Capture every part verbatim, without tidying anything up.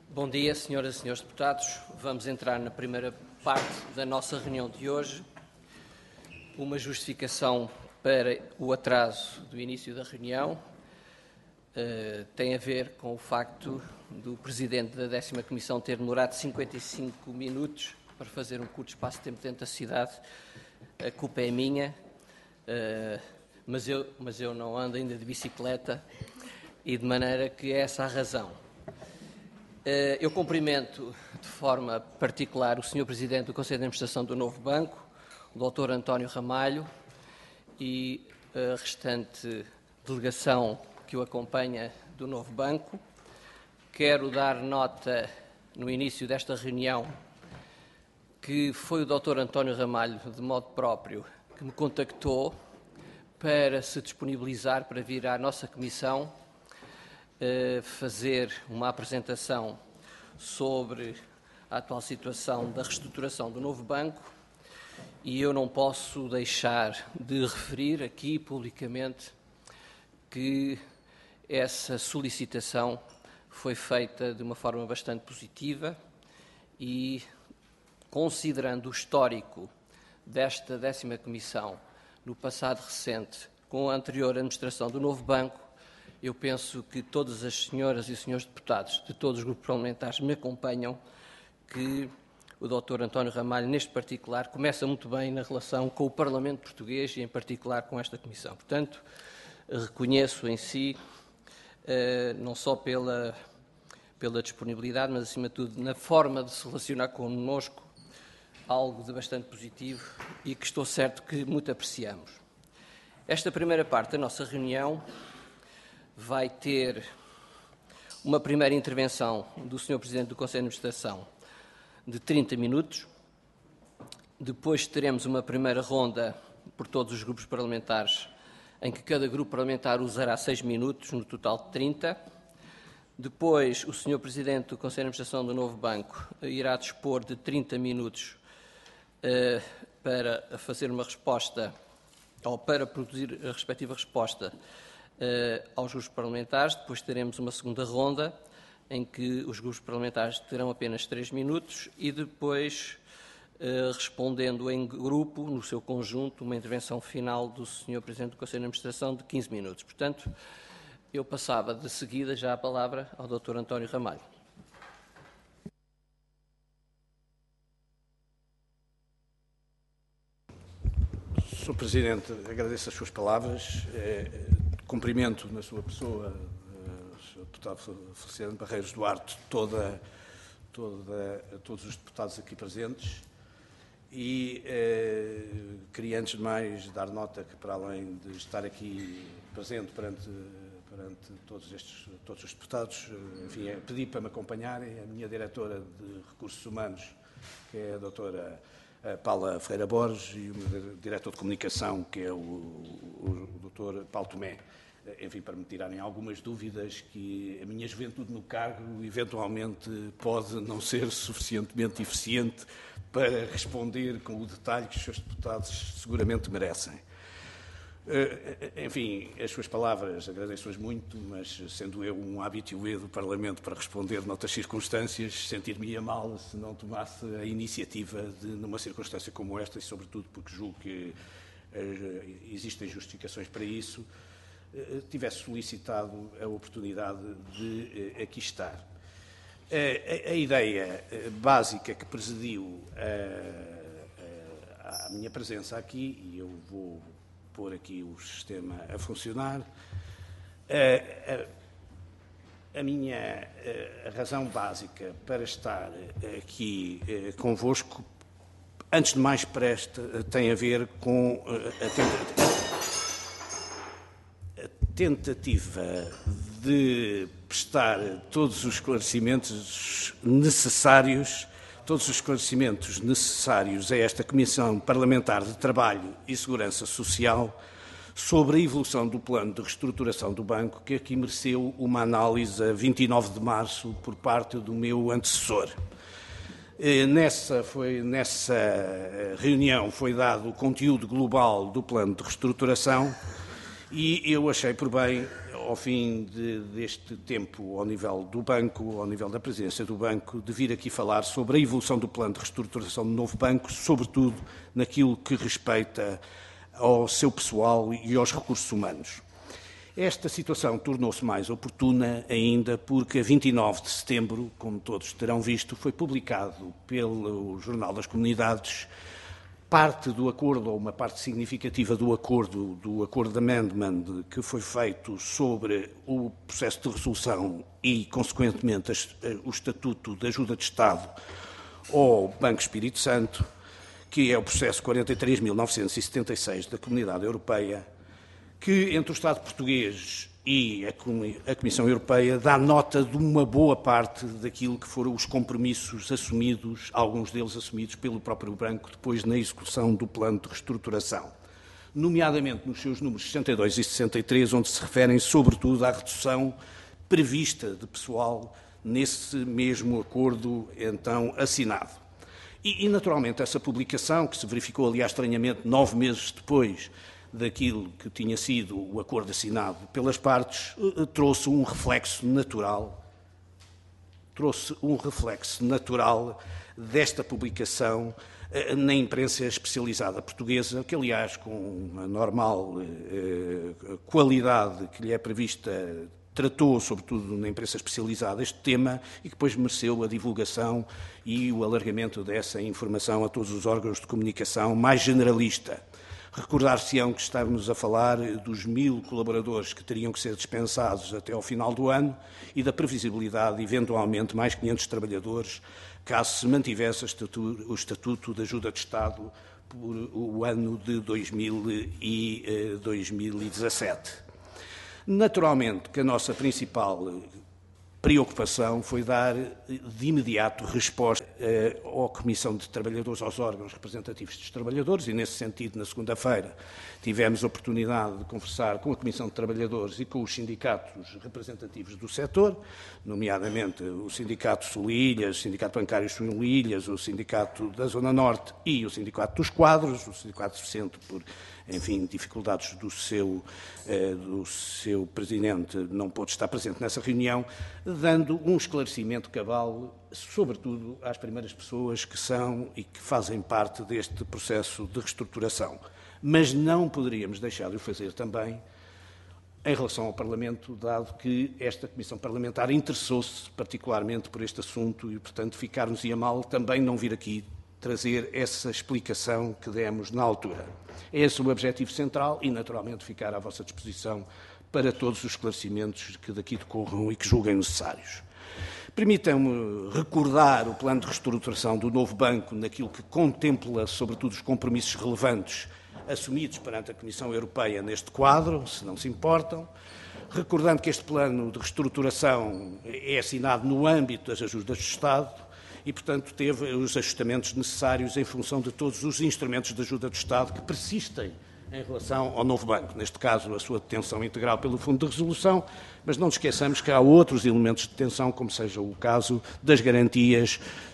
Bom dia, senhoras e senhores deputados. Vamos entrar na primeira parte da nossa reunião de hoje. Uma justificação para o atraso do início da reunião uh, tem a ver com o facto do Presidente da décima Comissão ter demorado cinquenta e cinco minutos para fazer um curto espaço de tempo dentro da cidade. A culpa é minha, uh, mas, eu, mas eu não ando ainda de bicicleta e de maneira que é essa a razão. Eu cumprimento de forma particular o senhor Presidente do Conselho de Administração do Novo Banco, o doutor António Ramalho, e a restante delegação que o acompanha do Novo Banco. Quero dar nota, no início desta reunião, que foi o doutor António Ramalho, de modo próprio, que me contactou para se disponibilizar para vir à nossa Comissão fazer uma apresentação sobre a atual situação da reestruturação do Novo Banco e eu não posso deixar de referir aqui publicamente que essa solicitação foi feita de uma forma bastante positiva e, considerando o histórico desta décima Comissão no passado recente com a anterior administração do Novo Banco, eu penso que todas as senhoras e senhores deputados de todos os grupos parlamentares me acompanham que o doutor António Ramalho, neste particular, começa muito bem na relação com o Parlamento português e, em particular, com esta Comissão. Portanto, reconheço em si, não só pela, pela disponibilidade, mas, acima de tudo, na forma de se relacionar connosco, algo de bastante positivo e que estou certo que muito apreciamos. Esta primeira parte da nossa reunião vai ter uma primeira intervenção do senhor Presidente do Conselho de Administração de trinta minutos. Depois teremos uma primeira ronda por todos os grupos parlamentares, em que cada grupo parlamentar usará seis minutos, no total de trinta. Depois, o senhor Presidente do Conselho de Administração do Novo Banco irá dispor de trinta minutos uh, para fazer uma resposta, ou para produzir a respectiva resposta Uh, aos grupos parlamentares. Depois teremos uma segunda ronda em que os grupos parlamentares terão apenas três minutos e depois, uh, respondendo em grupo, no seu conjunto, uma intervenção final do senhor Presidente do Conselho de Administração de quinze minutos. Portanto, eu passava de seguida já a palavra ao doutor António Ramalho. senhor Presidente, agradeço as suas palavras. É, Cumprimento na sua pessoa, senhor Deputado Feliciano Barreiros Duarte, toda, toda, todos os deputados aqui presentes e eh, queria antes de mais dar nota que, para além de estar aqui presente perante, perante todos, estes, todos os deputados, enfim, é, pedi para me acompanharem a minha diretora de Recursos Humanos, que é a doutora Paula Ferreira Borges, e o meu diretor de Comunicação, que é o, o, o doutor Paulo Tomé, enfim, para me tirarem algumas dúvidas que a minha juventude no cargo eventualmente pode não ser suficientemente eficiente para responder com o detalhe que os seus deputados seguramente merecem. Enfim, as suas palavras agradeço-as muito, mas sendo eu um habitué do Parlamento para responder noutras circunstâncias, sentir-me-ia mal se não tomasse a iniciativa de, numa circunstância como esta, e sobretudo porque julgo que uh, existem justificações para isso, uh, tivesse solicitado a oportunidade de uh, aqui estar. Uh, a, a ideia uh, básica que presidiu uh, uh, a minha presença aqui, e eu vou pôr aqui o sistema a funcionar. A, a, a minha a razão básica para estar aqui convosco, antes de mais presta, tem a ver com a tentativa de prestar todos os esclarecimentos necessários todos os esclarecimentos necessários a esta Comissão Parlamentar de Trabalho e Segurança Social sobre a evolução do plano de reestruturação do banco, que aqui mereceu uma análise a vinte e nove de março por parte do meu antecessor. Nessa, foi, nessa reunião foi dado o conteúdo global do plano de reestruturação e eu achei por bem ao fim de, deste tempo, ao nível do banco, ao nível da presidência do banco, de vir aqui falar sobre a evolução do plano de reestruturação do novo banco, sobretudo naquilo que respeita ao seu pessoal e aos recursos humanos. Esta situação tornou-se mais oportuna ainda porque a vinte e nove de setembro, como todos terão visto, foi publicado pelo Jornal das Comunidades parte do acordo, ou uma parte significativa do acordo, do acordo de amendment que foi feito sobre o processo de resolução e, consequentemente, o Estatuto de Ajuda de Estado ao Banco Espírito Santo, que é o processo quarenta e três mil novecentos e setenta e seis da Comunidade Europeia, que, entre o Estado português e a Comissão Europeia, dá nota de uma boa parte daquilo que foram os compromissos assumidos, alguns deles assumidos pelo próprio banco, depois na execução do plano de reestruturação, nomeadamente nos seus números sessenta e dois e sessenta e três, onde se referem, sobretudo, à redução prevista de pessoal nesse mesmo acordo, então, assinado. E, e, naturalmente, essa publicação, que se verificou, aliás, estranhamente, nove meses depois daquilo que tinha sido o acordo assinado pelas partes, trouxe um reflexo natural, trouxe um reflexo natural desta publicação na imprensa especializada portuguesa, que, aliás, com a normal eh, qualidade que lhe é prevista, tratou, sobretudo na imprensa especializada, este tema e que depois mereceu a divulgação e o alargamento dessa informação a todos os órgãos de comunicação mais generalista. Recordar-se-ão que estávamos a falar dos mil colaboradores que teriam que ser dispensados até ao final do ano e da previsibilidade de, eventualmente, mais quinhentos trabalhadores, caso se mantivesse o Estatuto de Ajuda de Estado por o ano de dois mil e dezassete. Naturalmente que a nossa principal preocupação foi dar de imediato resposta eh, à Comissão de Trabalhadores, aos órgãos representativos dos trabalhadores, e nesse sentido, na segunda-feira, tivemos a oportunidade de conversar com a Comissão de Trabalhadores e com os sindicatos representativos do setor, nomeadamente o Sindicato Sul-Ilhas, o Sindicato Bancário Sul-Ilhas, o Sindicato da Zona Norte e o Sindicato dos Quadros, o Sindicato Vicente por, enfim, dificuldades do seu, eh, do seu presidente não pôde estar presente nessa reunião, dando um esclarecimento cabal, sobretudo às primeiras pessoas que são e que fazem parte deste processo de reestruturação. Mas não poderíamos deixar de o fazer também em relação ao Parlamento, dado que esta Comissão Parlamentar interessou-se particularmente por este assunto e, portanto, ficar-nos-ia mal também não vir aqui trazer essa explicação que demos na altura. É esse o objetivo central e, naturalmente, ficar à vossa disposição para todos os esclarecimentos que daqui decorram e que julguem necessários. Permitam-me recordar o plano de reestruturação do novo banco naquilo que contempla, sobretudo, os compromissos relevantes assumidos perante a Comissão Europeia neste quadro, se não se importam, recordando que este plano de reestruturação é assinado no âmbito das ajudas do Estado e, portanto, teve os ajustamentos necessários em função de todos os instrumentos de ajuda do Estado que persistem em relação ao novo banco, neste caso a sua detenção integral pelo Fundo de Resolução, mas não nos esqueçamos que há outros elementos de detenção, como seja o caso das garantias,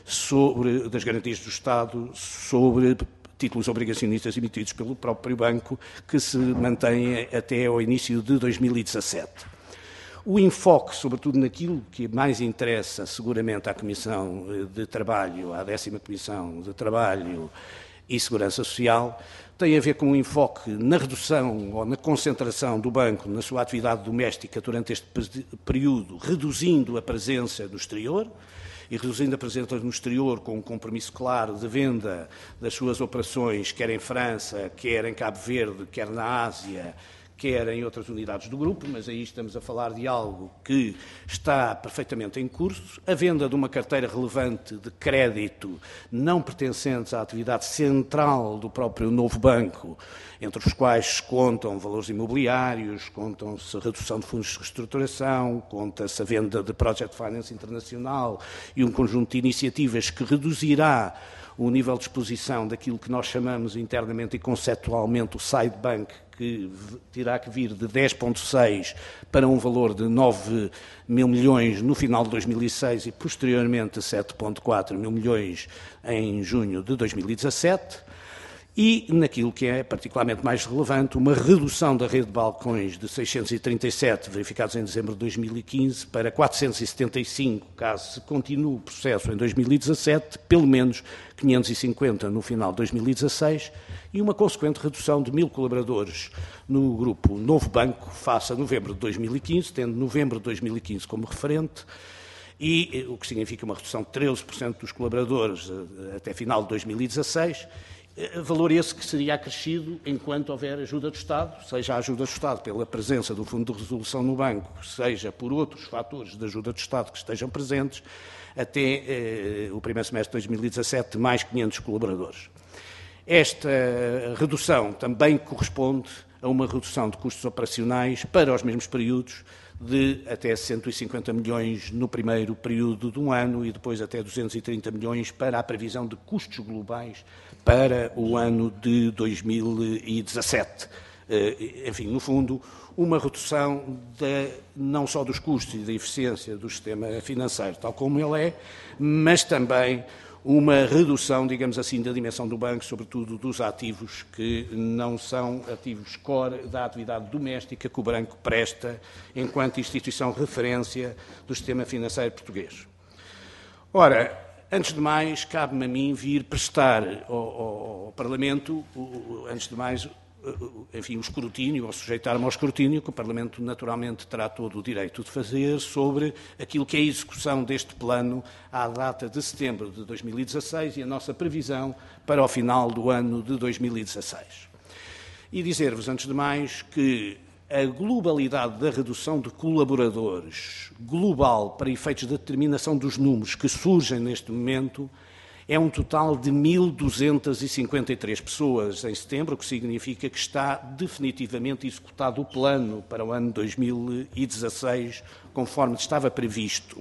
sobre, das garantias do Estado sobre títulos obrigacionistas emitidos pelo próprio banco, que se mantêm até ao início de dois mil e dezassete. O enfoque, sobretudo naquilo que mais interessa seguramente à Comissão de Trabalho, à décima Comissão de Trabalho e Segurança Social, tem a ver com um enfoque na redução ou na concentração do banco na sua atividade doméstica durante este período, reduzindo a presença no exterior, e reduzindo a presença no exterior com um compromisso claro de venda das suas operações, quer em França, quer em Cabo Verde, quer na Ásia, quer em outras unidades do grupo, mas aí estamos a falar de algo que está perfeitamente em curso, a venda de uma carteira relevante de crédito não pertencentes à atividade central do próprio novo banco, entre os quais se contam valores imobiliários, contam-se a redução de fundos de reestruturação, conta-se a venda de Project Finance Internacional e um conjunto de iniciativas que reduzirá o nível de exposição daquilo que nós chamamos internamente e conceptualmente o side bank, que terá que vir de dez vírgula seis para um valor de nove mil milhões no final de dois mil e seis e posteriormente sete vírgula quatro mil milhões em junho de dois mil e dezassete. e, naquilo que é particularmente mais relevante, uma redução da rede de balcões de seiscentos e trinta e sete, verificados em dezembro de dois mil e quinze, para quatrocentos e setenta e cinco, caso se continue o processo em dois mil e dezassete, pelo menos quinhentos e cinquenta no final de dois mil e dezasseis, e uma consequente redução de mil colaboradores no grupo Novo Banco, face a novembro de dois mil e quinze, tendo novembro de dois mil e quinze como referente, e o que significa uma redução de treze por cento dos colaboradores até final de dois mil e dezasseis, valor esse que seria acrescido enquanto houver ajuda do Estado, seja a ajuda do Estado pela presença do Fundo de Resolução no banco, seja por outros fatores de ajuda do Estado que estejam presentes, até eh, o primeiro semestre de dois mil e dezassete, mais quinhentos colaboradores. Esta redução também corresponde a uma redução de custos operacionais para os mesmos períodos de até cento e cinquenta milhões no primeiro período de um ano e depois até duzentos e trinta milhões para a previsão de custos globais para o ano de dois mil e dezassete. Enfim, no fundo, uma redução de, não só dos custos e da eficiência do sistema financeiro, tal como ele é, mas também uma redução, digamos assim, da dimensão do banco, sobretudo dos ativos que não são ativos core da atividade doméstica que o banco presta enquanto instituição referência do sistema financeiro português. Ora, antes de mais, cabe-me a mim vir prestar ao, ao, ao Parlamento, antes de mais, enfim, o escrutínio, ou sujeitar-me ao escrutínio, que o Parlamento naturalmente terá todo o direito de fazer sobre aquilo que é a execução deste plano à data de setembro de dois mil e dezasseis e a nossa previsão para o final do ano de dois mil e dezasseis. E dizer-vos, antes de mais, que a globalidade da redução de colaboradores global para efeitos de determinação dos números que surgem neste momento é um total de mil duzentas e cinquenta e três pessoas em setembro, o que significa que está definitivamente executado o plano para o ano dois mil e dezasseis, conforme estava previsto.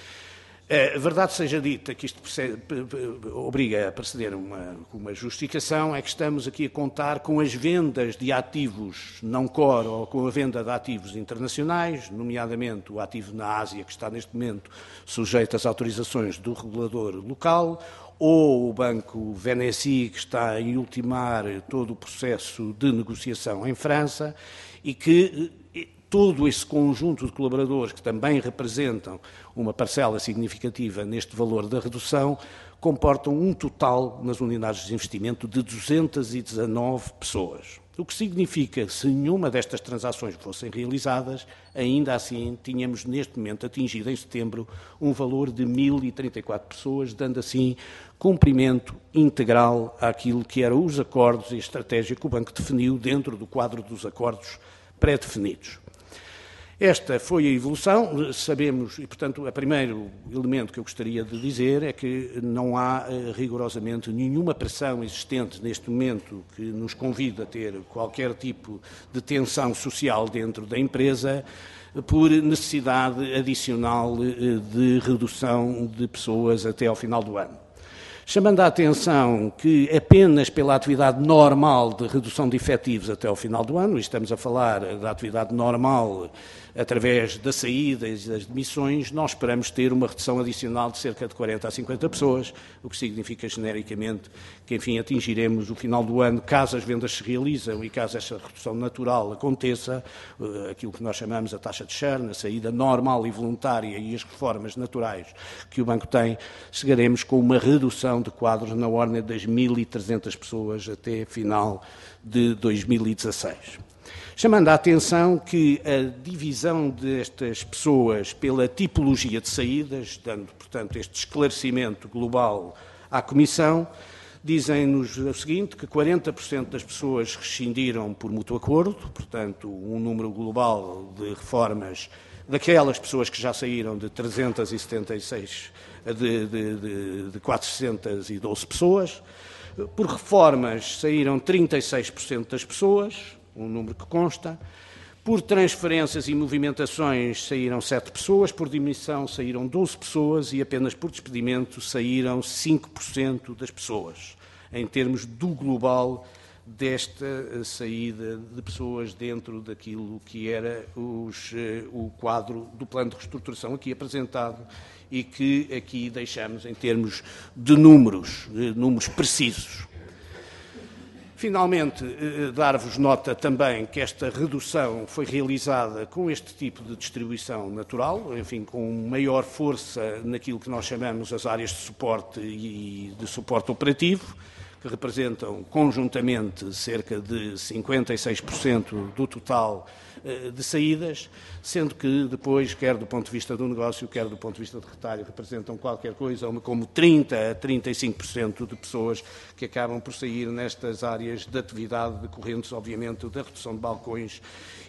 A verdade seja dita, que isto obriga a preceder uma, uma justificação, é que estamos aqui a contar com as vendas de ativos não core ou com a venda de ativos internacionais, nomeadamente o ativo na Ásia, que está neste momento sujeito às autorizações do regulador local, ou o Banco Veneci, que está a ultimar todo o processo de negociação em França, e que todo esse conjunto de colaboradores, que também representam uma parcela significativa neste valor da redução, comportam um total nas unidades de investimento de duzentas e dezanove pessoas. O que significa que, se nenhuma destas transações fossem realizadas, ainda assim tínhamos neste momento atingido em setembro um valor de mil e trinta e quatro pessoas, dando assim cumprimento integral àquilo que eram os acordos e a estratégia que o Banco definiu dentro do quadro dos acordos pré-definidos. Esta foi a evolução, sabemos, e portanto o primeiro elemento que eu gostaria de dizer é que não há rigorosamente nenhuma pressão existente neste momento que nos convide a ter qualquer tipo de tensão social dentro da empresa por necessidade adicional de redução de pessoas até ao final do ano. Chamando a atenção que apenas pela atividade normal de redução de efetivos até ao final do ano, e estamos a falar da atividade normal através das saídas e das demissões, nós esperamos ter uma redução adicional de cerca de quarenta a cinquenta pessoas, o que significa genericamente que, enfim, atingiremos o final do ano, caso as vendas se realizam e caso esta redução natural aconteça, aquilo que nós chamamos a taxa de churn, a saída normal e voluntária e as reformas naturais que o banco tem, chegaremos com uma redução de quadros na ordem das mil e trezentas pessoas até final de dois mil e dezasseis. Chamando a atenção que a divisão destas pessoas pela tipologia de saídas, dando, portanto, este esclarecimento global à Comissão, dizem-nos o seguinte, que quarenta por cento das pessoas rescindiram por mútuo acordo, portanto, um número global de reformas daquelas pessoas que já saíram de trezentas e setenta e seis, de, de, de, de quatrocentas e doze pessoas. Por reformas saíram trinta e seis por cento das pessoas, um número que consta. Por transferências e movimentações saíram sete pessoas, por demissão saíram doze pessoas e apenas por despedimento saíram cinco por cento das pessoas, em termos do global desta saída de pessoas dentro daquilo que era os, o quadro do plano de reestruturação aqui apresentado e que aqui deixamos em termos de números, de números precisos. Finalmente, dar-vos nota também que esta redução foi realizada com este tipo de distribuição natural, enfim, com maior força naquilo que nós chamamos as áreas de suporte e de suporte operativo, que representam conjuntamente cerca de cinquenta e seis por cento do total de saídas, sendo que depois, quer do ponto de vista do negócio, quer do ponto de vista de retalho, representam qualquer coisa como trinta a trinta e cinco por cento de pessoas que acabam por sair nestas áreas de atividade decorrentes, obviamente, da redução de balcões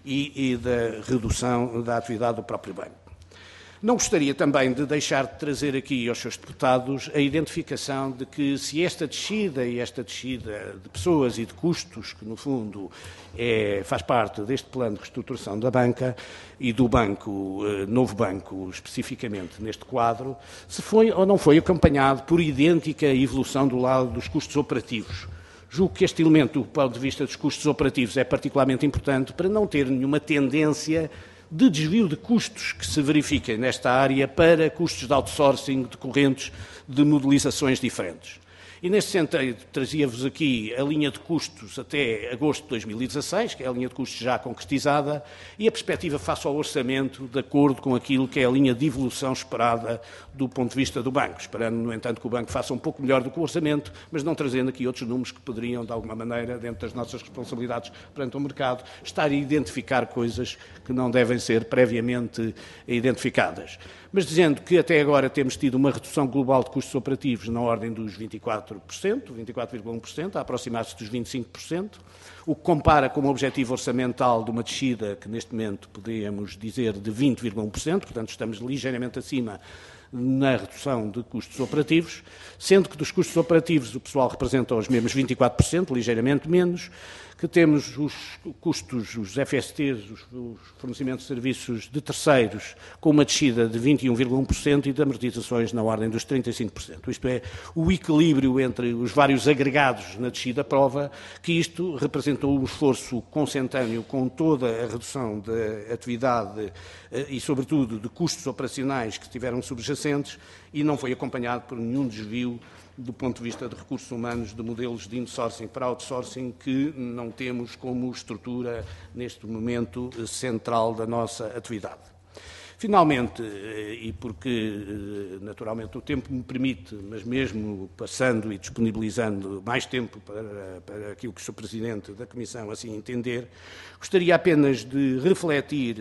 e, e da redução da atividade do próprio banco. Não gostaria também de deixar de trazer aqui aos seus deputados a identificação de que se esta descida e esta descida de pessoas e de custos, que no fundo é, faz parte deste plano de reestruturação da banca e do banco, novo banco especificamente neste quadro, se foi ou não foi acompanhado por idêntica evolução do lado dos custos operativos. Julgo que este elemento, do ponto de vista dos custos operativos, é particularmente importante para não ter nenhuma tendência de desvio de custos que se verifiquem nesta área para custos de outsourcing decorrentes de modelizações diferentes. E, neste sentido, trazia-vos aqui a linha de custos até agosto de dois mil e dezasseis, que é a linha de custos já concretizada, e a perspectiva face ao orçamento, de acordo com aquilo que é a linha de evolução esperada do ponto de vista do banco, esperando, no entanto, que o banco faça um pouco melhor do que o orçamento, mas não trazendo aqui outros números que poderiam, de alguma maneira, dentro das nossas responsabilidades perante o mercado, estar a identificar coisas que não devem ser previamente identificadas. Mas dizendo que até agora temos tido uma redução global de custos operativos na ordem dos vinte e quatro por cento, vinte e quatro vírgula um por cento, a aproximar-se dos vinte e cinco por cento, o que compara com o objetivo orçamental de uma descida que neste momento podíamos dizer de vinte vírgula um por cento, portanto estamos ligeiramente acima na redução de custos operativos, sendo que dos custos operativos o pessoal representa os mesmos vinte e quatro por cento, ligeiramente menos, que temos os custos, os F S Ts, os, os fornecimentos de serviços de terceiros, com uma descida de vinte e um vírgula um por cento e de amortizações na ordem dos trinta e cinco por cento. Isto é, o equilíbrio entre os vários agregados na descida prova, que isto representou um esforço consentâneo com toda a redução da atividade e, sobretudo, de custos operacionais que estiveram subjacentes e não foi acompanhado por nenhum desvio do ponto de vista de recursos humanos, de modelos de insourcing para outsourcing, que não temos como estrutura, neste momento, central da nossa atividade. Finalmente, e porque naturalmente o tempo me permite, mas mesmo passando e disponibilizando mais tempo para, para aquilo que o senhor Presidente da Comissão assim entender, gostaria apenas de refletir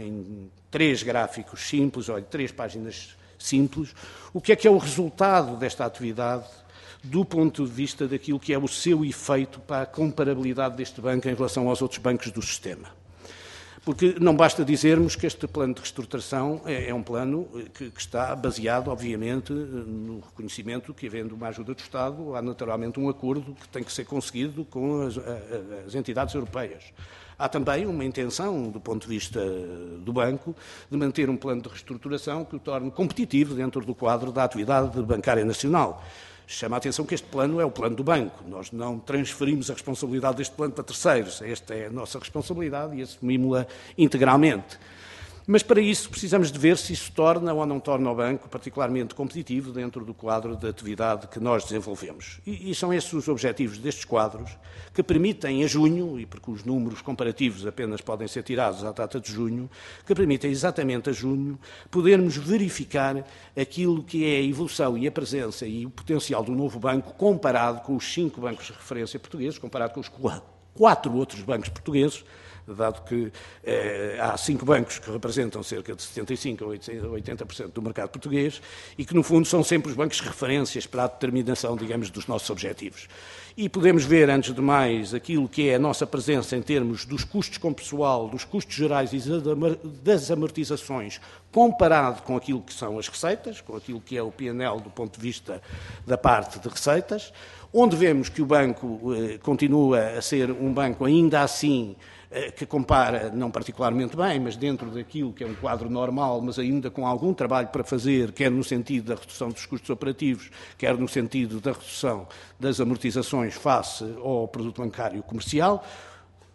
em três gráficos simples, ou em três páginas simples, o que é que é o resultado desta atividade do ponto de vista daquilo que é o seu efeito para a comparabilidade deste banco em relação aos outros bancos do sistema. Porque não basta dizermos que este plano de reestruturação é, é um plano que, que está baseado, obviamente, no reconhecimento que, havendo uma ajuda do Estado, há naturalmente um acordo que tem que ser conseguido com as, as entidades europeias. Há também uma intenção, do ponto de vista do banco, de manter um plano de reestruturação que o torne competitivo dentro do quadro da atividade bancária nacional. Chama a atenção que este plano é o plano do banco. Nós não transferimos a responsabilidade deste plano para terceiros. Esta é a nossa responsabilidade e assumimos-la integralmente. Mas para isso precisamos de ver se isso torna ou não torna o banco particularmente competitivo dentro do quadro de atividade que nós desenvolvemos. E, e são esses os objetivos destes quadros que permitem a junho, e porque os números comparativos apenas podem ser tirados à data de junho, que permitem exatamente a junho podermos verificar aquilo que é a evolução e a presença e o potencial do novo banco comparado com os cinco bancos de referência portugueses, comparado com os quatro outros bancos portugueses, dado que eh, há cinco bancos que representam cerca de setenta e cinco a oitenta por cento do mercado português e que, no fundo, são sempre os bancos referências para a determinação, digamos, dos nossos objetivos. E podemos ver, antes de mais, aquilo que é a nossa presença em termos dos custos com pessoal, dos custos gerais e das amortizações, comparado com aquilo que são as receitas, com aquilo que é o P e L do ponto de vista da parte de receitas, onde vemos que o banco eh, continua a ser um banco ainda assim que compara, não particularmente bem, mas dentro daquilo que é um quadro normal, mas ainda com algum trabalho para fazer, quer no sentido da redução dos custos operativos, quer no sentido da redução das amortizações face ao produto bancário comercial,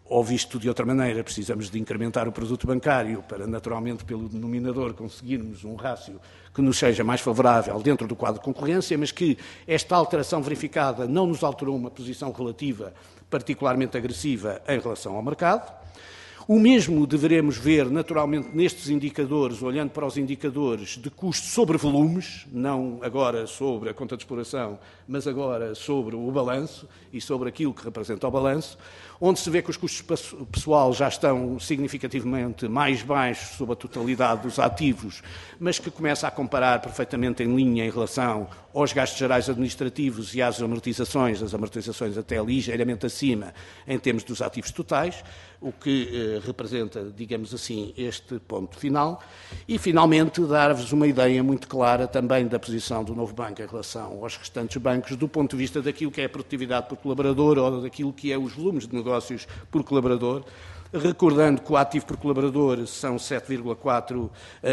ou visto de outra maneira, precisamos de incrementar o produto bancário para, naturalmente, pelo denominador, conseguirmos um rácio que nos seja mais favorável dentro do quadro de concorrência, mas que esta alteração verificada não nos alterou uma posição relativa particularmente agressiva em relação ao mercado. O mesmo deveremos ver, naturalmente, nestes indicadores, olhando para os indicadores de custo sobre volumes, não agora sobre a conta de exploração, mas agora sobre o balanço e sobre aquilo que representa o balanço, onde se vê que os custos pessoal já estão significativamente mais baixos sobre a totalidade dos ativos, mas que começa a comparar perfeitamente em linha em relação aos gastos gerais administrativos e às amortizações, as amortizações até ligeiramente acima em termos dos ativos totais, o que eh, representa, digamos assim, este ponto final. E, finalmente, dar-vos uma ideia muito clara também da posição do novo banco em relação aos restantes bancos, do ponto de vista daquilo que é a produtividade por colaborador ou daquilo que é os volumes de negócios por colaborador, recordando que o ativo por colaborador são sete vírgula quatro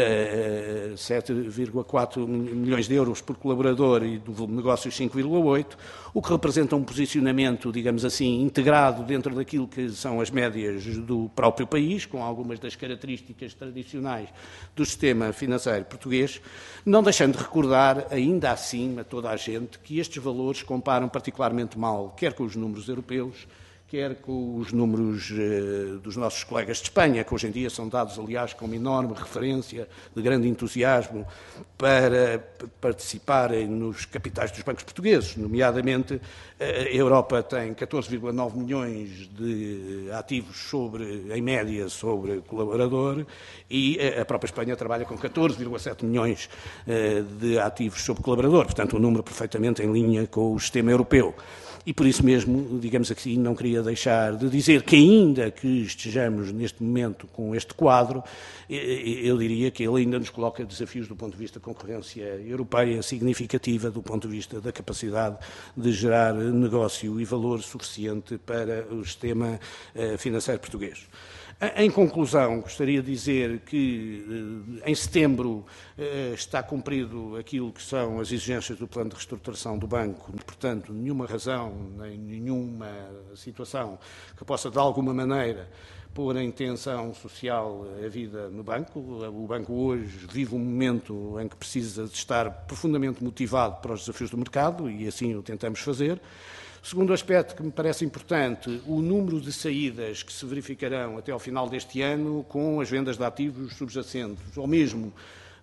milhões de euros por colaborador e do volume de negócios cinco vírgula oito, o que representa um posicionamento, digamos assim, integrado dentro daquilo que são as médias do próprio país, com algumas das características tradicionais do sistema financeiro português, não deixando de recordar, ainda assim, a toda a gente, que estes valores comparam particularmente mal, quer com os números europeus, quer com os números eh, dos nossos colegas de Espanha, que hoje em dia são dados, aliás, com uma enorme referência, de grande entusiasmo, para participarem nos capitais dos bancos portugueses. Nomeadamente, a Europa tem catorze vírgula nove milhões de ativos sobre, em média sobre colaborador e a própria Espanha trabalha com catorze vírgula sete milhões eh, de ativos sobre colaborador, portanto, um número perfeitamente em linha com o sistema europeu. E por isso mesmo, digamos assim, não queria deixar de dizer que, ainda que estejamos neste momento com este quadro, eu diria que ele ainda nos coloca desafios do ponto de vista da concorrência europeia significativa, do ponto de vista da capacidade de gerar negócio e valor suficiente para o sistema financeiro português. Em conclusão, gostaria de dizer que em setembro está cumprido aquilo que são as exigências do plano de reestruturação do banco, portanto, nenhuma razão, nem nenhuma situação que possa, de alguma maneira, pôr em tensão social a vida no banco. O banco hoje vive um momento em que precisa de estar profundamente motivado para os desafios do mercado e assim o tentamos fazer. Segundo aspecto que me parece importante, o número de saídas que se verificarão até ao final deste ano com as vendas de ativos subjacentes, ou mesmo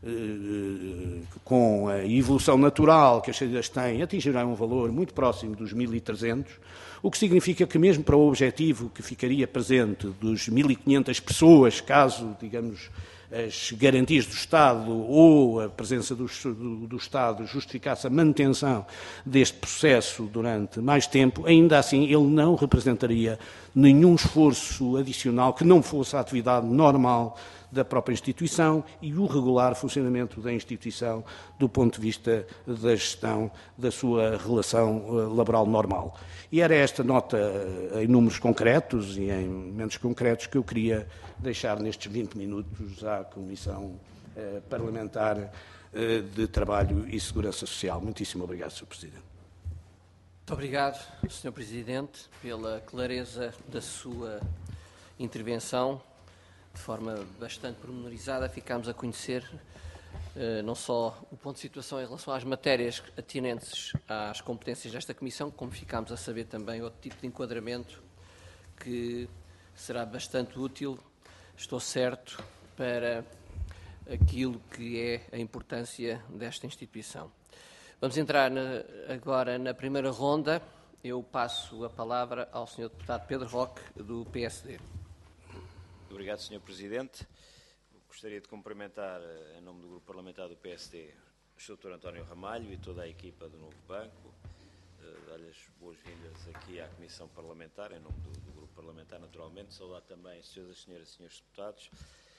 eh, com a evolução natural que as saídas têm, atingirão um valor muito próximo dos mil e trezentos, o que significa que mesmo para o objetivo que ficaria presente dos mil e quinhentas pessoas, caso, digamos, as garantias do Estado ou a presença do, do, do Estado justificasse a manutenção deste processo durante mais tempo, ainda assim ele não representaria nenhum esforço adicional que não fosse a atividade normal da própria instituição e o regular funcionamento da instituição do ponto de vista da gestão da sua relação laboral normal. E era esta nota em números concretos e em momentos concretos que eu queria deixar nestes vinte minutos à Comissão eh, Parlamentar eh, de Trabalho e Segurança Social. Muitíssimo obrigado, senhor Presidente. Muito obrigado, senhor Presidente, pela clareza da sua intervenção. De forma bastante pormenorizada, ficámos a conhecer uh, não só o ponto de situação em relação às matérias atinentes às competências desta Comissão, como ficámos a saber também outro tipo de enquadramento que será bastante útil, estou certo, para aquilo que é a importância desta instituição. Vamos entrar na, agora na primeira ronda. Eu passo a palavra ao senhor Deputado Pedro Roque, do P S D. Obrigado, senhor Presidente. Gostaria de cumprimentar, em nome do Grupo Parlamentar do P S D, o senhor doutor António Ramalho e toda a equipa do novo banco, dar-lhe as boas-vindas aqui à Comissão Parlamentar, em nome do, do Grupo Parlamentar, naturalmente, saudar também as senhoras e senhores, senhores deputados,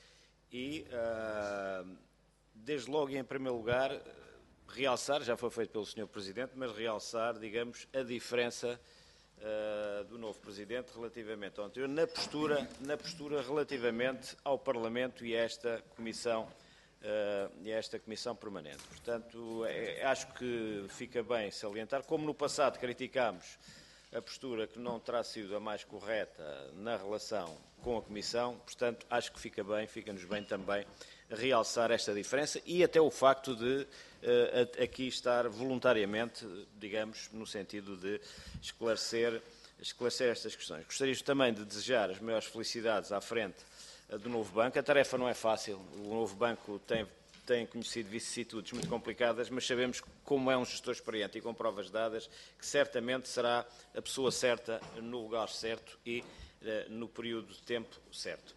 e, uh, desde logo, e em primeiro lugar, realçar, já foi feito pelo senhor Presidente, mas realçar, digamos, a diferença Uh, do novo Presidente relativamente ao anterior, na postura, na postura relativamente ao Parlamento e a esta Comissão, uh, e a esta Comissão Permanente. Portanto, é, acho que fica bem salientar, como no passado criticámos a postura que não terá sido a mais correta na relação com a Comissão. Portanto, acho que fica bem, fica-nos bem também realçar esta diferença e até o facto de uh, aqui estar voluntariamente, digamos, no sentido de esclarecer, esclarecer estas questões. Gostaria também de desejar as maiores felicidades à frente uh, do novo banco. A tarefa não é fácil. O novo banco tem, tem conhecido vicissitudes muito complicadas, mas sabemos como é um gestor experiente e com provas dadas, que certamente será a pessoa certa no lugar certo e uh, no período de tempo certo.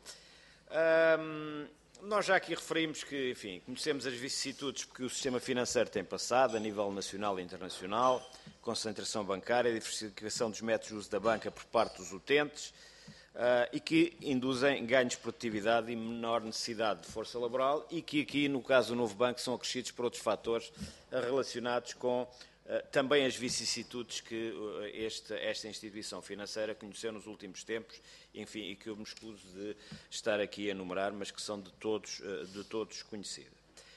Um, Nós já aqui referimos que, enfim, conhecemos as vicissitudes que o sistema financeiro tem passado a nível nacional e internacional, concentração bancária, diversificação dos métodos de uso da banca por parte dos utentes uh, e que induzem ganhos de produtividade e menor necessidade de força laboral e que aqui, no caso do novo banco, são acrescidos por outros fatores uh, relacionados com Uh, também as vicissitudes que uh, este, esta instituição financeira conheceu nos últimos tempos, enfim, e que eu me escuso de estar aqui a enumerar, mas que são de todos, uh, de todos conhecidas.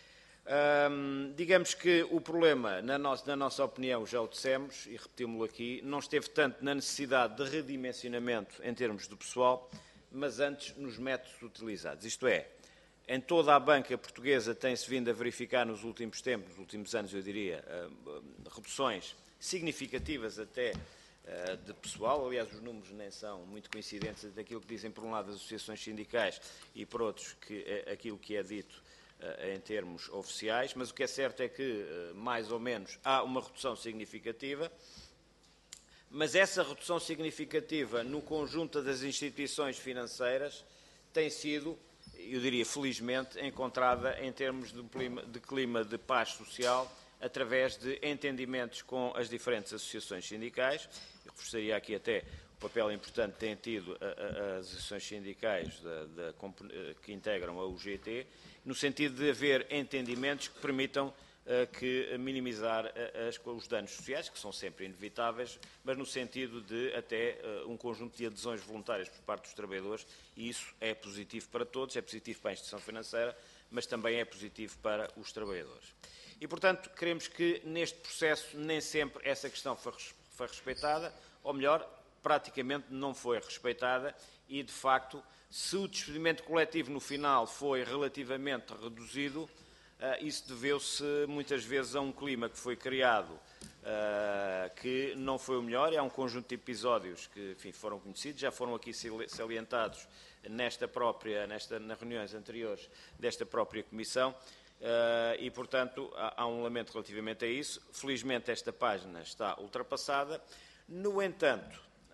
Um, digamos que o problema, na, no na nossa opinião, já o dissemos, e repetimos-lo aqui, não esteve tanto na necessidade de redimensionamento em termos do pessoal, mas antes nos métodos utilizados. Isto é, em toda a banca portuguesa tem-se vindo a verificar nos últimos tempos, nos últimos anos, eu diria, reduções significativas até de pessoal. Aliás, os números nem são muito coincidentes daquilo que dizem, por um lado, as associações sindicais e, por outros, que, aquilo que é dito em termos oficiais. Mas o que é certo é que, mais ou menos, há uma redução significativa. Mas essa redução significativa no conjunto das instituições financeiras tem sido, eu diria felizmente, encontrada em termos de clima, de clima de paz social, através de entendimentos com as diferentes associações sindicais. Eu reforçaria aqui até o papel importante que têm tido as associações sindicais da, da, que integram a U G T, no sentido de haver entendimentos que permitam que minimizar as, os danos sociais, que são sempre inevitáveis, mas no sentido de até uh, um conjunto de adesões voluntárias por parte dos trabalhadores, e isso é positivo para todos, é positivo para a instituição financeira, mas também é positivo para os trabalhadores. E, portanto, queremos que neste processo nem sempre essa questão foi, foi respeitada, ou melhor, praticamente não foi respeitada, e, de facto, se o despedimento coletivo no final foi relativamente reduzido, Uh, isso deveu-se muitas vezes a um clima que foi criado uh, que não foi o melhor. Há um conjunto de episódios que, enfim, foram conhecidos, já foram aqui salientados nesta própria, nesta, nas reuniões anteriores desta própria Comissão uh, e, portanto, há, há um lamento relativamente a isso. Felizmente esta página está ultrapassada. No entanto,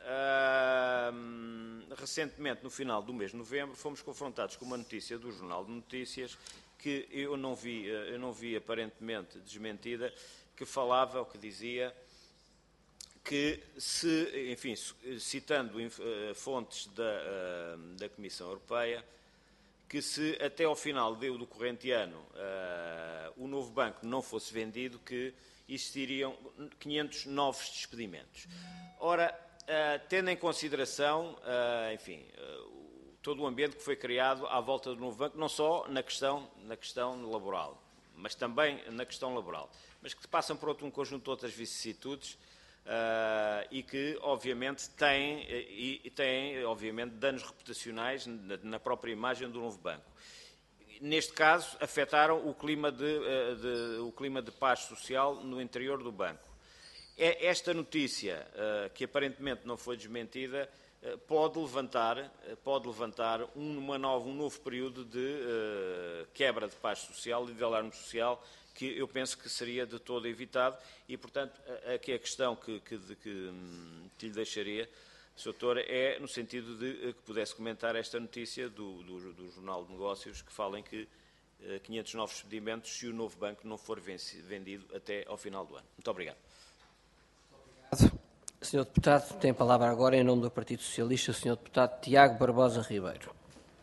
uh, recentemente, no final do mês de novembro, fomos confrontados com uma notícia do Jornal de Notícias que eu não vi, eu não vi aparentemente desmentida, que falava, ou que dizia, que se, enfim, citando fontes da, da Comissão Europeia, que se até ao final do corrente ano uh, o novo banco não fosse vendido, que existiriam quinhentos novos despedimentos. Ora, uh, tendo em consideração, uh, enfim, uh, todo o ambiente que foi criado à volta do novo banco, não só na questão, na questão laboral, mas também na questão laboral, mas que passam por outro, um conjunto de outras vicissitudes uh, e que, obviamente, têm, e, e têm, obviamente, danos reputacionais na, na própria imagem do novo banco. Neste caso, afetaram o clima de, de, o clima de paz social no interior do banco. Esta notícia, uh, que aparentemente não foi desmentida, pode levantar, pode levantar uma nova, um novo período de uh, quebra de paz social e de alarme social, que eu penso que seria de todo evitado. E, portanto, aqui a questão que, que, que, que lhe deixaria, senhor Doutor, é no sentido de que pudesse comentar esta notícia do, do, do Jornal de Negócios, que fala em que uh, quinhentos novos despedimentos se o novo banco não for vendido até ao final do ano. Muito obrigado. Obrigado. senhor Deputado, tem a palavra agora, em nome do Partido Socialista, o senhor Deputado Tiago Barbosa Ribeiro.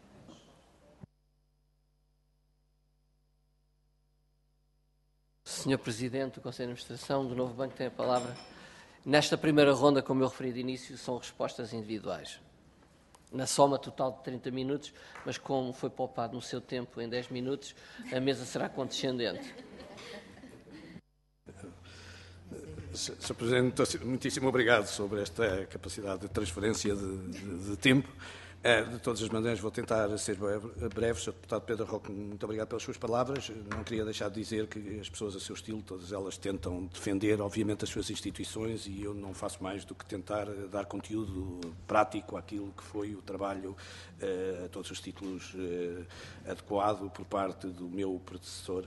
senhor Presidente do Conselho de Administração do Novo Banco, tem a palavra. Nesta primeira ronda, como eu referi de início, são respostas individuais. Na soma total de trinta minutos, mas como foi poupado no seu tempo em dez minutos, a mesa será condescendente. senhor Presidente, muitíssimo obrigado sobre esta capacidade de transferência de, de, de tempo. De todas as maneiras, vou tentar ser breve. senhor Deputado Pedro Roque, muito obrigado pelas suas palavras. Não queria deixar de dizer que as pessoas a seu estilo, todas elas tentam defender, obviamente, as suas instituições e eu não faço mais do que tentar dar conteúdo prático àquilo que foi o trabalho a todos os títulos adequado por parte do meu predecessor.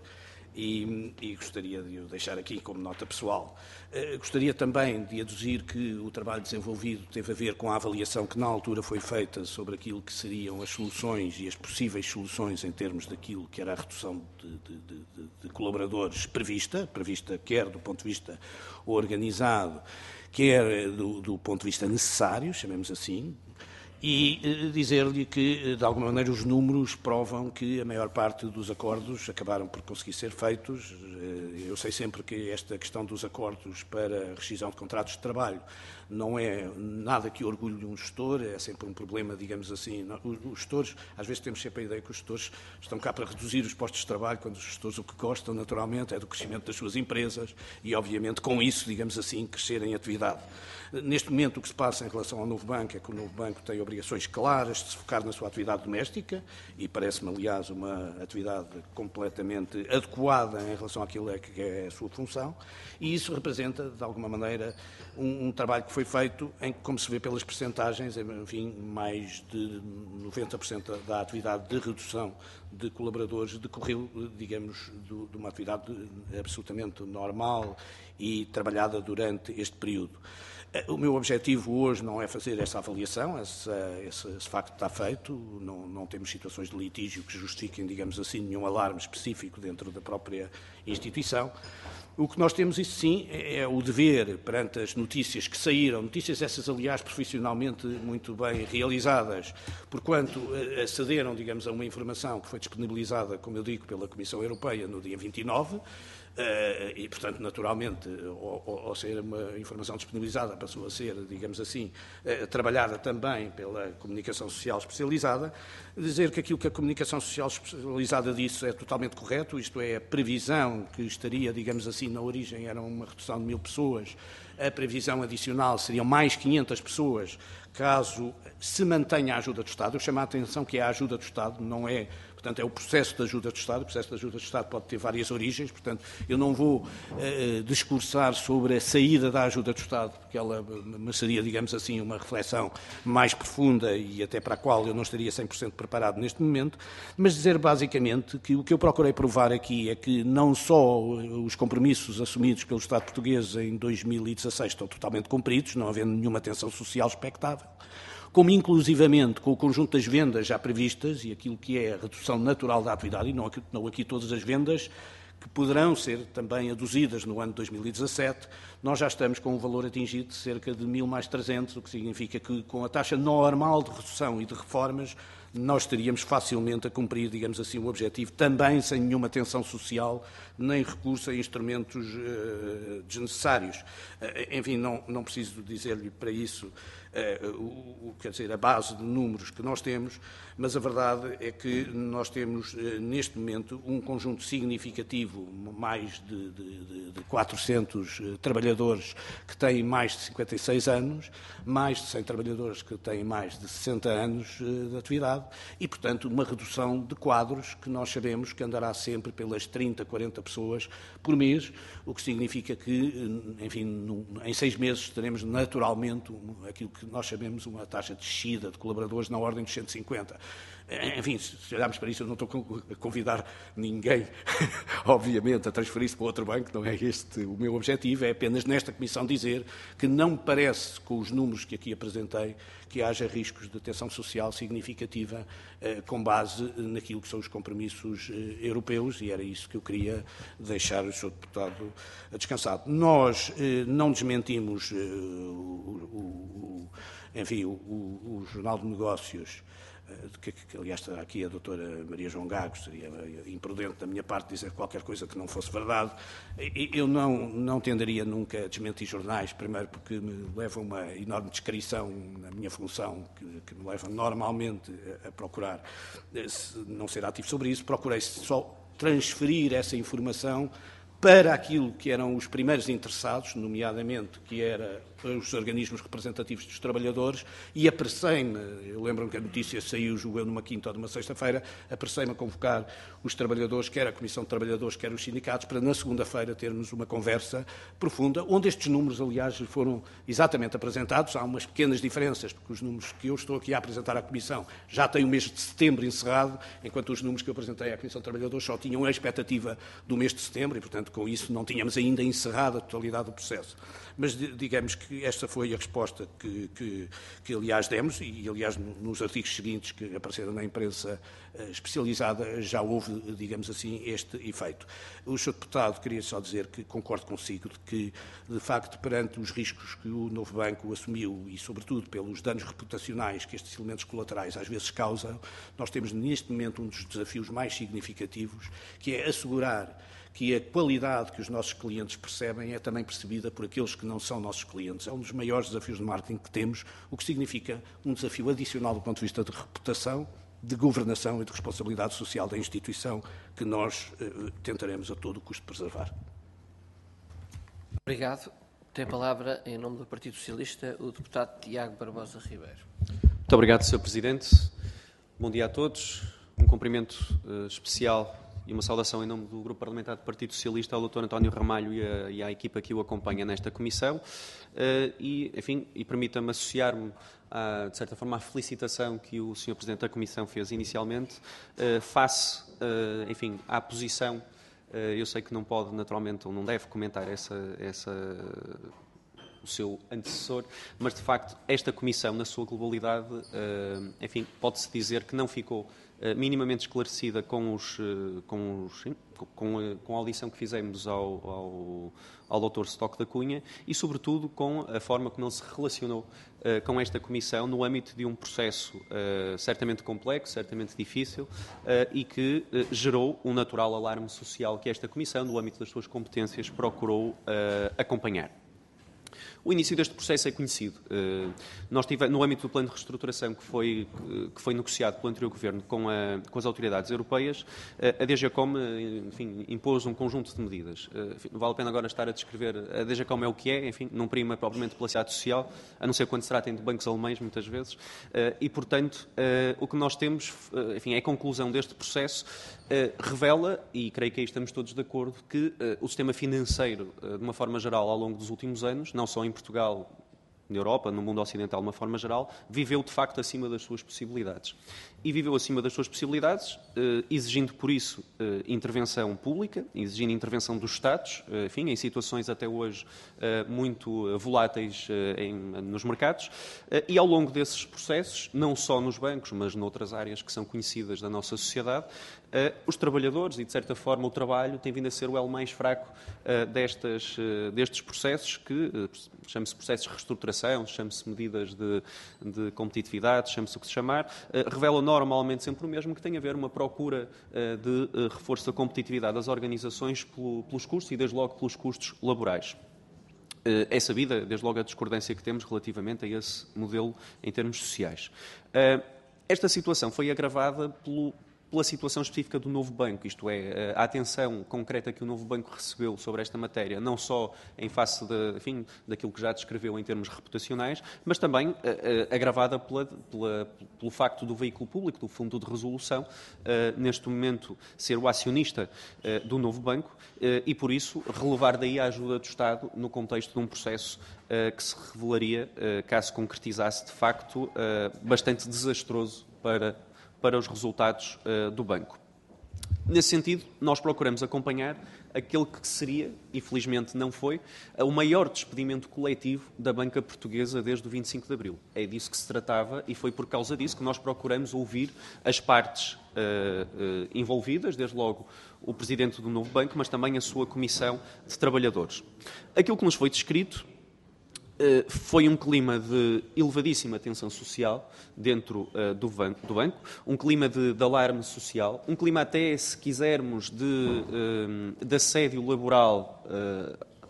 E, e gostaria de o deixar aqui como nota pessoal. Uh, gostaria também de aduzir que o trabalho desenvolvido teve a ver com a avaliação que na altura foi feita sobre aquilo que seriam as soluções e as possíveis soluções em termos daquilo que era a redução de, de, de, de colaboradores prevista, prevista quer do ponto de vista organizado, quer do, do ponto de vista necessário, chamemos assim, e dizer-lhe que, de alguma maneira, os números provam que a maior parte dos acordos acabaram por conseguir ser feitos. Eu sei sempre que esta questão dos acordos para a rescisão de contratos de trabalho não é nada que orgulhe um gestor, é sempre um problema, digamos assim. Os gestores, às vezes temos sempre a ideia que os gestores estão cá para reduzir os postos de trabalho, quando os gestores o que gostam, naturalmente, é do crescimento das suas empresas e, obviamente, com isso, digamos assim, crescer em atividade. Neste momento, o que se passa em relação ao Novo Banco é que o Novo Banco tem obrigações claras de se focar na sua atividade doméstica e parece-me, aliás, uma atividade completamente adequada em relação àquilo que é a sua função e isso representa, de alguma maneira, um, um trabalho que foi feito em que, como se vê pelas percentagens, enfim, mais de noventa por cento da atividade de redução de colaboradores decorreu, digamos, do, de uma atividade absolutamente normal e trabalhada durante este período. O meu objetivo hoje não é fazer essa avaliação, esse, esse, esse facto está feito, não, não temos situações de litígio que justifiquem, digamos assim, nenhum alarme específico dentro da própria instituição. O que nós temos, isso sim, é o dever perante as notícias que saíram, notícias essas, aliás, profissionalmente muito bem realizadas, porquanto acederam, digamos, a uma informação que foi disponibilizada, como eu digo, pela Comissão Europeia no dia vinte e nove, Uh, e, portanto, naturalmente, ao, ao ser uma informação disponibilizada, passou a ser, digamos assim, uh, trabalhada também pela comunicação social especializada, dizer que aquilo que a comunicação social especializada disse é totalmente correto, isto é, a previsão que estaria, digamos assim, na origem era uma redução de mil pessoas, a previsão adicional seriam mais quinhentas pessoas, caso se mantenha a ajuda do Estado. Eu chamo a atenção que é a ajuda do Estado, não é... Portanto, é o processo de ajuda do Estado. O processo de ajuda do Estado pode ter várias origens. Portanto, eu não vou uh, discursar sobre a saída da ajuda do Estado, porque ela mereceria, digamos assim, uma reflexão mais profunda e até para a qual eu não estaria cem por cento preparado neste momento, mas dizer basicamente que o que eu procurei provar aqui é que não só os compromissos assumidos pelo Estado português em dois mil e dezasseis estão totalmente cumpridos, não havendo nenhuma tensão social expectável, como inclusivamente com o conjunto das vendas já previstas e aquilo que é a redução natural da atividade, e não aqui, não aqui todas as vendas que poderão ser também aduzidas no ano de dois mil e dezassete, nós já estamos com um valor atingido de cerca de mil mais trezentos, o que significa que com a taxa normal de redução e de reformas nós estaríamos facilmente a cumprir, digamos assim, o objetivo, também sem nenhuma tensão social, nem recurso a instrumentos uh, desnecessários. Uh, enfim, não, não preciso dizer-lhe para isso uh, o, o, quer dizer, a base de números que nós temos, mas a verdade é que nós temos, uh, neste momento, um conjunto significativo, mais de, de, de quatrocentos uh, trabalhadores que têm mais de cinquenta e seis anos, mais de cem trabalhadores que têm mais de sessenta anos uh, de atividade, e, portanto, uma redução de quadros que nós sabemos que andará sempre pelas trinta, quarenta pessoas por mês, o que significa que, enfim, em seis meses teremos naturalmente aquilo que nós sabemos uma taxa de descida de colaboradores na ordem dos cento e cinquenta. Enfim, se olharmos para isso, eu não estou a convidar ninguém, obviamente, a transferir-se para outro banco, não é este o meu objetivo, é apenas nesta comissão dizer que não me parece, com os números que aqui apresentei, que haja riscos de tensão social significativa eh, com base naquilo que são os compromissos eh, europeus, e era isso que eu queria deixar o senhor Deputado descansado. Nós eh, não desmentimos eh, o, o, o, enfim, o, o, o Jornal de Negócios, Que, que, aliás, está aqui a doutora Maria João Gago, seria imprudente da minha parte dizer qualquer coisa que não fosse verdade. Eu não, não tenderia nunca a desmentir jornais, primeiro porque me leva uma enorme descrição na minha função, que, que me leva normalmente a, a procurar não ser ativo sobre isso. Procurei só transferir essa informação para aquilo que eram os primeiros interessados, nomeadamente que era os organismos representativos dos trabalhadores, e apressei-me, eu lembro-me que a notícia saiu, julgo eu, numa quinta ou numa sexta-feira, apressei-me a convocar os trabalhadores, quer a Comissão de Trabalhadores, quer os sindicatos, para na segunda-feira termos uma conversa profunda, onde estes números, aliás, foram exatamente apresentados. Há umas pequenas diferenças, porque os números que eu estou aqui a apresentar à Comissão já têm o mês de setembro encerrado, enquanto os números que eu apresentei à Comissão de Trabalhadores só tinham a expectativa do mês de setembro, e, portanto, com isso não tínhamos ainda encerrado a totalidade do processo. Mas digamos que esta foi a resposta que, que, que aliás, demos, e, aliás, nos artigos seguintes que apareceram na imprensa especializada já houve, digamos assim, este efeito. O senhor Deputado, queria só dizer que concordo consigo de que, de facto, perante os riscos que o novo banco assumiu e, sobretudo, pelos danos reputacionais que estes elementos colaterais às vezes causam, nós temos neste momento um dos desafios mais significativos, que é assegurar que a qualidade que os nossos clientes percebem é também percebida por aqueles que não são nossos clientes. É um dos maiores desafios de marketing que temos, o que significa um desafio adicional do ponto de vista de reputação, de governação e de responsabilidade social da instituição, que nós eh, tentaremos a todo custo preservar. Obrigado. Tem a palavra, em nome do Partido Socialista, o deputado Tiago Barbosa Ribeiro. Muito obrigado, senhor Presidente. Bom dia a todos. Um cumprimento uh, especial e uma saudação em nome do Grupo Parlamentar do Partido Socialista ao doutor António Ramalho e, a, e à equipa que o acompanha nesta comissão. Uh, e, enfim, e permita-me associar-me, à, de certa forma, à felicitação que o senhor Presidente da Comissão fez inicialmente, uh, face, uh, enfim, à posição. Uh, eu sei que não pode, naturalmente, ou não deve comentar essa... essa o seu antecessor, mas de facto esta Comissão, na sua globalidade, enfim, pode-se dizer que não ficou minimamente esclarecida com, os, com, os, com, com a audição que fizemos ao, ao, ao doutor Stock da Cunha e, sobretudo, com a forma como ele se relacionou com esta Comissão no âmbito de um processo certamente complexo, certamente difícil e que gerou um natural alarme social que esta Comissão, no âmbito das suas competências, procurou acompanhar. O início deste processo é conhecido. Nós tivemos, no âmbito do plano de reestruturação que foi, que foi negociado pelo anterior Governo com, a, com as autoridades europeias, a DGCOM, enfim, impôs um conjunto de medidas. Enfim, não vale a pena agora estar a descrever. A DGCOM é o que é, enfim, não prima propriamente pela cidade social, a não ser quando se tratem de bancos alemães, muitas vezes. E, portanto, o que nós temos, enfim, é a conclusão deste processo, revela, e creio que aí estamos todos de acordo, que o sistema financeiro, de uma forma geral, ao longo dos últimos anos, não só em Portugal, na Europa, no mundo ocidental de uma forma geral, viveu de facto acima das suas possibilidades. E viveu acima das suas possibilidades, eh, exigindo por isso eh, intervenção pública, exigindo intervenção dos Estados, eh, enfim, em situações até hoje eh, muito voláteis eh, em, nos mercados, eh, e ao longo desses processos, não só nos bancos, mas noutras áreas que são conhecidas da nossa sociedade, eh, os trabalhadores, e de certa forma o trabalho, tem vindo a ser o elo mais fraco eh, destas, eh, destes processos, que eh, chame-se processos de reestruturação, chame-se medidas de, de competitividade, chame-se o que se chamar, eh, revelam normalmente sempre o mesmo, que tem a ver uma procura uh, de uh, reforço da competitividade das organizações pelo, pelos custos e, desde logo, pelos custos laborais. Uh, é sabida, desde logo, a discordância que temos relativamente a esse modelo em termos sociais. Uh, esta situação foi agravada pelo pela situação específica do novo banco, isto é, a atenção concreta que o novo banco recebeu sobre esta matéria, não só em face de, enfim, daquilo que já descreveu em termos reputacionais, mas também uh, agravada pela, pela, pelo facto do veículo público, do Fundo de Resolução, uh, neste momento ser o acionista uh, do novo banco uh, e, por isso, relevar daí a ajuda do Estado no contexto de um processo uh, que se revelaria, uh, caso concretizasse, de facto, uh, bastante desastroso para para os resultados uh, do banco. Nesse sentido, nós procuramos acompanhar aquele que seria, e felizmente não foi, o maior despedimento coletivo da banca portuguesa desde o vinte e cinco de abril. É disso que se tratava e foi por causa disso que nós procuramos ouvir as partes uh, uh, envolvidas, desde logo o presidente do novo banco, mas também a sua comissão de trabalhadores. Aquilo que nos foi descrito foi um clima de elevadíssima tensão social dentro uh, do, banco, do banco, um clima de, de alarme social, um clima até, se quisermos, de, uh, de assédio laboral uh,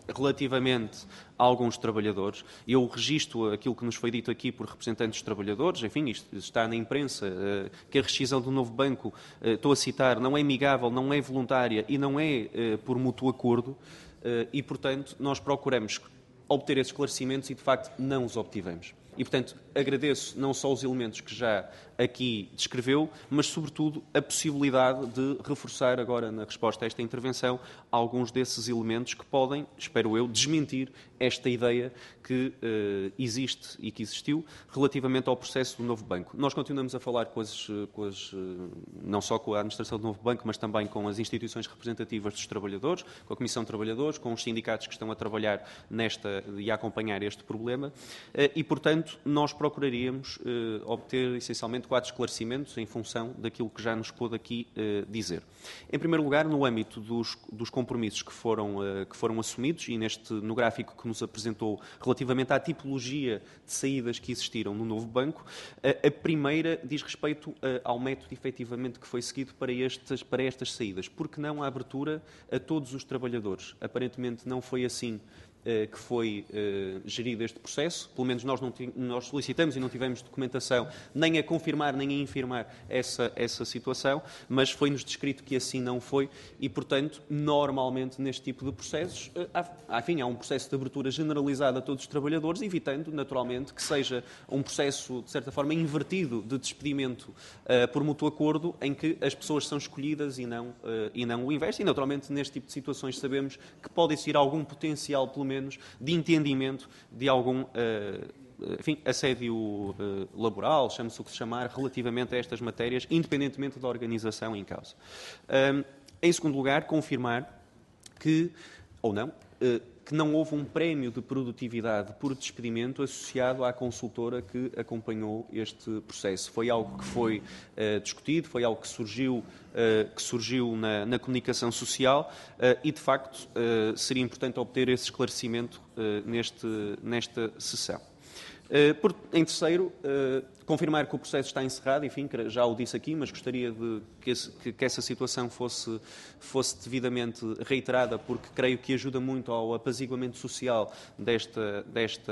relativamente a alguns trabalhadores. Eu registro aquilo que nos foi dito aqui por representantes dos trabalhadores, enfim, isto está na imprensa, que a rescisão do novo banco, estou a citar, não é amigável, não é voluntária e não é por mútuo acordo, e, portanto, nós procuramos obter esses esclarecimentos e, de facto, não os obtivemos. E, portanto, agradeço não só os elementos que já aqui descreveu, mas, sobretudo, a possibilidade de reforçar agora, na resposta a esta intervenção, alguns desses elementos que podem, espero eu, desmentir esta ideia que uh, existe e que existiu relativamente ao processo do novo banco. Nós continuamos a falar com as, com as, não só com a administração do novo banco, mas também com as instituições representativas dos trabalhadores, com a Comissão de Trabalhadores, com os sindicatos que estão a trabalhar nesta e a acompanhar este problema, uh, e, portanto, nós procuraríamos uh, obter, essencialmente, quatro esclarecimentos em função daquilo que já nos pôde aqui uh, dizer. Em primeiro lugar, no âmbito dos, dos compromissos que foram, uh, que foram assumidos, e neste, no gráfico que nos apresentou relativamente à tipologia de saídas que existiram no novo banco, uh, a primeira diz respeito uh, ao método, efetivamente, que foi seguido para, estes, para estas saídas, porque não a abertura a todos os trabalhadores. Aparentemente não foi assim que foi uh, gerido este processo, pelo menos nós, não nós solicitamos e não tivemos documentação nem a confirmar nem a infirmar essa, essa situação, mas foi-nos descrito que assim não foi e, portanto, normalmente neste tipo de processos, uh, há, enfim, há um processo de abertura generalizada a todos os trabalhadores, evitando, naturalmente, que seja um processo, de certa forma, invertido de despedimento uh, por mútuo acordo, em que as pessoas são escolhidas e não, uh, e não o inverso, e, naturalmente, neste tipo de situações sabemos que pode existir algum potencial, pelo menos, de entendimento de algum uh, enfim, assédio uh, laboral, chame-se o que se chamar, relativamente a estas matérias, independentemente da organização em causa. Um, em segundo lugar, confirmar que, ou não, uh, que não houve um prémio de produtividade por despedimento associado à consultora que acompanhou este processo. Foi algo que foi uh, discutido, foi algo que surgiu, uh, que surgiu na, na comunicação social uh, e, de facto, uh, seria importante obter esse esclarecimento uh, neste, nesta sessão. Uh, por, em terceiro, uh, confirmar que o processo está encerrado, enfim, já o disse aqui, mas gostaria de que, esse, que, que essa situação fosse, fosse devidamente reiterada, porque creio que ajuda muito ao apaziguamento social desta, desta,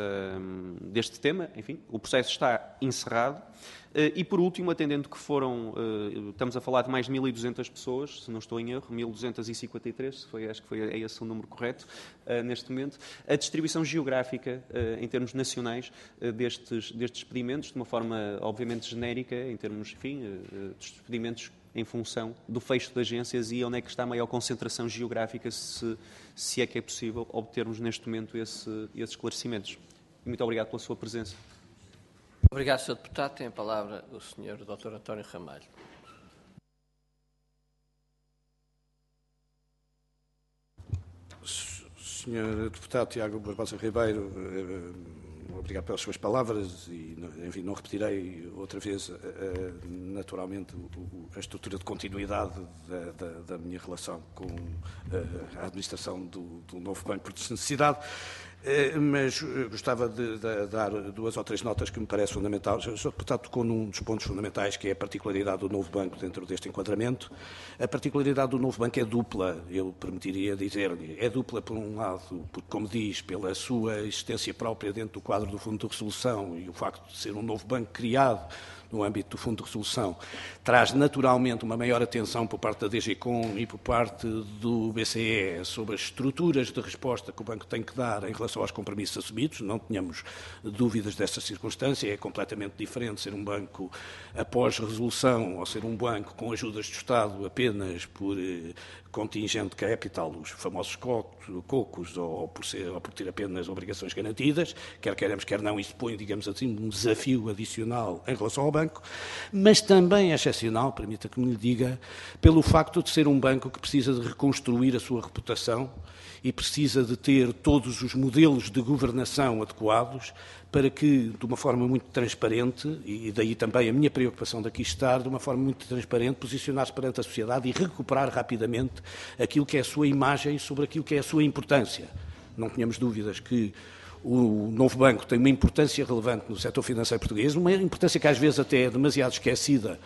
deste tema. Enfim, o processo está encerrado. E, por último, atendendo que foram, estamos a falar de mais de mil e duzentas pessoas, se não estou em erro, mil duzentas e cinquenta e três, foi, acho que foi é esse o número correto, neste momento, a distribuição geográfica, em termos nacionais, destes, destes despedimentos, de uma forma, obviamente, genérica, em termos, enfim, dos despedimentos em função do fecho de agências e onde é que está a maior concentração geográfica, se, se é que é possível obtermos, neste momento, esse, esses esclarecimentos. E muito obrigado pela sua presença. Obrigado, senhor Deputado. Tem a palavra o senhor doutor António Ramalho. senhor Deputado Tiago Barbosa Ribeiro, obrigado pelas suas palavras e, enfim, não repetirei outra vez, naturalmente, a estrutura de continuidade da, da, da minha relação com a administração do, do novo banco por necessidade. Mas gostava de, de dar duas ou três notas que me parecem fundamentais. O senhor Deputado tocou num dos pontos fundamentais, que é a particularidade do novo banco dentro deste enquadramento. A particularidade do novo banco é dupla, eu permitiria dizer-lhe. É dupla, por um lado, porque, como diz, pela sua existência própria dentro do quadro do Fundo de Resolução e o facto de ser um novo banco criado no âmbito do Fundo de Resolução, traz naturalmente uma maior atenção por parte da D G C O M e por parte do B C E sobre as estruturas de resposta que o banco tem que dar em relação aos compromissos assumidos. Não tenhamos dúvidas dessa circunstância. É completamente diferente ser um banco após resolução ou ser um banco com ajudas do Estado apenas por eh, contingente capital, os famosos cocos, ou por, ser, ou por ter apenas obrigações garantidas. Quer queremos, quer não, isso põe, digamos assim, um desafio adicional em relação ao banco, mas também é excepcional, permita que me lhe diga, pelo facto de ser um banco que precisa de reconstruir a sua reputação e precisa de ter todos os modelos de governação adequados para que, de uma forma muito transparente, e daí também a minha preocupação de aqui estar, de uma forma muito transparente, posicionar-se perante a sociedade e recuperar rapidamente aquilo que é a sua imagem sobre aquilo que é a sua importância. Não tenhamos dúvidas que o novo banco tem uma importância relevante no setor financeiro português, uma importância que às vezes até é demasiado esquecida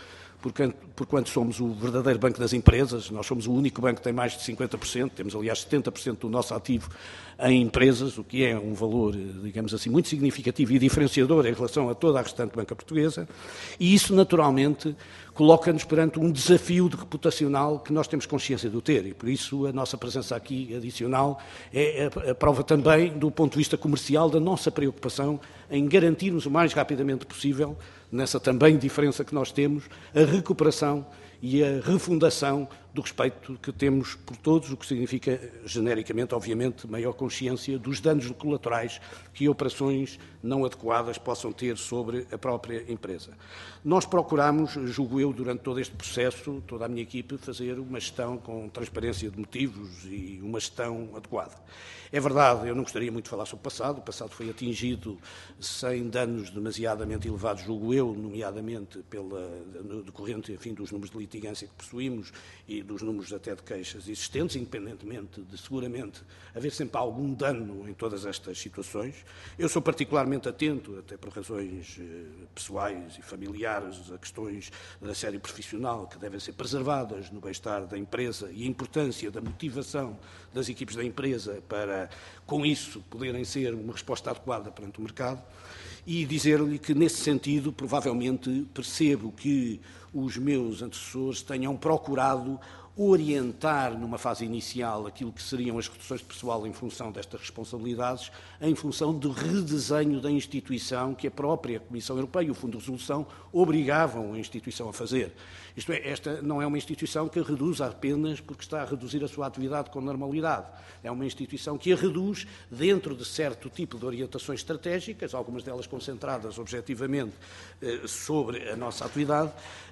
porquanto somos o verdadeiro banco das empresas. Nós somos o único banco que tem mais de cinquenta por cento, temos, aliás, setenta por cento do nosso ativo em empresas, o que é um valor, digamos assim, muito significativo e diferenciador em relação a toda a restante banca portuguesa, e isso, naturalmente, coloca-nos perante um desafio de reputacional que nós temos consciência de ter, e por isso a nossa presença aqui adicional é a prova também, do ponto de vista comercial, da nossa preocupação em garantirmos o mais rapidamente possível, nessa também diferença que nós temos, a recuperação e a refundação do respeito que temos por todos, o que significa, genericamente, obviamente, maior consciência dos danos colaterais que operações não adequadas possam ter sobre a própria empresa. Nós procuramos, julgo eu, durante todo este processo, toda a minha equipe, fazer uma gestão com transparência de motivos e uma gestão adequada. É verdade, eu não gostaria muito de falar sobre o passado, o passado foi atingido sem danos demasiadamente elevados, julgo eu, nomeadamente pela, no decorrente, enfim, dos números de litigância que possuímos e dos números até de queixas existentes, independentemente de, seguramente, haver sempre algum dano em todas estas situações. Eu sou particularmente atento, até por razões eh, pessoais e familiares, a questões da série profissional que devem ser preservadas no bem-estar da empresa e a importância da motivação das equipes da empresa para, com isso, poderem ser uma resposta adequada perante o mercado. E dizer-lhe que, nesse sentido, provavelmente percebo que os meus antecessores tenham procurado orientar, numa fase inicial, aquilo que seriam as reduções de pessoal em função destas responsabilidades, em função do redesenho da instituição que a própria Comissão Europeia e o Fundo de Resolução obrigavam a instituição a fazer. Isto é, esta não é uma instituição que a reduz apenas porque está a reduzir a sua atividade com normalidade. É uma instituição que a reduz dentro de certo tipo de orientações estratégicas, algumas delas concentradas objetivamente eh, sobre a nossa atividade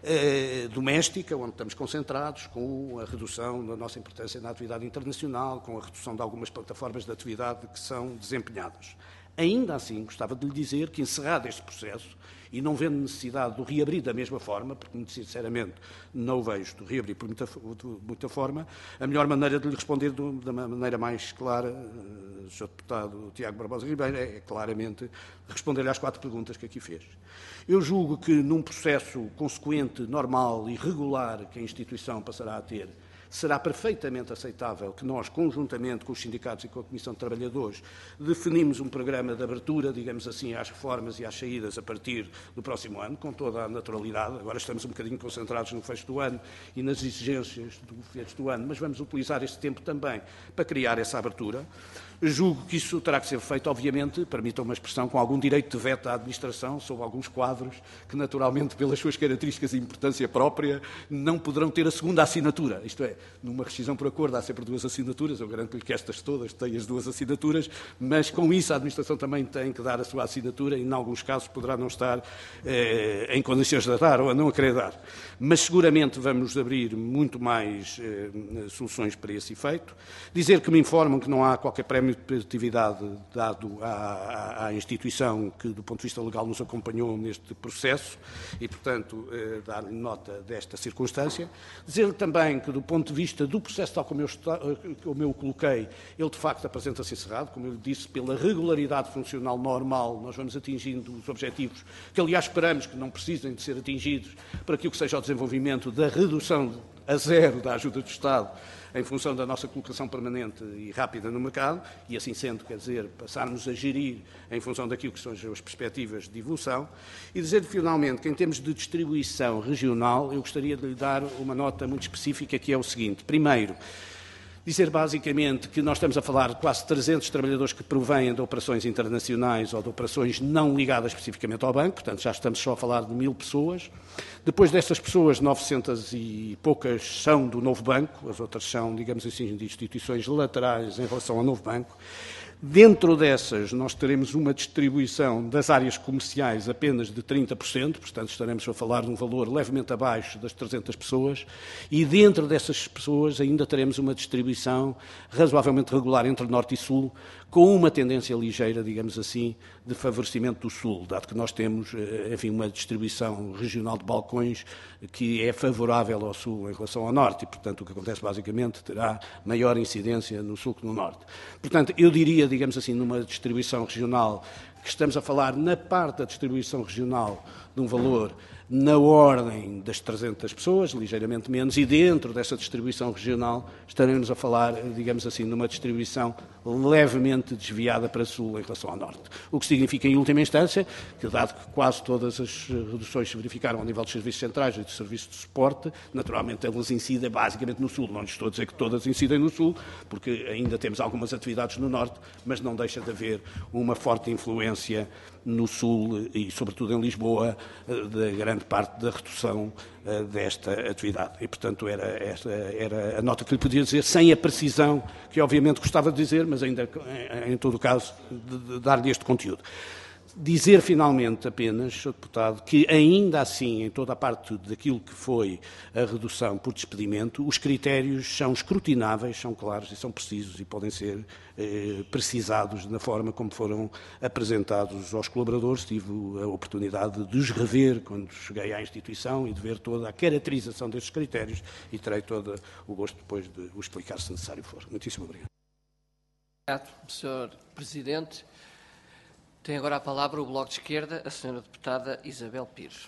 eh, doméstica, onde estamos concentrados, com a redução da nossa importância na atividade internacional, com a redução de algumas plataformas de atividade que são desempenhadas. Ainda assim, gostava de lhe dizer que, encerrado este processo, e não vendo necessidade de o reabrir da mesma forma, porque, muito sinceramente, não o vejo de reabrir por muita, de muita forma, a melhor maneira de lhe responder do, da maneira mais clara, senhor Deputado Tiago Barbosa Ribeiro, é, é claramente responder-lhe às quatro perguntas que aqui fez. Eu julgo que, num processo consequente, normal e regular que a instituição passará a ter, será perfeitamente aceitável que nós, conjuntamente com os sindicatos e com a Comissão de Trabalhadores, definimos um programa de abertura, digamos assim, às reformas e às saídas a partir do próximo ano, com toda a naturalidade. Agora estamos um bocadinho concentrados no fecho do ano e nas exigências do fecho do ano, mas vamos utilizar este tempo também para criar essa abertura. Julgo que isso terá que ser feito, obviamente, permitam uma expressão, com algum direito de veto à administração sobre alguns quadros que, naturalmente, pelas suas características e importância própria, não poderão ter a segunda assinatura. Isto é, numa rescisão por acordo há sempre duas assinaturas, eu garanto-lhe que estas todas têm as duas assinaturas, mas com isso a administração também tem que dar a sua assinatura e, em alguns casos, poderá não estar eh, em condições de dar ou a não a querer dar. Mas seguramente vamos abrir muito mais eh, soluções para esse efeito. Dizer que me informam que não há qualquer prémio de competitividade dado à, à, à instituição que, do ponto de vista legal, nos acompanhou neste processo e, portanto, eh, dar-lhe nota desta circunstância. Dizer-lhe também que, do ponto de vista do processo, tal como eu, está, como eu o coloquei, ele, de facto, apresenta-se encerrado. Como eu disse, pela regularidade funcional normal, nós vamos atingindo os objetivos que, aliás, esperamos que não precisem de ser atingidos para aquilo que seja o desenvolvimento da redução a zero da ajuda do Estado em função da nossa colocação permanente e rápida no mercado, e assim sendo, quer dizer, passarmos a gerir em função daquilo que são as perspectivas de evolução, e dizer finalmente que, em termos de distribuição regional, eu gostaria de lhe dar uma nota muito específica, que é o seguinte. Primeiro, dizer basicamente que nós estamos a falar de quase trezentos trabalhadores que provêm de operações internacionais ou de operações não ligadas especificamente ao banco, portanto já estamos só a falar de mil pessoas. Depois destas pessoas, novecentas e poucas são do novo banco, as outras são, digamos assim, de instituições laterais em relação ao novo banco. Dentro dessas, nós teremos uma distribuição das áreas comerciais apenas de trinta por cento, portanto estaremos a falar de um valor levemente abaixo das trezentas pessoas, e dentro dessas pessoas ainda teremos uma distribuição razoavelmente regular entre Norte e Sul, com uma tendência ligeira, digamos assim, de favorecimento do Sul, dado que nós temos, enfim, uma distribuição regional de balcões que é favorável ao Sul em relação ao Norte, e, portanto, o que acontece basicamente terá maior incidência no Sul que no Norte. Portanto, eu diria, digamos assim, numa distribuição regional que estamos a falar na parte da distribuição regional de um valor na ordem das trezentas pessoas, ligeiramente menos, e dentro dessa distribuição regional estaremos a falar, digamos assim, numa distribuição levemente desviada para sul em relação ao norte. O que significa, em última instância, que dado que quase todas as reduções se verificaram ao nível dos serviços centrais e dos serviços de suporte, naturalmente elas incidem basicamente no sul. Não lhes estou a dizer que todas incidem no sul, porque ainda temos algumas atividades no norte, mas não deixa de haver uma forte influência no sul e, sobretudo, em Lisboa, da grande parte da redução desta atividade. E, portanto, era, esta, era a nota que lhe podia dizer, sem a precisão que, obviamente, gostava de dizer, mas ainda, em, em todo o caso, de, de dar-lhe este conteúdo. Dizer, finalmente, apenas, senhor Deputado, que ainda assim, em toda a parte daquilo que foi a redução por despedimento, os critérios são escrutináveis, são claros e são precisos e podem ser eh, precisados na forma como foram apresentados aos colaboradores. Tive a oportunidade de os rever quando cheguei à instituição e de ver toda a caracterização destes critérios e terei todo o gosto depois de o explicar se necessário for. Muitíssimo obrigado. Obrigado, senhor Presidente. Tem agora a palavra o Bloco de Esquerda, a senhora deputada Isabel Pires.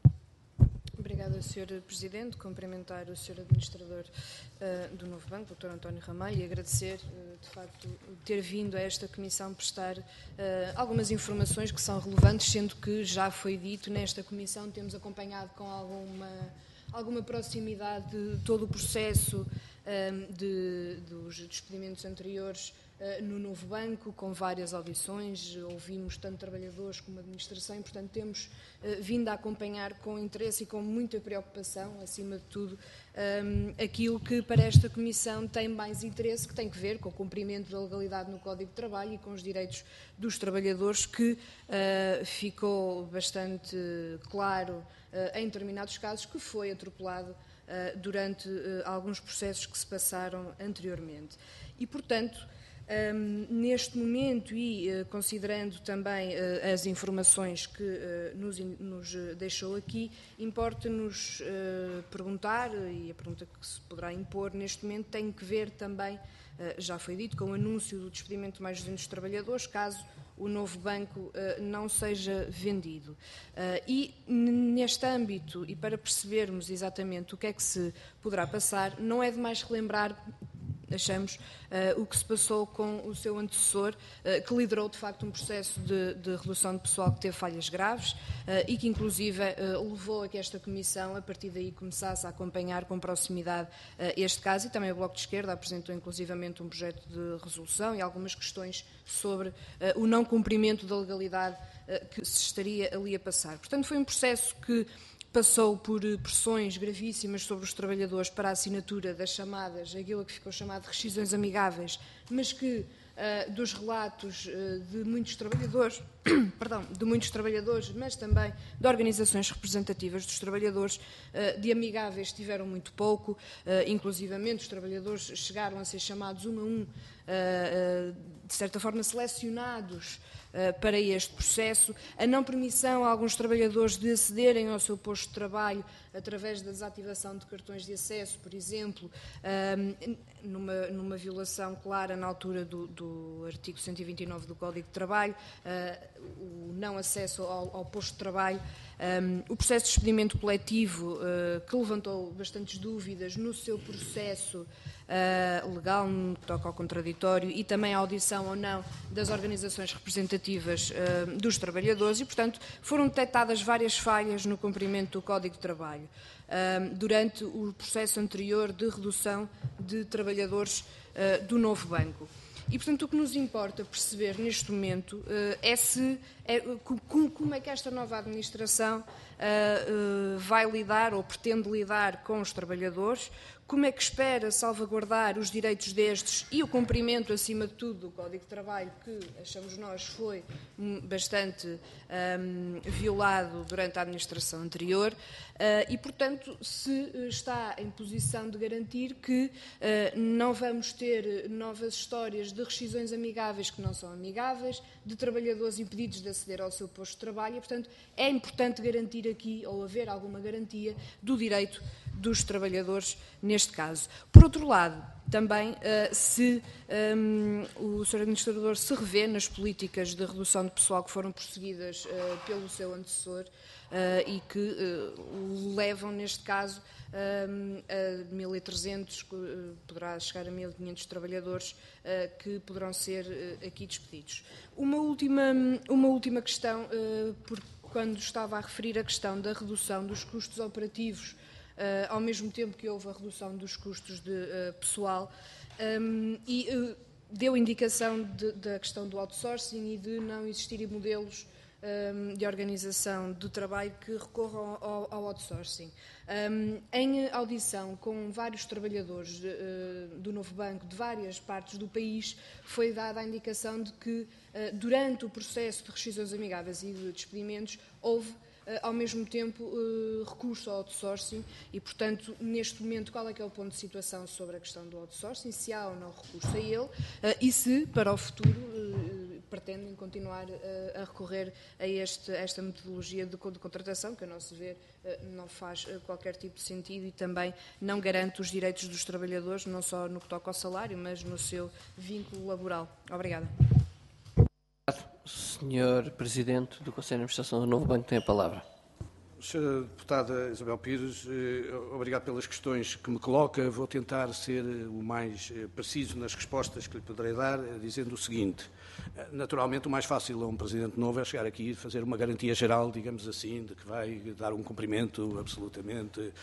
Obrigada, senhor Presidente. Cumprimentar o senhor Administrador uh, do Novo Banco, doutor António Ramalho, e agradecer, uh, de facto, ter vindo a esta comissão prestar uh, algumas informações que são relevantes, sendo que já foi dito, nesta comissão temos acompanhado com alguma, alguma proximidade de todo o processo um, de, dos despedimentos anteriores no Novo Banco, com várias audições, ouvimos tanto trabalhadores como administração e, portanto, temos uh, vindo a acompanhar com interesse e com muita preocupação, acima de tudo, um, aquilo que para esta Comissão tem mais interesse, que tem que ver com o cumprimento da legalidade no Código de Trabalho e com os direitos dos trabalhadores, que uh, ficou bastante claro uh, em determinados casos que foi atropelado uh, durante uh, alguns processos que se passaram anteriormente. E, portanto, Um, neste momento e uh, considerando também uh, as informações que uh, nos, in, nos deixou aqui, importa-nos uh, perguntar, e a pergunta que se poderá impor neste momento tem que ver também, uh, já foi dito, com o anúncio do despedimento de mais de duzentos trabalhadores, caso o Novo Banco uh, não seja vendido. Uh, e neste âmbito, e para percebermos exatamente o que é que se poderá passar, não é demais relembrar, achamos, uh, o que se passou com o seu antecessor, uh, que liderou, de facto, um processo de, de redução de pessoal que teve falhas graves uh, e que, inclusive, uh, levou a que esta Comissão, a partir daí, começasse a acompanhar com proximidade uh, este caso, e também o Bloco de Esquerda apresentou, inclusivamente, um projeto de resolução e algumas questões sobre uh, o não cumprimento da legalidade uh, que se estaria ali a passar. Portanto, foi um processo que passou por pressões gravíssimas sobre os trabalhadores para a assinatura das chamadas, aquilo que ficou chamado de rescisões amigáveis, mas que, uh, dos relatos uh, de muitos trabalhadores, perdão, de muitos trabalhadores, mas também de organizações representativas dos trabalhadores, uh, de amigáveis tiveram muito pouco, uh, inclusivamente os trabalhadores chegaram a ser chamados um a um, uh, uh, de certa forma selecionados para este processo, a não permissão a alguns trabalhadores de acederem ao seu posto de trabalho através da desativação de cartões de acesso, por exemplo, numa, numa violação clara na altura do, do artigo cento e vinte e nove do Código de Trabalho, o não acesso ao, ao posto de trabalho, o processo de despedimento coletivo, que levantou bastantes dúvidas no seu processo Uh, legal, no que toca ao contraditório, e também a audição ou não das organizações representativas uh, dos trabalhadores, e, portanto, foram detectadas várias falhas no cumprimento do Código de Trabalho uh, durante o processo anterior de redução de trabalhadores uh, do Novo Banco. E, portanto, o que nos importa perceber neste momento uh, é se é, como, como é que esta nova administração uh, uh, vai lidar ou pretende lidar com os trabalhadores, como é que espera salvaguardar os direitos destes e o cumprimento, acima de tudo, do Código de Trabalho, que, achamos nós, foi bastante um, violado durante a administração anterior, uh, e, portanto, se está em posição de garantir que uh, não vamos ter novas histórias de rescisões amigáveis que não são amigáveis, de trabalhadores impedidos de aceder ao seu posto de trabalho, e, portanto, é importante garantir aqui, ou haver alguma garantia, do direito dos trabalhadores neste neste caso. Por outro lado, também, se um, o senhor Administrador se revê nas políticas de redução de pessoal que foram prosseguidas uh, pelo seu antecessor uh, e que uh, o levam, neste caso, um, a mil e trezentos, uh, poderá chegar a mil e quinhentos trabalhadores uh, que poderão ser uh, aqui despedidos. Uma última, uma última questão, uh, porque quando estava a referir a questão da redução dos custos operativos, Uh, ao mesmo tempo que houve a redução dos custos de uh, pessoal, um, e uh, deu indicação de, da questão do outsourcing e de não existirem modelos um, de organização do trabalho que recorram ao, ao outsourcing. Um, em audição com vários trabalhadores uh, do Novo Banco, de várias partes do país, foi dada a indicação de que, uh, durante o processo de rescisões amigáveis e de despedimentos, houve ao mesmo tempo recurso ao outsourcing e, portanto, neste momento, qual é que é o ponto de situação sobre a questão do outsourcing, se há ou não recurso a ele e se, para o futuro, pretendem continuar a recorrer a, este, a esta metodologia de, de contratação, que, a nosso ver, não faz qualquer tipo de sentido e também não garante os direitos dos trabalhadores, não só no que toca ao salário, mas no seu vínculo laboral. Obrigada. senhor Presidente do Conselho de Administração do Novo Banco tem a palavra. senhora Deputada Isabel Pires, obrigado pelas questões que me coloca. Vou tentar ser o mais preciso nas respostas que lhe poderei dar, dizendo o seguinte. Naturalmente, o mais fácil a um Presidente novo é chegar aqui e fazer uma garantia geral, digamos assim, de que vai dar um cumprimento absolutamente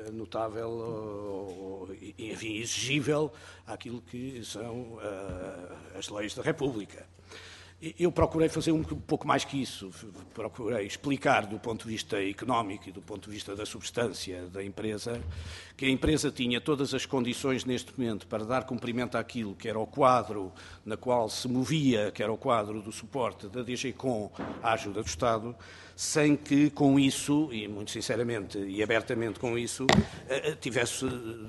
notável e, enfim, exigível àquilo que são as leis da República. Eu procurei fazer um pouco mais que isso, procurei explicar do ponto de vista económico e do ponto de vista da substância da empresa, que a empresa tinha todas as condições neste momento para dar cumprimento àquilo que era o quadro na qual se movia, que era o quadro do suporte da D G Com à ajuda do Estado, sem que com isso, e muito sinceramente e abertamente com isso, tivesse...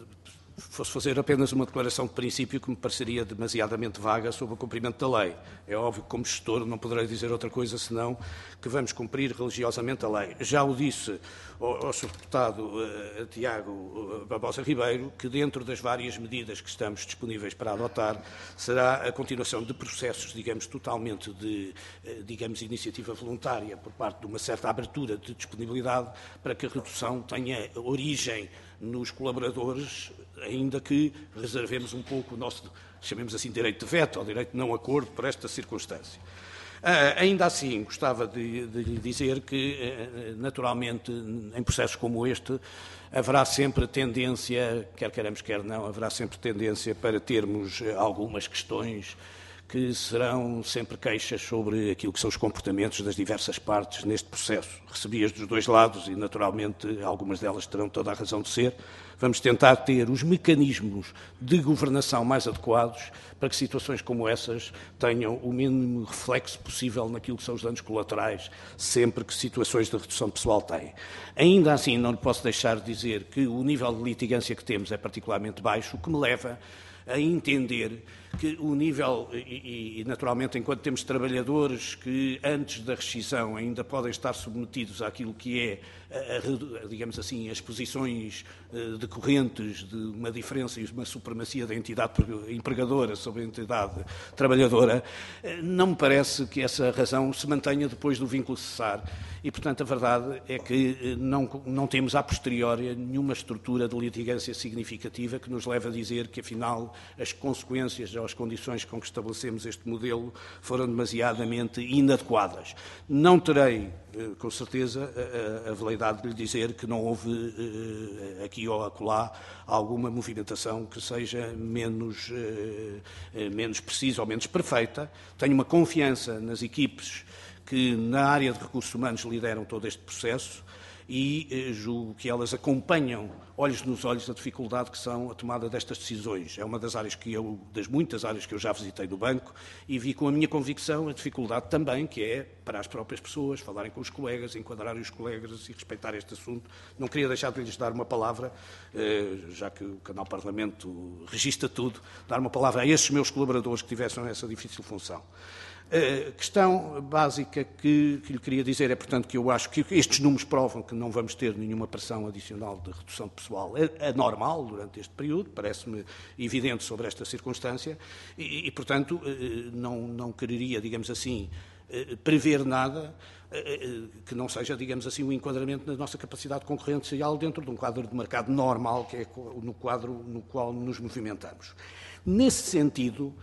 fosse fazer apenas uma declaração de princípio que me pareceria demasiadamente vaga sobre o cumprimento da lei. É óbvio que, como gestor, não poderei dizer outra coisa senão que vamos cumprir religiosamente a lei. Já o disse ao, ao senhor Deputado uh, Tiago uh, Barbosa Ribeiro, que dentro das várias medidas que estamos disponíveis para adotar, será a continuação de processos, digamos, totalmente de, uh, digamos, iniciativa voluntária por parte de uma certa abertura de disponibilidade para que a redução tenha origem nos colaboradores, ainda que reservemos um pouco o nosso, chamemos assim, direito de veto, ou direito de não acordo por esta circunstância. Uh, ainda assim, gostava de, de lhe dizer que, uh, naturalmente, em processos como este, haverá sempre tendência, quer queiramos, quer não, haverá sempre tendência para termos algumas questões que serão sempre queixas sobre aquilo que são os comportamentos das diversas partes neste processo. Recebi-as dos dois lados e, naturalmente, algumas delas terão toda a razão de ser. Vamos tentar ter os mecanismos de governação mais adequados para que situações como essas tenham o mínimo reflexo possível naquilo que são os danos colaterais, sempre que situações de redução pessoal têm. Ainda assim, não lhe posso deixar de dizer que o nível de litigância que temos é particularmente baixo, o que me leva a entender que o nível, e, e naturalmente enquanto temos trabalhadores que antes da rescisão ainda podem estar submetidos àquilo que é, a, a, digamos assim, as posições uh, decorrentes de uma diferença e uma supremacia da entidade empregadora sobre a entidade trabalhadora, uh, não me parece que essa razão se mantenha depois do vínculo cessar e, portanto, a verdade é que uh, não, não temos a posteriori nenhuma estrutura de litigância significativa que nos leve a dizer que, afinal, as consequências ou as condições com que estabelecemos este modelo foram demasiadamente inadequadas. Não terei, com certeza, a, a veleidade de lhe dizer que não houve aqui ou acolá alguma movimentação que seja menos, menos precisa ou menos perfeita. Tenho uma confiança nas equipes que na área de recursos humanos lideram todo este processo e eh, julgo que elas acompanham, olhos nos olhos, a dificuldade que são a tomada destas decisões. É uma das áreas que eu, das muitas áreas que eu já visitei do banco e vi com a minha convicção a dificuldade também que é para as próprias pessoas falarem com os colegas, enquadrarem os colegas e respeitar este assunto. Não queria deixar de lhes dar uma palavra, eh, já que o canal Parlamento registra tudo, dar uma palavra a estes meus colaboradores que tivessem essa difícil função. A questão básica que, que lhe queria dizer é, portanto, que eu acho que estes números provam que não vamos ter nenhuma pressão adicional de redução de pessoal anormal durante este período, parece-me evidente sobre esta circunstância, e, e portanto, não, não quereria, digamos assim, prever nada que não seja, digamos assim, um enquadramento na nossa capacidade concorrencial dentro de um quadro de mercado normal, que é no quadro no qual nos movimentamos. Nesse sentido,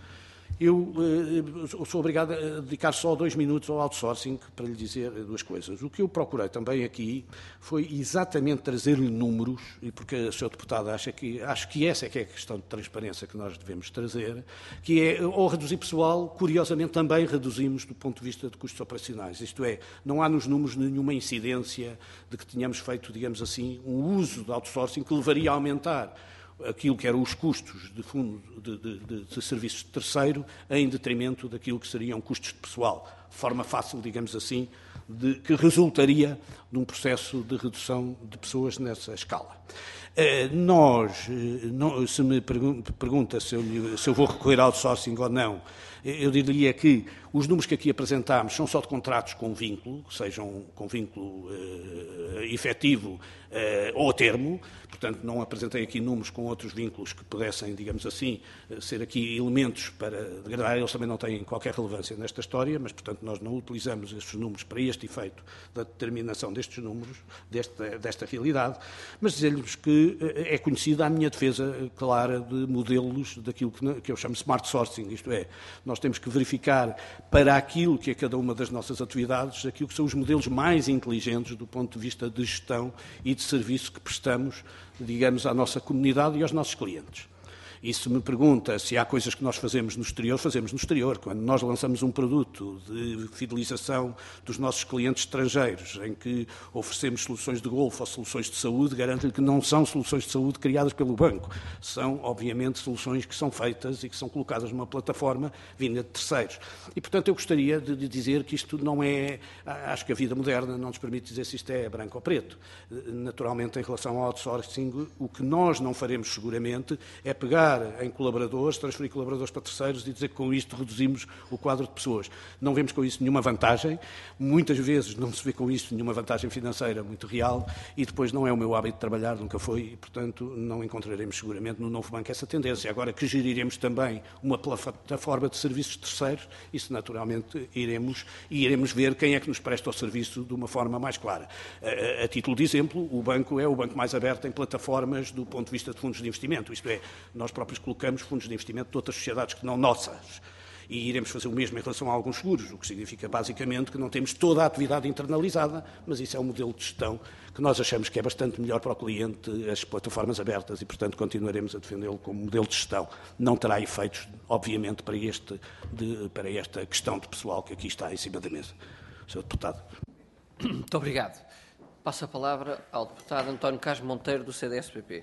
eu uh, sou obrigado a dedicar só dois minutos ao outsourcing para lhe dizer duas coisas. O que eu procurei também aqui foi exatamente trazer-lhe números, e porque o senhor Deputado acha que, acho que essa é que é a questão de transparência que nós devemos trazer, que é, ao reduzir pessoal, curiosamente também reduzimos do ponto de vista de custos operacionais. Isto é, não há nos números nenhuma incidência de que tenhamos feito, digamos assim, um uso de outsourcing que levaria a aumentar aquilo que eram os custos de fundo de, de, de, de serviços de terceiro em detrimento daquilo que seriam custos de pessoal. Forma fácil, digamos assim, de, que resultaria de um processo de redução de pessoas nessa escala. Uh, nós, uh, não, se me pergun pergunta se eu, se eu vou recorrer ao outsourcing ou não, eu diria que os números que aqui apresentámos são só de contratos com vínculo, sejam com vínculo uh, efetivo uh, ou a termo, portanto não apresentei aqui números com outros vínculos que pudessem, digamos assim, ser aqui elementos para degradar, eles também não têm qualquer relevância nesta história, mas portanto nós não utilizamos estes números para este efeito da determinação destes números, desta, desta realidade, mas dizer-lhes que é conhecida a minha defesa clara de modelos daquilo que, que eu chamo smart sourcing, isto é, nós temos que verificar para aquilo que é cada uma das nossas atividades, aquilo que são os modelos mais inteligentes do ponto de vista de gestão e de serviço que prestamos, digamos, à nossa comunidade e aos nossos clientes. E se me pergunta se há coisas que nós fazemos no exterior, fazemos no exterior. Quando nós lançamos um produto de fidelização dos nossos clientes estrangeiros, em que oferecemos soluções de golfe ou soluções de saúde, garanto-lhe que não são soluções de saúde criadas pelo banco. São, obviamente, soluções que são feitas e que são colocadas numa plataforma vinda de terceiros. E, portanto, eu gostaria de dizer que isto não é... Acho que a vida moderna não nos permite dizer se isto é branco ou preto. Naturalmente, em relação ao outsourcing, o que nós não faremos seguramente é pegar em colaboradores, transferir colaboradores para terceiros e dizer que com isto reduzimos o quadro de pessoas. Não vemos com isso nenhuma vantagem, muitas vezes não se vê com isso nenhuma vantagem financeira muito real e depois não é o meu hábito de trabalhar, nunca foi, e portanto não encontraremos seguramente no novo banco essa tendência. Agora que geriremos também uma plataforma de serviços terceiros, isso naturalmente iremos e iremos ver quem é que nos presta o serviço de uma forma mais clara. A, a, a título de exemplo, o banco é o banco mais aberto em plataformas do ponto de vista de fundos de investimento, isto é, nós próprios colocamos fundos de investimento de outras sociedades que não nossas. E iremos fazer o mesmo em relação a alguns seguros, o que significa basicamente que não temos toda a atividade internalizada, mas isso é um modelo de gestão que nós achamos que é bastante melhor para o cliente, as plataformas abertas, e portanto continuaremos a defendê-lo como modelo de gestão. Não terá efeitos, obviamente, para, este, de, para esta questão de pessoal que aqui está em cima da mesa. senhor Deputado. Muito obrigado. Passo a palavra ao Deputado António Carlos Monteiro, do C D S P P.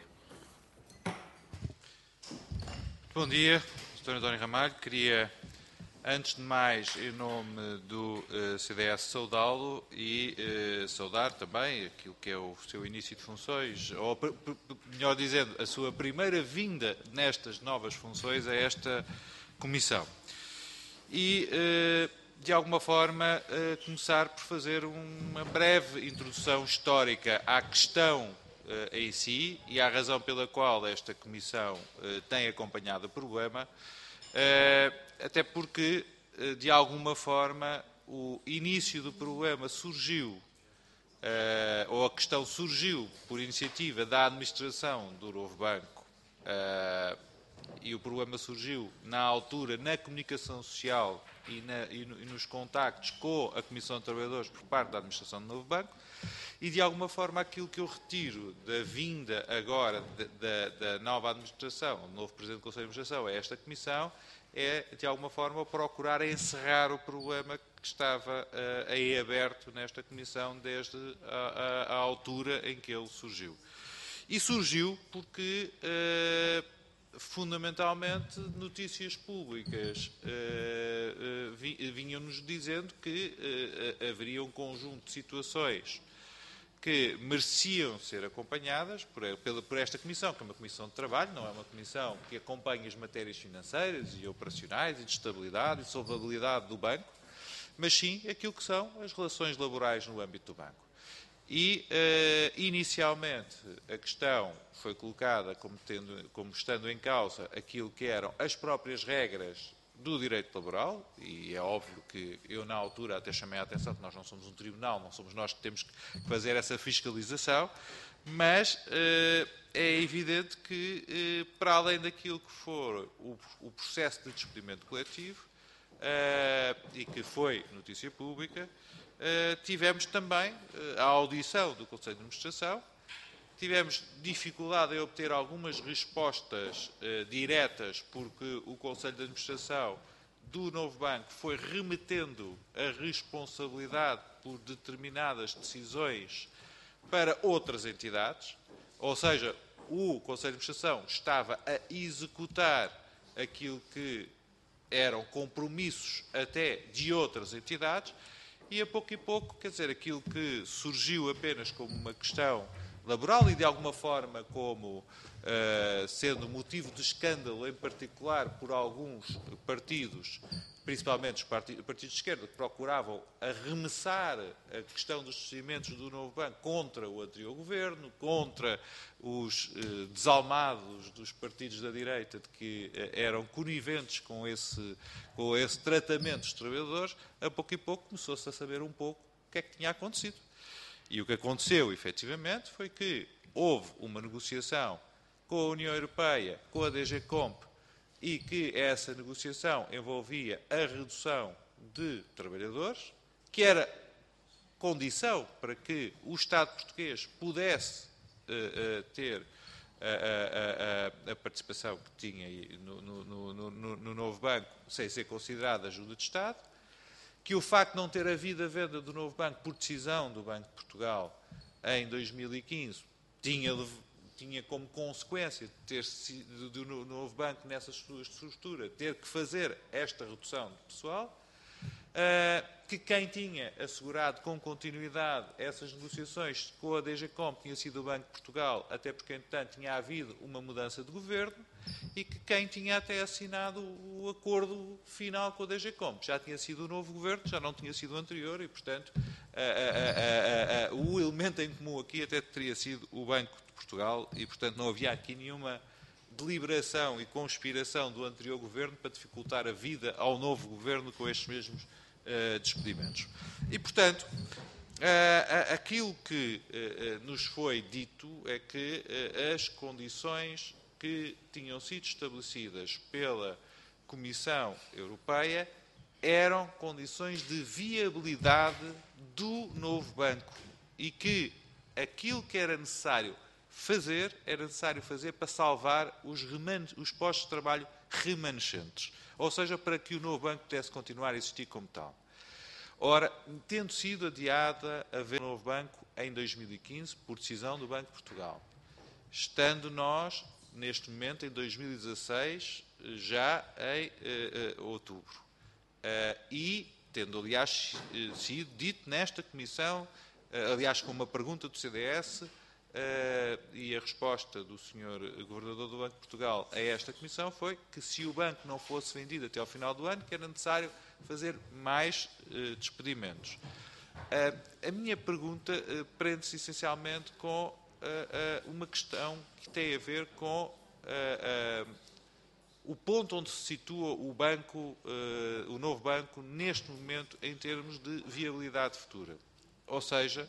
Bom dia, doutor António Ramalho. Queria, antes de mais, em nome do uh, C D S, saudá-lo e uh, saudar também aquilo que é o seu início de funções, ou, melhor dizendo, a sua primeira vinda nestas novas funções a esta comissão. E, uh, de alguma forma, uh, começar por fazer uma breve introdução histórica à questão Uh, em si e à razão pela qual esta Comissão uh, tem acompanhado o problema, uh, até porque, uh, de alguma forma, o início do problema surgiu, uh, ou a questão surgiu por iniciativa da administração do novo banco, uh, e o problema surgiu na altura na comunicação social e, na, e, no, e nos contactos com a Comissão de Trabalhadores por parte da administração do novo banco. E, de alguma forma, aquilo que eu retiro da vinda agora da, da nova administração, do novo Presidente do Conselho de Administração, a esta Comissão, é, de alguma forma, procurar encerrar o problema que estava uh, aí aberto nesta Comissão desde a, a, a altura em que ele surgiu. E surgiu porque, uh, fundamentalmente, notícias públicas uh, uh, vinham-nos dizendo que uh, haveria um conjunto de situações que mereciam ser acompanhadas por, por esta Comissão, que é uma Comissão de Trabalho, não é uma Comissão que acompanha as matérias financeiras e operacionais e de estabilidade e solvabilidade do banco, mas sim aquilo que são as relações laborais no âmbito do banco. E, uh, inicialmente, a questão foi colocada como, tendo, como estando em causa aquilo que eram as próprias regras do direito laboral, e é óbvio que eu, na altura, até chamei a atenção que nós não somos um tribunal, não somos nós que temos que fazer essa fiscalização, mas eh, é evidente que, eh, para além daquilo que for o, o processo de despedimento coletivo, eh, e que foi notícia pública, eh, tivemos também eh, a audição do Conselho de Administração. Tivemos dificuldade em obter algumas respostas eh, diretas, porque o Conselho de Administração do Novo Banco foi remetendo a responsabilidade por determinadas decisões para outras entidades, ou seja, o Conselho de Administração estava a executar aquilo que eram compromissos até de outras entidades, e a pouco e pouco, quer dizer, aquilo que surgiu apenas como uma questão laboral e, de alguma forma, como uh, sendo motivo de escândalo, em particular por alguns partidos, principalmente os partidos, partidos de esquerda, que procuravam arremessar a questão dos procedimentos do novo banco contra o anterior governo, contra os uh, desalmados dos partidos da direita, de que uh, eram coniventes com esse, com esse tratamento dos trabalhadores, a pouco e pouco começou-se a saber um pouco o que é que tinha acontecido. E o que aconteceu, efetivamente, foi que houve uma negociação com a União Europeia, com a D G Comp, e que essa negociação envolvia a redução de trabalhadores, que era condição para que o Estado português pudesse uh, uh, ter a, a, a, a participação que tinha no, no, no, no, no novo banco, sem ser considerada ajuda de Estado, que o facto de não ter havido a venda do novo banco por decisão do Banco de Portugal em dois mil e quinze tinha, tinha como consequência de ter sido do novo banco nessa sua estrutura ter que fazer esta redução de pessoal, que quem tinha assegurado com continuidade essas negociações com a D G Comp tinha sido o Banco de Portugal, até porque, entretanto, tinha havido uma mudança de governo, e que quem tinha até assinado o acordo final com a D G Comp já tinha sido o novo governo, já não tinha sido o anterior, e, portanto, a, a, a, a, o elemento em comum aqui até teria sido o Banco de Portugal, e, portanto, não havia aqui nenhuma deliberação e conspiração do anterior governo para dificultar a vida ao novo governo com estes mesmos uh, despedimentos. E, portanto, uh, aquilo que uh, nos foi dito é que uh, as condições que tinham sido estabelecidas pela Comissão Europeia eram condições de viabilidade do novo banco, e que aquilo que era necessário fazer, era necessário fazer para salvar os, os postos de trabalho remanescentes. Ou seja, para que o novo banco pudesse continuar a existir como tal. Ora, tendo sido adiada a venda do novo banco em dois mil e quinze, por decisão do Banco de Portugal, estando nós, neste momento, em dois mil e dezasseis, já em uh, uh, outubro. Uh, e, tendo, aliás, uh, sido dito nesta Comissão, uh, aliás, com uma pergunta do C D S, Uh, e a resposta do senhor Governador do Banco de Portugal a esta Comissão foi que, se o banco não fosse vendido até ao final do ano, que era necessário fazer mais uh, despedimentos. Uh, a minha pergunta uh, prende-se essencialmente com uh, uh, uma questão que tem a ver com uh, uh, o ponto onde se situa o banco, uh, o novo banco, neste momento, em termos de viabilidade futura. Ou seja,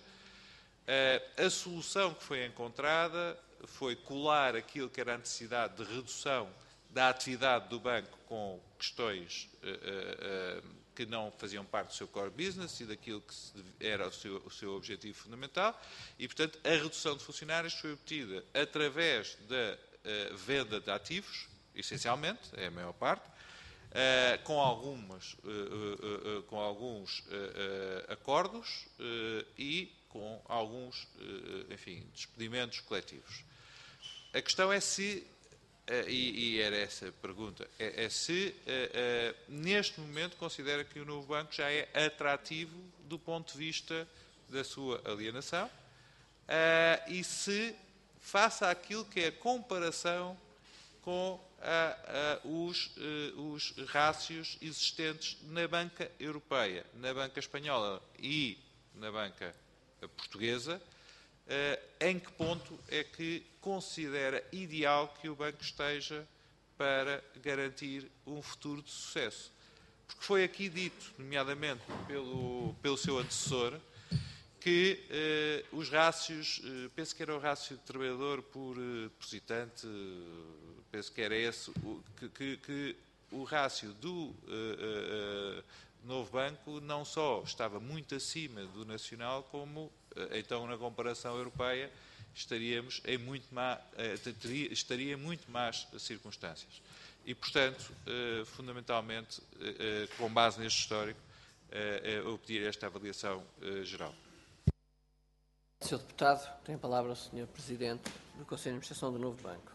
a solução que foi encontrada foi colar aquilo que era a necessidade de redução da atividade do banco com questões uh, uh, uh, que não faziam parte do seu core business e daquilo que era o seu, o seu objetivo fundamental, e, portanto, a redução de funcionários foi obtida através da uh, venda de ativos, essencialmente, é a maior parte, uh, com, algumas, uh, uh, uh, com alguns uh, uh, acordos uh, e com alguns, enfim, despedimentos coletivos. A questão é se, e era essa a pergunta, é se neste momento considera que o novo banco já é atrativo do ponto de vista da sua alienação, e se faça aquilo que é a comparação com a, a, os, uh, os rácios existentes na banca europeia, na banca espanhola e na banca portuguesa, uh, em que ponto é que considera ideal que o banco esteja para garantir um futuro de sucesso. Porque foi aqui dito, nomeadamente pelo, pelo seu antecessor, que eh, os rácios, eh, penso que era o rácio de trabalhador por eh, depositante, eh, penso que era esse, o, que, que, que o rácio do eh, eh, novo banco não só estava muito acima do nacional, como eh, então na comparação europeia estaríamos em muito má, eh, teria, estaria em muito más circunstâncias. E, portanto, eh, fundamentalmente, eh, com base neste histórico, eh, eu pedir esta avaliação eh, geral. senhor Deputado, tem a palavra o senhor Presidente do Conselho de Administração do Novo Banco.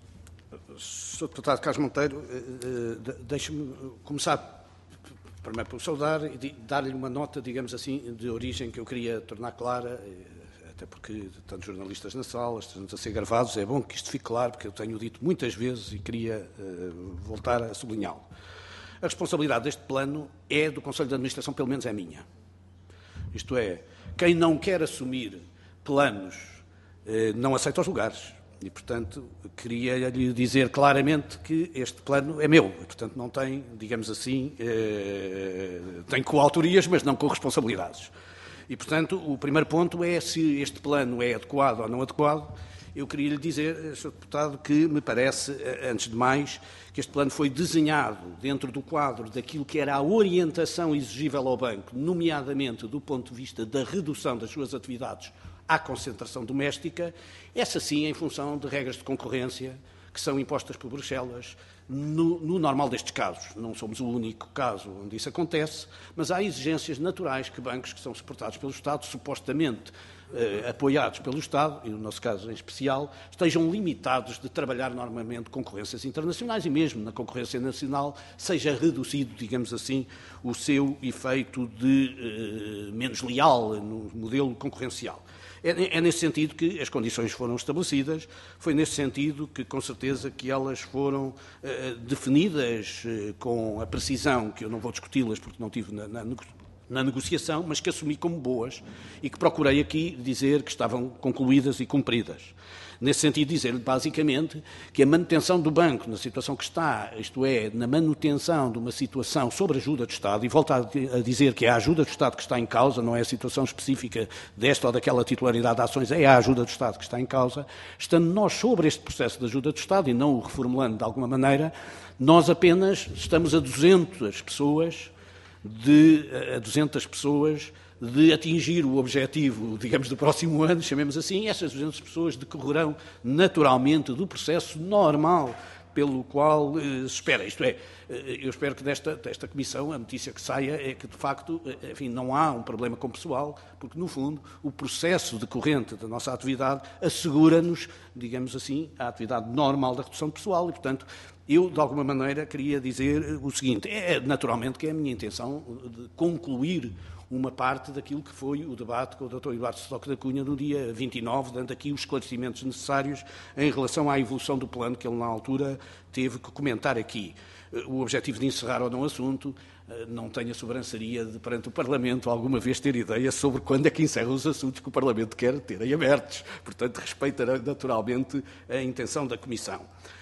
senhor Deputado Carlos Monteiro, deixe-me começar primeiro por saudar e dar-lhe uma nota, digamos assim, de origem que eu queria tornar clara, até porque tantos jornalistas na sala, estamos a ser gravados, é bom que isto fique claro, porque eu tenho dito muitas vezes e queria voltar a sublinhá-lo. A responsabilidade deste plano é do Conselho de Administração, pelo menos é minha. Isto é, quem não quer assumir planos eh, não aceita os lugares. E, portanto, queria lhe dizer claramente que este plano é meu. E, portanto, não tem, digamos assim, eh, tem coautorias, mas não corresponsabilidades. E, portanto, o primeiro ponto é se este plano é adequado ou não adequado. Eu queria lhe dizer, senhor Deputado, que me parece, antes de mais, que este plano foi desenhado dentro do quadro daquilo que era a orientação exigível ao banco, nomeadamente do ponto de vista da redução das suas atividades à concentração doméstica, essa sim em função de regras de concorrência que são impostas por Bruxelas no, no normal destes casos. Não somos o único caso onde isso acontece, mas há exigências naturais que bancos que são suportados pelo Estado, supostamente eh, apoiados pelo Estado, e no nosso caso em especial, estejam limitados de trabalhar normalmente concorrências internacionais e mesmo na concorrência nacional seja reduzido, digamos assim, o seu efeito de eh, menos leal no modelo concorrencial. É, é nesse sentido que as condições foram estabelecidas, foi nesse sentido que, com certeza, que elas foram uh, definidas uh, com a precisão, que eu não vou discuti-las porque não tive na, na, na negociação, mas que assumi como boas e que procurei aqui dizer que estavam concluídas e cumpridas. Nesse sentido, dizer-lhe basicamente que a manutenção do banco na situação que está, isto é, na manutenção de uma situação sobre ajuda do Estado, e volto a dizer que é a ajuda do Estado que está em causa, não é a situação específica desta ou daquela titularidade de ações, é a ajuda do Estado que está em causa, estando nós sobre este processo de ajuda do Estado e não o reformulando de alguma maneira, nós apenas estamos a duzentas pessoas de a duzentas pessoas de atingir o objetivo, digamos, do próximo ano, chamemos assim, e essas duzentas pessoas decorrerão naturalmente do processo normal pelo qual eh, se espera. Isto é, eh, eu espero que desta, desta comissão a notícia que saia é que, de facto, eh, enfim, não há um problema com o pessoal, porque, no fundo, o processo decorrente da nossa atividade assegura-nos, digamos assim, a atividade normal da redução de pessoal e, portanto, eu, de alguma maneira, queria dizer o seguinte, é naturalmente que é a minha intenção de concluir uma parte daquilo que foi o debate com o doutor Eduardo Stock da Cunha no dia vinte e nove, dando aqui os esclarecimentos necessários em relação à evolução do plano que ele, na altura, teve que comentar aqui. O objetivo de encerrar ou não o assunto, não tenho a sobranceria de, perante o Parlamento, alguma vez ter ideia sobre quando é que encerra os assuntos que o Parlamento quer ter aí abertos. Portanto, respeitará naturalmente a intenção da Comissão.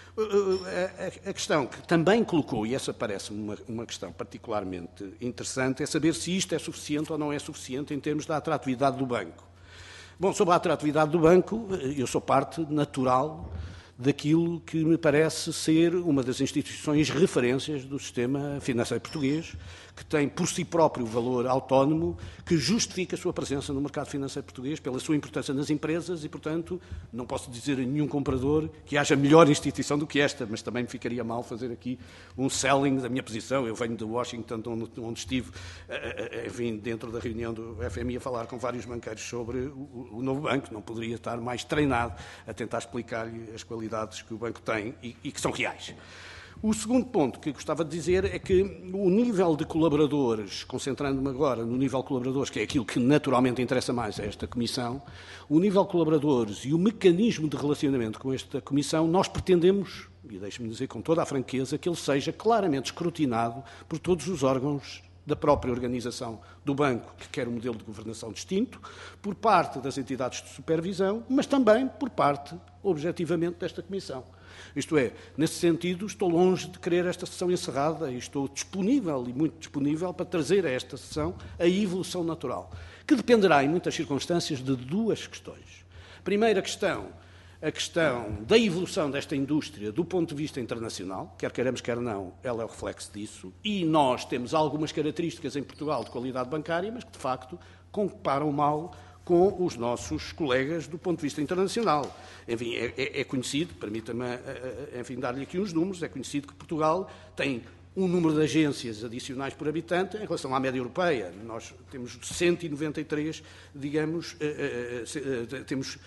A questão que também colocou, e essa parece-me uma, uma questão particularmente interessante, é saber se isto é suficiente ou não é suficiente em termos da atratividade do banco. Bom, sobre a atratividade do banco, eu sou parte natural daquilo que me parece ser uma das instituições referências do sistema financeiro português, que tem por si próprio valor autónomo, que justifica a sua presença no mercado financeiro português pela sua importância nas empresas e, portanto, não posso dizer a nenhum comprador que haja melhor instituição do que esta, mas também me ficaria mal fazer aqui um selling da minha posição. Eu venho de Washington, onde, onde estive, enfim, dentro da reunião do F M I a falar com vários banqueiros sobre o, o novo banco. Não poderia estar mais treinado a tentar explicar-lhe as qualidades que o banco tem e, e que são reais. O segundo ponto que gostava de dizer é que o nível de colaboradores, concentrando-me agora no nível de colaboradores, que é aquilo que naturalmente interessa mais a esta Comissão, o nível de colaboradores e o mecanismo de relacionamento com esta Comissão, nós pretendemos, e deixe-me dizer com toda a franqueza, que ele seja claramente escrutinado por todos os órgãos da própria organização do banco, que quer um modelo de governação distinto, por parte das entidades de supervisão, mas também por parte, objetivamente, desta Comissão. Isto é, nesse sentido, estou longe de querer esta sessão encerrada e estou disponível, e muito disponível, para trazer a esta sessão a evolução natural, que dependerá, em muitas circunstâncias, de duas questões. Primeira questão, a questão da evolução desta indústria do ponto de vista internacional, quer queiramos, quer não, ela é o reflexo disso, e nós temos algumas características em Portugal de qualidade bancária, mas que, de facto, comparam mal com os nossos colegas do ponto de vista internacional. Enfim, é, é, é conhecido, permita-me, enfim, dar-lhe aqui uns números, é conhecido que Portugal tem um número de agências adicionais por habitante em relação à média europeia. Nós temos cento e noventa e três, digamos, temos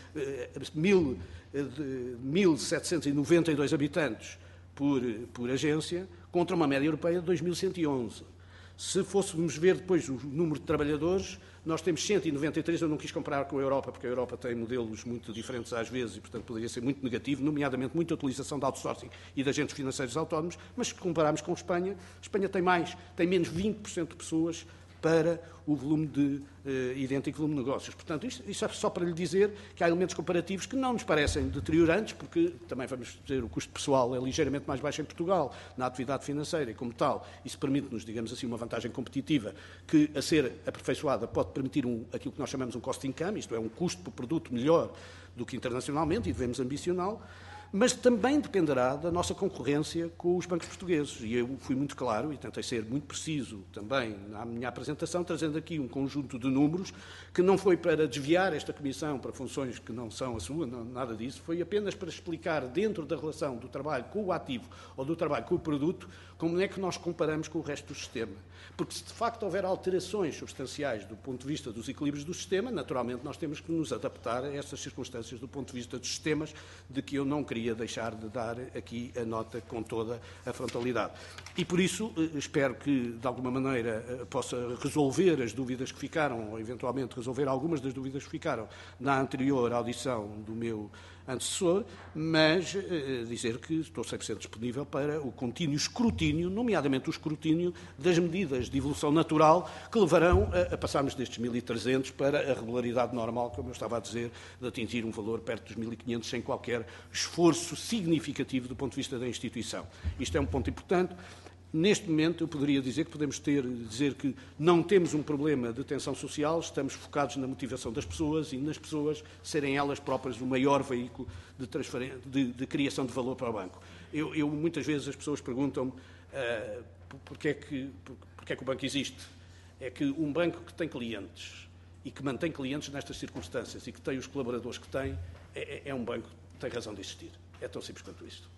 mil setecentos e noventa e dois habitantes por, por agência, contra uma média europeia de dois mil cento e onze. Se fôssemos ver depois o número de trabalhadores, nós temos cento e noventa e três, eu não quis comparar com a Europa, porque a Europa tem modelos muito diferentes às vezes e, portanto, poderia ser muito negativo, nomeadamente muita utilização de outsourcing e de agentes financeiros autónomos, mas se compararmos com a Espanha, a Espanha tem mais, tem menos vinte por cento de pessoas para o volume de uh, idêntico volume de negócios. Portanto, isto, isto é só para lhe dizer que há elementos comparativos que não nos parecem deteriorantes, porque também vamos dizer o custo pessoal é ligeiramente mais baixo em Portugal, na atividade financeira, e como tal, isso permite-nos, digamos assim, uma vantagem competitiva que, a ser aperfeiçoada, pode permitir um, aquilo que nós chamamos um cost income, isto é, um custo por produto melhor do que internacionalmente, e devemos ambicioná-lo, mas também dependerá da nossa concorrência com os bancos portugueses. E eu fui muito claro e tentei ser muito preciso também na minha apresentação, trazendo aqui um conjunto de números que não foi para desviar esta Comissão para funções que não são a sua, não, nada disso, foi apenas para explicar, dentro da relação do trabalho com o ativo ou do trabalho com o produto, como é que nós comparamos com o resto do sistema. Porque se de facto houver alterações substanciais do ponto de vista dos equilíbrios do sistema, naturalmente nós temos que nos adaptar a essas circunstâncias do ponto de vista dos sistemas, de que eu não queria deixar de dar aqui a nota com toda a frontalidade. E por isso espero que, de alguma maneira, possa resolver as dúvidas que ficaram, ou eventualmente resolver algumas das dúvidas que ficaram na anterior audição do meu antecessor, mas eh, dizer que estou cem por cento disponível para o contínuo escrutínio, nomeadamente o escrutínio das medidas de evolução natural que levarão a, a passarmos destes mil e trezentos para a regularidade normal, como eu estava a dizer, de atingir um valor perto dos mil e quinhentos sem qualquer esforço significativo do ponto de vista da instituição. Isto é um ponto importante. Neste momento, eu poderia dizer que podemos ter, dizer que não temos um problema de tensão social, estamos focados na motivação das pessoas e nas pessoas serem elas próprias o maior veículo de, de, de criação de valor para o banco. Eu, eu muitas vezes as pessoas perguntam-me uh, porque, é que, porque é que o banco existe. É que um banco que tem clientes e que mantém clientes nestas circunstâncias e que tem os colaboradores que tem, é, é um banco que tem razão de existir. É tão simples quanto isto.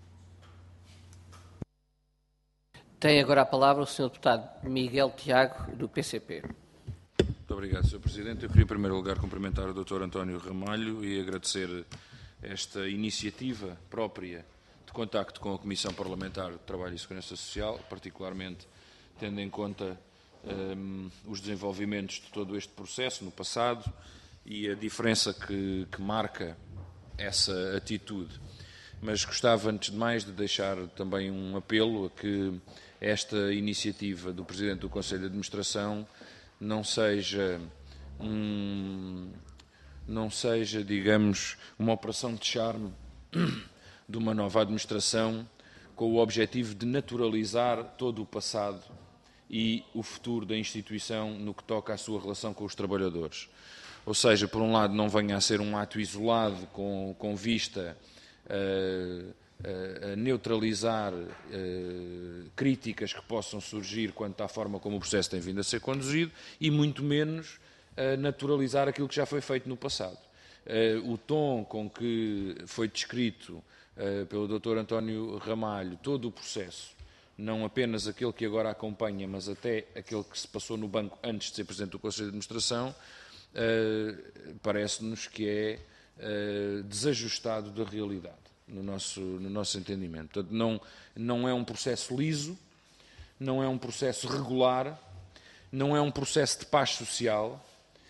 Tem agora a palavra o senhor deputado Miguel Tiago, do P C P. Muito obrigado, senhor Presidente. Eu queria, em primeiro lugar, cumprimentar o doutor António Ramalho e agradecer esta iniciativa própria de contacto com a Comissão Parlamentar de Trabalho e Segurança Social, particularmente tendo em conta um, os desenvolvimentos de todo este processo no passado e a diferença que, que marca essa atitude. Mas gostava, antes de mais, de deixar também um apelo a que esta iniciativa do Presidente do Conselho de Administração não seja, um, não seja, digamos, uma operação de charme de uma nova administração com o objetivo de naturalizar todo o passado e o futuro da instituição no que toca à sua relação com os trabalhadores. Ou seja, por um lado, não venha a ser um ato isolado com, com vista a, a neutralizar uh, críticas que possam surgir quanto à forma como o processo tem vindo a ser conduzido e muito menos a naturalizar aquilo que já foi feito no passado. Uh, o tom com que foi descrito uh, pelo doutor António Ramalho todo o processo, não apenas aquele que agora acompanha, mas até aquele que se passou no banco antes de ser Presidente do Conselho de Administração, uh, parece-nos que é uh, desajustado da realidade. no nosso, no nosso entendimento. Portanto, não, não é um processo liso, não é um processo regular, não é um processo de paz social,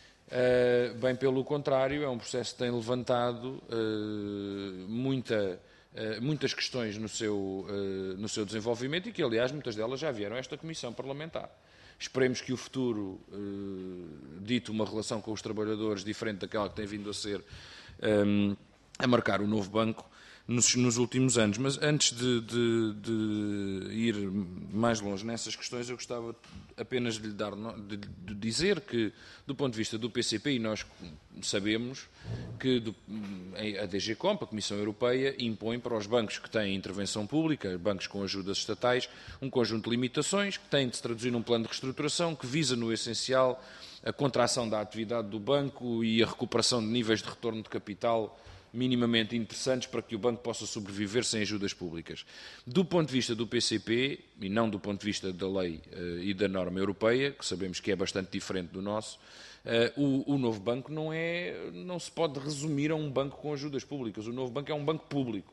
uh, bem pelo contrário, é um processo que tem levantado uh, muita, uh, muitas questões no seu, uh, no seu desenvolvimento e que, aliás, muitas delas já vieram a esta Comissão Parlamentar. Esperemos que o futuro uh, dite uma relação com os trabalhadores diferente daquela que tem vindo a ser um, a marcar o novo banco nos, nos últimos anos. Mas antes de, de, de ir mais longe nessas questões, eu gostava apenas de lhe dar, de, de dizer que, do ponto de vista do P C P, e nós sabemos que do, a D G COMP, a Comissão Europeia, impõe para os bancos que têm intervenção pública, bancos com ajudas estatais, um conjunto de limitações que têm de se traduzir num plano de reestruturação que visa, no essencial, a contração da atividade do banco e a recuperação de níveis de retorno de capital minimamente interessantes para que o banco possa sobreviver sem ajudas públicas. Do ponto de vista do P C P, e não do ponto de vista da lei uh, e da norma europeia, que sabemos que é bastante diferente do nosso, uh, o, o novo banco não, é, não se pode resumir a um banco com ajudas públicas. O novo banco é um banco público.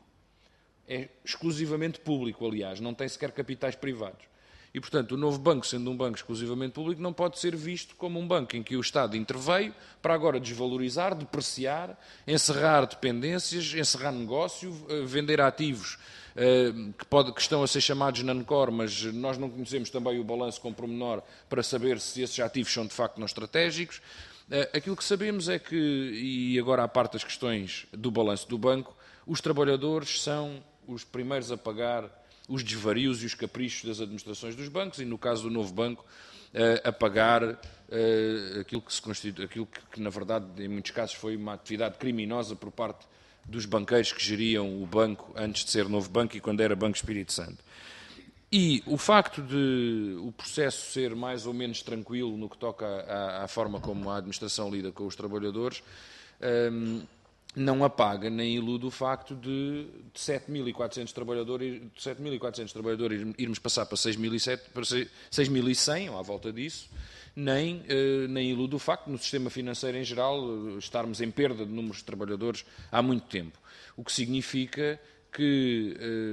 É exclusivamente público, aliás, não tem sequer capitais privados. E, portanto, o novo banco, sendo um banco exclusivamente público, não pode ser visto como um banco em que o Estado interveio para agora desvalorizar, depreciar, encerrar dependências, encerrar negócio, vender ativos que, pode, que estão a ser chamados non-core, mas nós não conhecemos também o balanço com pormenor para saber se esses ativos são de facto não estratégicos. Aquilo que sabemos é que, e agora à parte das questões do balanço do banco, os trabalhadores são os primeiros a pagar os desvarios e os caprichos das administrações dos bancos e, no caso do novo banco, a pagar aquilo que se constitui, aquilo que, que, na verdade, em muitos casos foi uma atividade criminosa por parte dos banqueiros que geriam o banco antes de ser novo banco e quando era Banco Espírito Santo. E o facto de o processo ser mais ou menos tranquilo no que toca à, à forma como a administração lida com os trabalhadores, hum, não apaga nem ilude o facto de, de sete mil e quatrocentos trabalhadores, de sete mil e quatrocentos trabalhadores irmos passar para seis mil e cem, ou à volta disso, nem, eh, nem ilude o facto de, no sistema financeiro em geral, estarmos em perda de números de trabalhadores há muito tempo. O que significa que,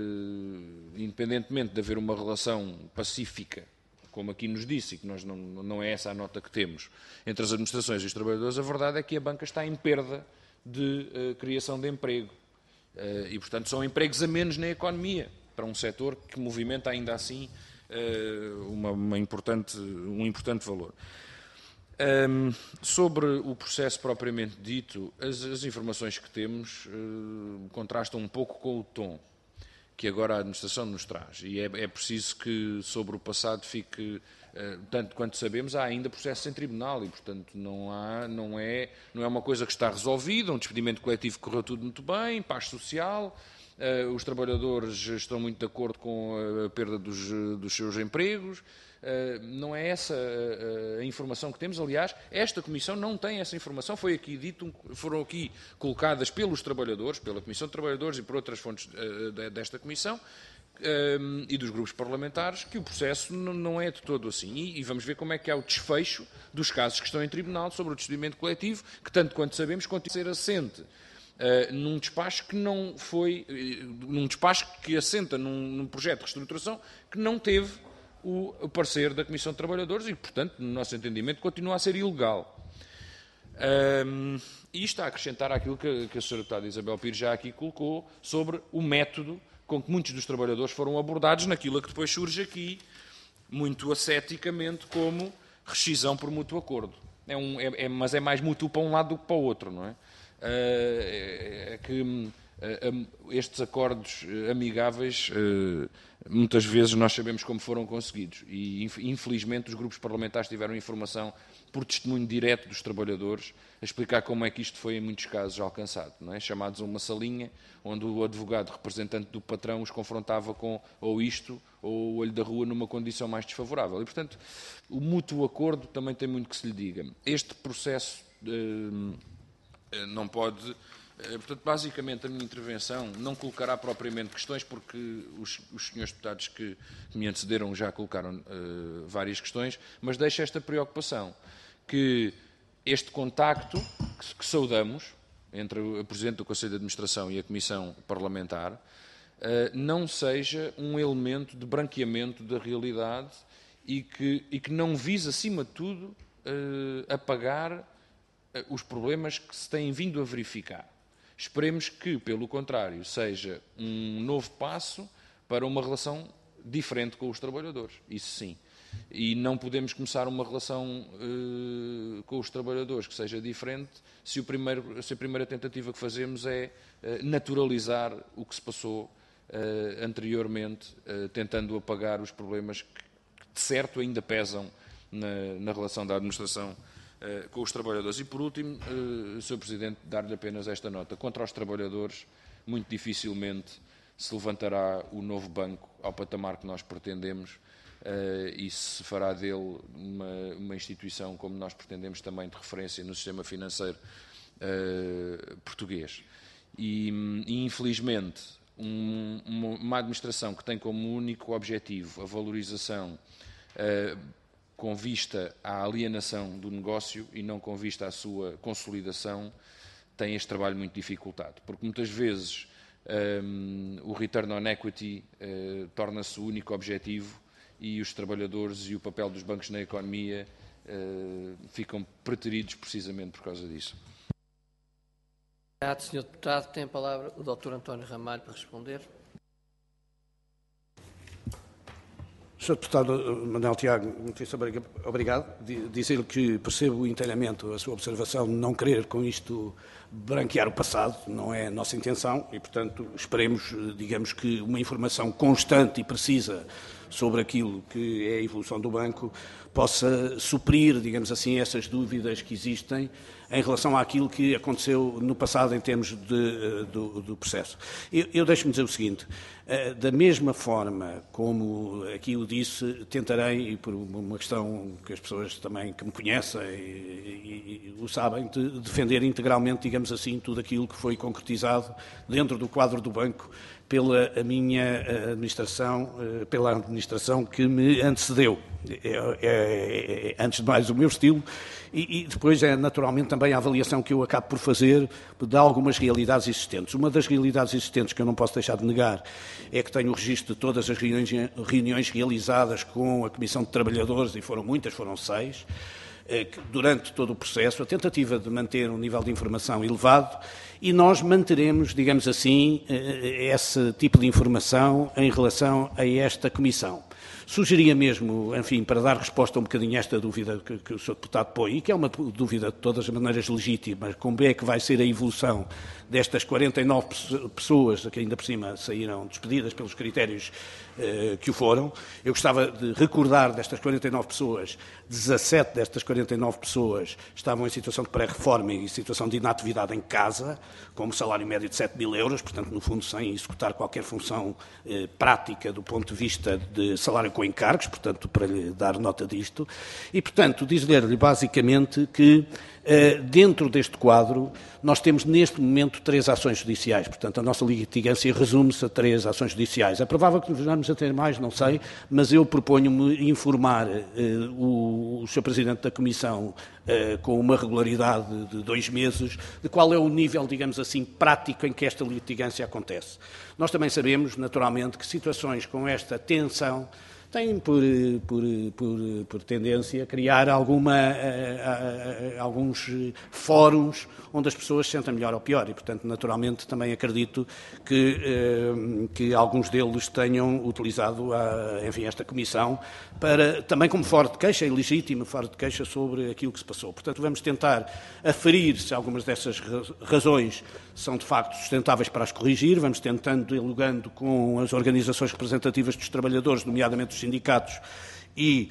eh, independentemente de haver uma relação pacífica, como aqui nos disse, e que nós não, não é essa a nota que temos, entre as administrações e os trabalhadores, a verdade é que a banca está em perda de uh, criação de emprego. Uh, e, portanto, são empregos a menos na economia, para um setor que movimenta ainda assim uh, uma, uma importante, um importante valor. Um, sobre o processo propriamente dito, as, as informações que temos uh, contrastam um pouco com o tom que agora a administração nos traz. E é, é preciso que sobre o passado fique, uh, tanto quanto sabemos, há ainda processos em tribunal e, portanto, não, há, não, é, não é uma coisa que está resolvida, um despedimento coletivo correu tudo muito bem, paz social, uh, os trabalhadores estão muito de acordo com a perda dos, dos seus empregos. Uh, não é essa uh, a informação que temos. Aliás, esta Comissão não tem essa informação. Foi aqui dito, foram aqui colocadas pelos trabalhadores, pela Comissão de Trabalhadores e por outras fontes uh, desta Comissão uh, e dos grupos parlamentares, que o processo não é de todo assim. E, e vamos ver como é que é o desfecho dos casos que estão em tribunal sobre o despedimento coletivo, que, tanto quanto sabemos, continua a ser assente Uh, num despacho que não foi, uh, num despacho que assenta num, num projeto de reestruturação que não teve o, o parecer da Comissão de Trabalhadores e, portanto, no nosso entendimento, continua a ser ilegal. Um, e isto a acrescentar àquilo que, que a senhora deputada Isabel Pires já aqui colocou sobre o método com que muitos dos trabalhadores foram abordados naquilo que depois surge aqui, muito asceticamente, como rescisão por mútuo acordo. É um, é, é, mas é mais mútuo para um lado do que para o outro, não é? É que estes acordos amigáveis, muitas vezes nós sabemos como foram conseguidos e, infelizmente, os grupos parlamentares tiveram informação por testemunho direto dos trabalhadores a explicar como é que isto foi, em muitos casos, alcançado, não é? Chamados a uma salinha onde o advogado representante do patrão os confrontava com ou isto ou o olho da rua numa condição mais desfavorável. E, portanto, o mútuo acordo também tem muito que se lhe diga. Este processo não pode, portanto, basicamente a minha intervenção não colocará propriamente questões, porque os, os senhores deputados que me antecederam já colocaram uh, várias questões, mas deixa esta preocupação, que este contacto, que, que saudamos, entre o Presidente do Conselho de Administração e a Comissão Parlamentar não seja um elemento de branqueamento da realidade e que, e que não vise, acima de tudo, apagar os problemas que se têm vindo a verificar. Esperemos que, pelo contrário, seja um novo passo para uma relação diferente com os trabalhadores, isso sim. E não podemos começar uma relação uh, com os trabalhadores que seja diferente se, o primeiro, se a primeira tentativa que fazemos é uh, naturalizar o que se passou uh, anteriormente, uh, tentando apagar os problemas que, que de certo ainda pesam na, na relação da administração uh, com os trabalhadores. E por último, uh, senhor Presidente, dar-lhe apenas esta nota. Contra os trabalhadores, muito dificilmente se levantará o novo banco ao patamar que nós pretendemos, Uh, e se fará dele uma, uma instituição, como nós pretendemos, também de referência no sistema financeiro uh, português. E, e infelizmente, um, uma, uma administração que tem como único objetivo a valorização uh, com vista à alienação do negócio e não com vista à sua consolidação, tem este trabalho muito dificultado. Porque muitas vezes um, o return on equity uh, torna-se o único objetivo e os trabalhadores e o papel dos bancos na economia uh, ficam preteridos precisamente por causa disso. Obrigado, senhor Deputado. Tem a palavra o doutor António Ramalho para responder. senhor Deputado Manuel Tiago, muitíssimo obrigado. Dizer-lhe que percebo inteiramente a sua observação de não querer com isto branquear o passado, não é a nossa intenção e, portanto, esperemos, digamos que uma informação constante e precisa sobre aquilo que é a evolução do banco possa suprir, digamos assim, essas dúvidas que existem em relação àquilo que aconteceu no passado em termos de, do, do processo. Eu, eu deixo-me dizer o seguinte, da mesma forma como aqui o disse, tentarei, e por uma questão que as pessoas também que me conhecem e, e, e o sabem, de defender integralmente, digamos assim, tudo aquilo que foi concretizado dentro do quadro do banco pela a minha administração, pela administração que me antecedeu. É, é, é, antes de mais, o meu estilo e, e depois é naturalmente também a avaliação que eu acabo por fazer de algumas realidades existentes. Uma das realidades existentes que eu não posso deixar de negar é que tenho o registro de todas as reuniões, reuniões realizadas com a Comissão de Trabalhadores, e foram muitas, foram seis, durante todo o processo, a tentativa de manter um nível de informação elevado, e nós manteremos, digamos assim, esse tipo de informação em relação a esta Comissão. Sugeria mesmo, enfim, para dar resposta a um bocadinho a esta dúvida que, que o senhor Deputado põe, e que é uma dúvida de todas as maneiras legítima, como é que vai ser a evolução destas quarenta e nove pessoas, que ainda por cima saíram despedidas pelos critérios eh, que o foram. Eu gostava de recordar destas quarenta e nove pessoas, dezassete destas quarenta e nove pessoas estavam em situação de pré-reforma e em situação de inatividade em casa, com um salário médio de sete mil euros, portanto, no fundo, sem executar qualquer função eh, prática do ponto de vista de salário com encargos, portanto, para lhe dar nota disto. E, portanto, dizer-lhe basicamente que, eh, dentro deste quadro, nós temos neste momento três ações judiciais. Portanto, a nossa litigância resume-se a três ações judiciais. É provável que vamos a ter mais, não sei, mas eu proponho-me informar eh, o, o senhor Presidente da Comissão eh, com uma regularidade de dois meses de qual é o nível, digamos assim, prático em que esta litigância acontece. Nós também sabemos, naturalmente, que situações com esta tensão têm por, por, por, por tendência a criar alguma, uh, uh, alguns fóruns onde as pessoas se sentem melhor ou pior e, portanto, naturalmente, também acredito que, uh, que alguns deles tenham utilizado a, enfim, esta comissão para, também como foro de queixa, é legítimo foro de queixa sobre aquilo que se passou. Portanto, vamos tentar aferir se algumas dessas razões são, de facto, sustentáveis para as corrigir, vamos tentando, dialogando com as organizações representativas dos trabalhadores, nomeadamente os sindicatos e,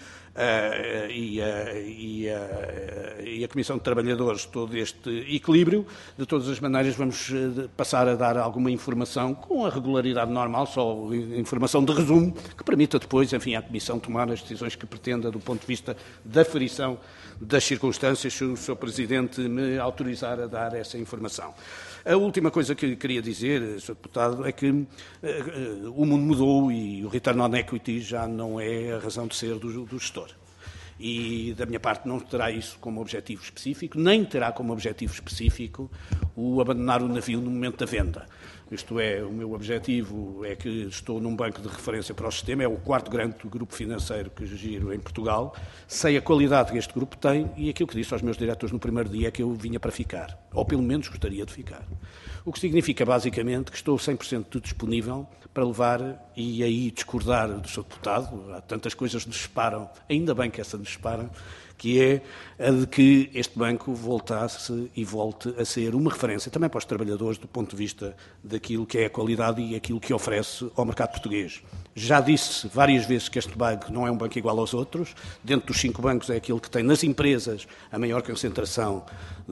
uh, e, uh, e, uh, e a Comissão de Trabalhadores, todo este equilíbrio. De todas as maneiras, vamos passar a dar alguma informação com a regularidade normal, só informação de resumo, que permita depois, enfim, à Comissão tomar as decisões que pretenda do ponto de vista da aferição das circunstâncias, se o senhor Presidente me autorizar a dar essa informação. A última coisa que queria dizer, senhor Deputado, é que uh, uh, o mundo mudou e o return on equity já não é a razão de ser do, do gestor. E, da minha parte, não terá isso como objetivo específico, nem terá como objetivo específico o abandonar o navio no momento da venda. Isto é, o meu objetivo é que estou num banco de referência para o sistema, é o quarto grande grupo financeiro que giro em Portugal, sei a qualidade que este grupo tem e aquilo que disse aos meus diretores no primeiro dia é que eu vinha para ficar, ou pelo menos gostaria de ficar. O que significa, basicamente, que estou cem por cento disponível para levar e aí discordar do seu deputado. Há tantas coisas que nos separam, ainda bem que essa nos separa, que é a de que este banco voltasse e volte a ser uma referência também para os trabalhadores do ponto de vista daquilo que é a qualidade e aquilo que oferece ao mercado português. Já disse várias vezes que este banco não é um banco igual aos outros. Dentro dos cinco bancos é aquele que tem nas empresas a maior concentração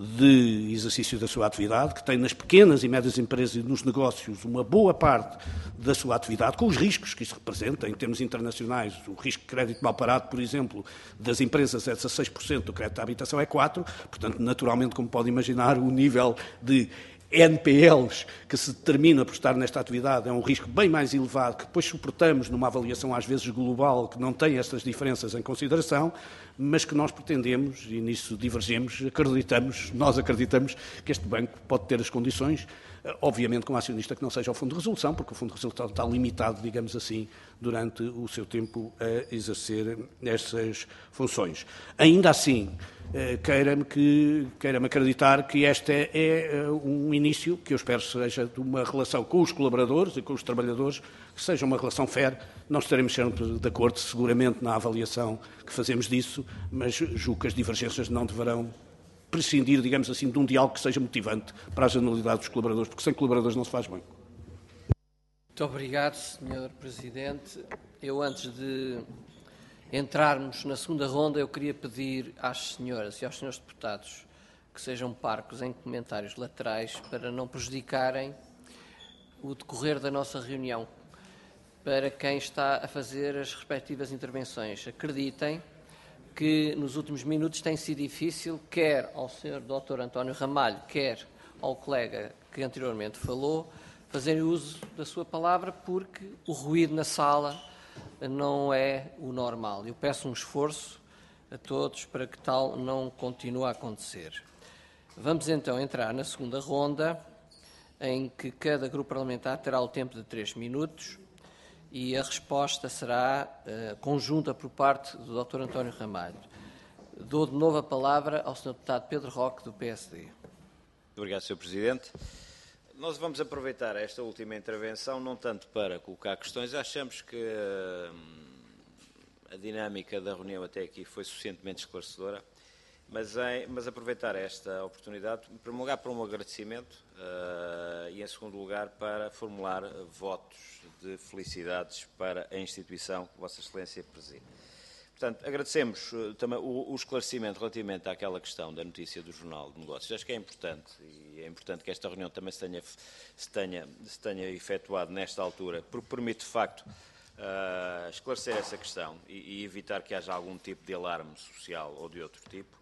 de exercício da sua atividade, que tem nas pequenas e médias empresas e nos negócios uma boa parte da sua atividade, com os riscos que isto representa em termos internacionais. O risco de crédito mal parado, por exemplo, das empresas é dezasseis por cento, do crédito à habitação é quatro por cento, portanto, naturalmente, como pode imaginar, o nível de N P Ls que se determina por estar nesta atividade é um risco bem mais elevado, que depois suportamos numa avaliação às vezes global, que não tem estas diferenças em consideração, mas que nós pretendemos, e nisso divergemos, acreditamos, nós acreditamos que este banco pode ter as condições, obviamente com um acionista que não seja o Fundo de Resolução, porque o Fundo de Resolução está limitado, digamos assim, durante o seu tempo a exercer essas funções. Ainda assim, queira-me que, queira-me acreditar que este é, é um início que eu espero seja de uma relação com os colaboradores e com os trabalhadores, que seja uma relação fair. Não estaremos sempre de acordo, seguramente, na avaliação que fazemos disso, mas julgo que as divergências não deverão prescindir, digamos assim, de um diálogo que seja motivante para a generalidade dos colaboradores, porque sem colaboradores não se faz banco. Muito obrigado, senhor Presidente. Eu, antes de entrarmos na segunda ronda, eu queria pedir às senhoras e aos senhores deputados que sejam parcos em comentários laterais para não prejudicarem o decorrer da nossa reunião. Para quem está a fazer as respectivas intervenções, acreditem que nos últimos minutos tem sido difícil, quer ao senhor doutor António Ramalho, quer ao colega que anteriormente falou, fazerem uso da sua palavra, porque o ruído na sala não é o normal. Eu peço um esforço a todos para que tal não continue a acontecer. Vamos então entrar na segunda ronda, em que cada grupo parlamentar terá o tempo de três minutos e a resposta será uh, conjunta por parte do doutor António Ramalho. Dou de novo a palavra ao senhor deputado Pedro Roque, do P S D. Obrigado, senhor Presidente. Nós vamos aproveitar esta última intervenção não tanto para colocar questões, achamos que uh, a dinâmica da reunião até aqui foi suficientemente esclarecedora, mas, em, mas aproveitar esta oportunidade, em primeiro lugar, para um agradecimento uh, e, em segundo lugar, para formular votos de felicidades para a instituição que Vossa Excelência preside. Portanto, agradecemos uh, também o, o esclarecimento relativamente àquela questão da notícia do Jornal de Negócios. Acho que é importante, e é importante que esta reunião também se tenha, se tenha, se tenha efetuado nesta altura, porque permite, de facto, uh, esclarecer essa questão e, e evitar que haja algum tipo de alarme social ou de outro tipo.